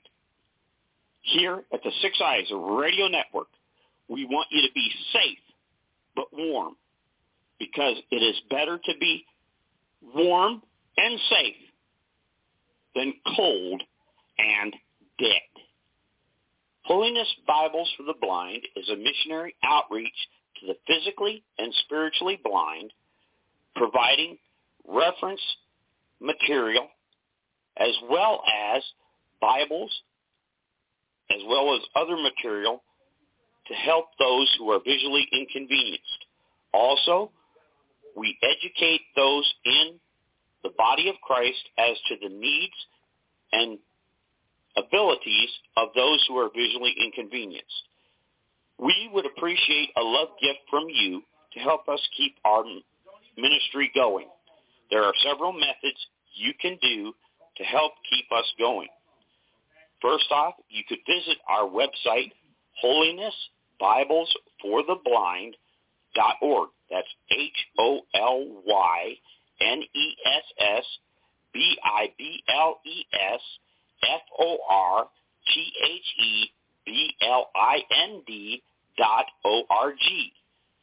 S1: Here at the Six Eyes Radio Network, we want you to be safe but warm, because it is better to be warm and safe than cold and dead. Holiness Bibles for the Blind is a missionary outreach to the physically and spiritually blind, providing reference material as well as Bibles, as well as other material to help those who are visually inconvenienced. Also, we educate those in the body of Christ as to the needs and abilities of those who are visually inconvenienced. We would appreciate a love gift from you to help us keep our ministry going. There are several methods you can do to help keep us going. First off, you could visit our website, holiness bibles for the blind dot org. That's H O L Y N E S S B I B L E S F O R T H E B L I N D dot O R G.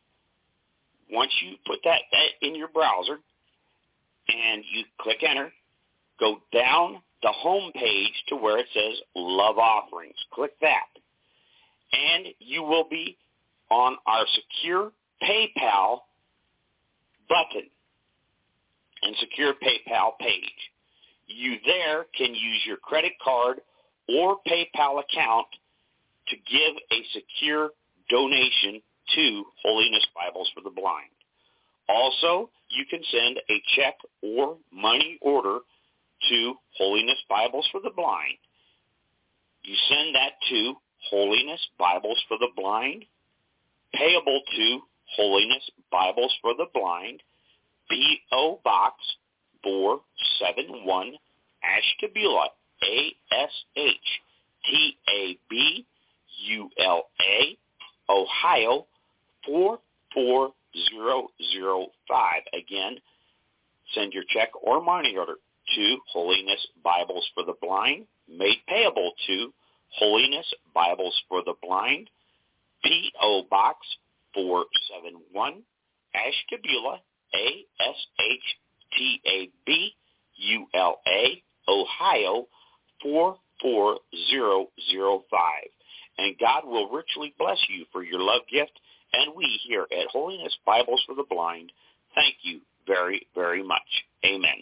S1: Once you put that, that in your browser and you click enter, go down the home page to where it says Love Offerings. Click that. And you will be on our secure PayPal button and secure PayPal page. You there can use your credit card or PayPal account to give a secure donation to Holiness Bibles for the Blind. Also, you can send a check or money order to Holiness Bibles for the Blind. You send that to Holiness Bibles for the Blind, payable to Holiness Bibles for the Blind, P O. Box four seven one, Ashtabula, A S H T A B U L A, Ohio, four four zero zero five. Again, send your check or money order to Holiness Bibles for the Blind, made payable to Holiness Bibles for the Blind, P O. Box four seven one, Ashtabula, A S H T A B U L A, Ohio, four four zero zero five. And God will richly bless you for your love gift, and we here at Holiness Bibles for the Blind thank you very, very much. Amen.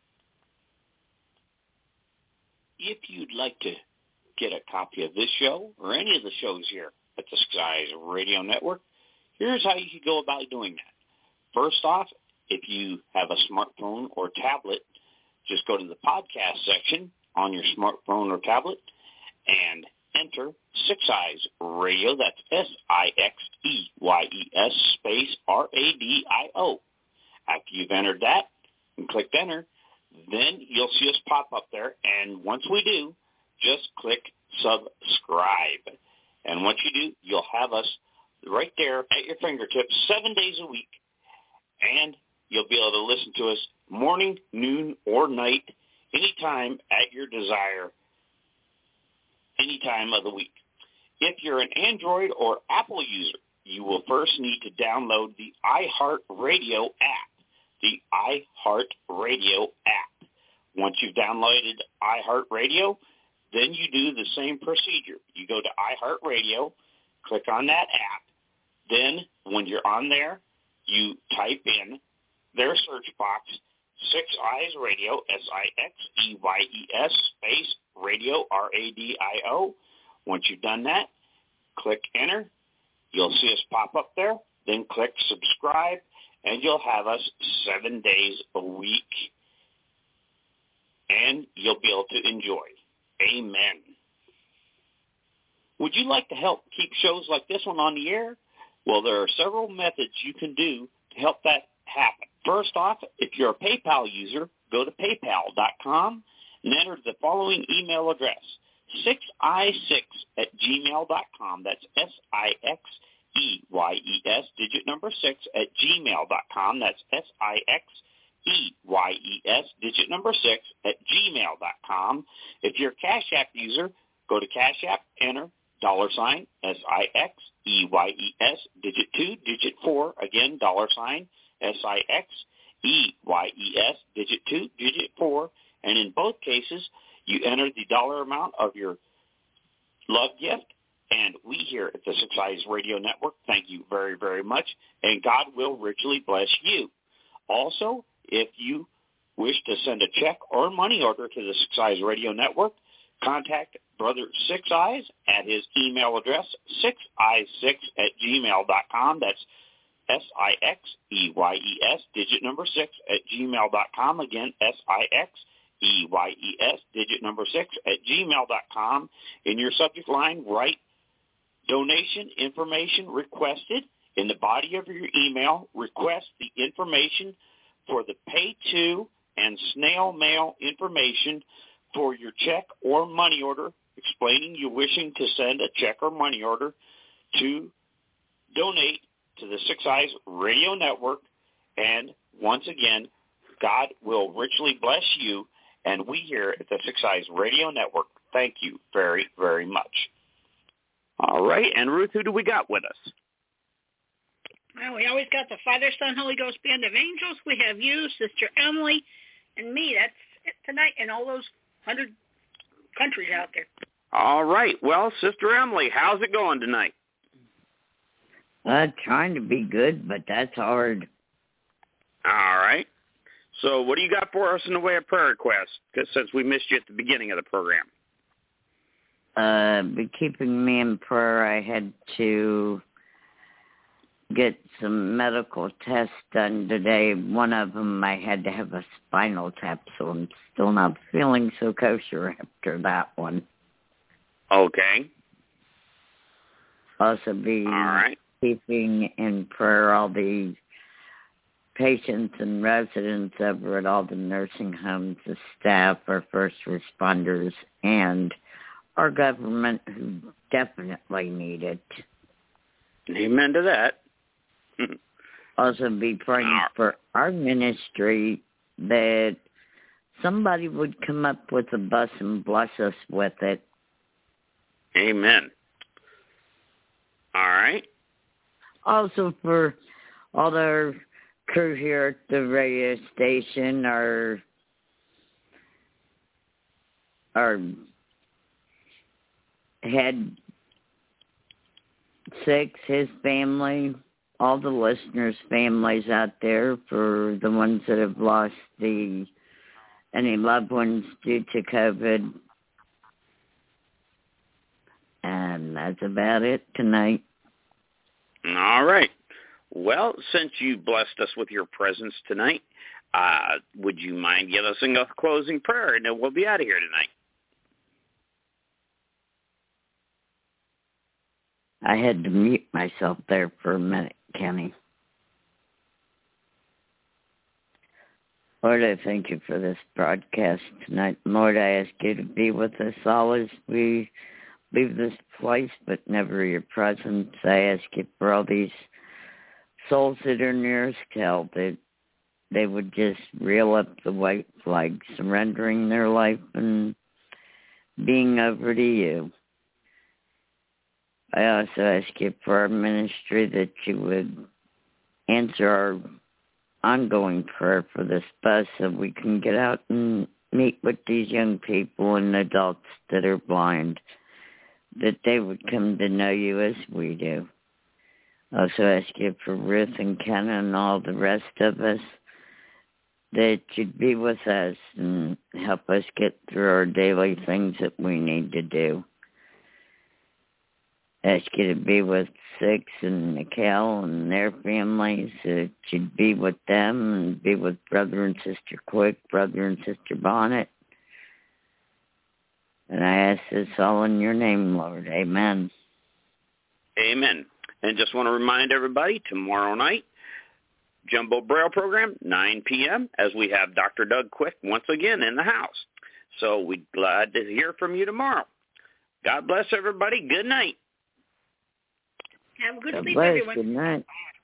S1: If you'd like to get a copy of this show or any of the shows here at the Six Eyes Radio Network, here's how you can go about doing that. First off, if you have a smartphone or tablet, just go to the podcast section on your smartphone or tablet and enter Six Eyes Radio. That's S I X E Y E S space R A D I O. After you've entered that and clicked enter, then you'll see us pop up there. And once we do, just click subscribe. And once you do, you'll have us right there at your fingertips seven days a week. And you'll be able to listen to us morning, noon, or night, anytime at your desire, any time of the week. If you're an Android or Apple user, you will first need to download the iHeartRadio app. The iHeartRadio app. Once you've downloaded iHeartRadio, then you do the same procedure. You go to iHeartRadio, click on that app. Then when you're on there, you type in their search box, Six Eyes Radio, S I X E Y E S space Radio, R A D I O. Once you've done that, click enter. You'll see us pop up there. Then click subscribe, and you'll have us seven days a week, and you'll be able to enjoy. Amen. Would you like to help keep shows like this one on the air? Well, there are several methods you can do to help that happen. First off, if you're a PayPal user, go to paypal dot com and enter the following email address, six i six at gmail dot com. That's S I X E Y E S, digit number six, at gmail dot com. That's S I X E Y E S, digit number six, at gmail dot com. If you're a Cash App user, go to Cash App, enter dollar sign, S I X E Y E S, digit two, digit four, again, dollar sign, S I X E Y E S, digit two, digit four, and in both cases, you enter the dollar amount of your love gift, and we here at the Six Eyes Radio Network thank you very, very much, and God will richly bless you. Also, if you wish to send a check or money order to the Six Eyes Radio Network, contact Brother Six Eyes at his email address, six i six at gmail dot com. That's S I X E Y E S, digit number six, at gmail dot com. Again, S I X E Y E S, digit number six, at gmail dot com. In your subject line, write donation information requested. In the body of your email, request the information for the pay to and snail mail information for your check or money order, explaining you're wishing to send a check or money order to donate to the Six Eyes Radio Network. And once again, God will richly bless you, and we here at the Six Eyes Radio Network thank you very, very much. All right, and Ruth, who do we got with us?
S2: Well, we always got the Father, Son, Holy Ghost Band of Angels. We have you, Sister Emily, and me. That's it tonight, and all those hundred countries out there.
S1: All right. Well, Sister Emily, how's it going tonight?
S15: Uh, trying to be good, but that's hard.
S1: All right. So what do you got for us in the way of prayer requests, because since we missed you at the beginning of the program?
S15: Uh, be keeping me in prayer. I had to get some medical tests done today. One of them, I had to have a spinal tap, so I'm still not feeling so kosher after that one.
S1: Okay.
S15: Also be
S1: all right.
S15: keeping in prayer all the patients and residents over at all the nursing homes, the staff, our first responders, and our government who definitely need it.
S1: Amen to that.
S15: Also be praying for our ministry that somebody would come up with a bus and bless us with it.
S1: Amen. All right.
S15: Also for all our crew here at the radio station, our our head six, his family, all the listeners' families out there, for the ones that have lost the any loved ones due to COVID. And that's about it tonight.
S1: All right. Well, since you blessed us with your presence tonight, uh, would you mind giving us a closing prayer, and then we'll be out of here tonight.
S15: I had to mute myself there for a minute, Kenny. Lord, I thank you for this broadcast tonight. Lord, I ask you to be with us all as we leave this place, but never your presence. I ask you for all these souls that are nearest hell, that they would just reel up the white flag, surrendering their life and being over to you. I also ask you for our ministry that you would answer our ongoing prayer for this bus so we can get out and meet with these young people and adults that are blind, that they would come to know you as we do. I also ask you for Ruth and Ken and all the rest of us, that you'd be with us and help us get through our daily things that we need to do. Ask you to be with Six and Mikhail and their families, that you'd be with them and be with Brother and Sister Quick, Brother and Sister Bonnet. And I ask this all in your name, Lord. Amen.
S1: Amen. And just want to remind everybody, tomorrow night, Jumbo Braille program, nine p.m., as we have Doctor Doug Quick once again in the house. So we're glad to hear from you tomorrow. God bless everybody. Good night.
S2: Have a good
S15: God
S2: sleep,
S15: bless.
S2: everyone.
S15: Good night.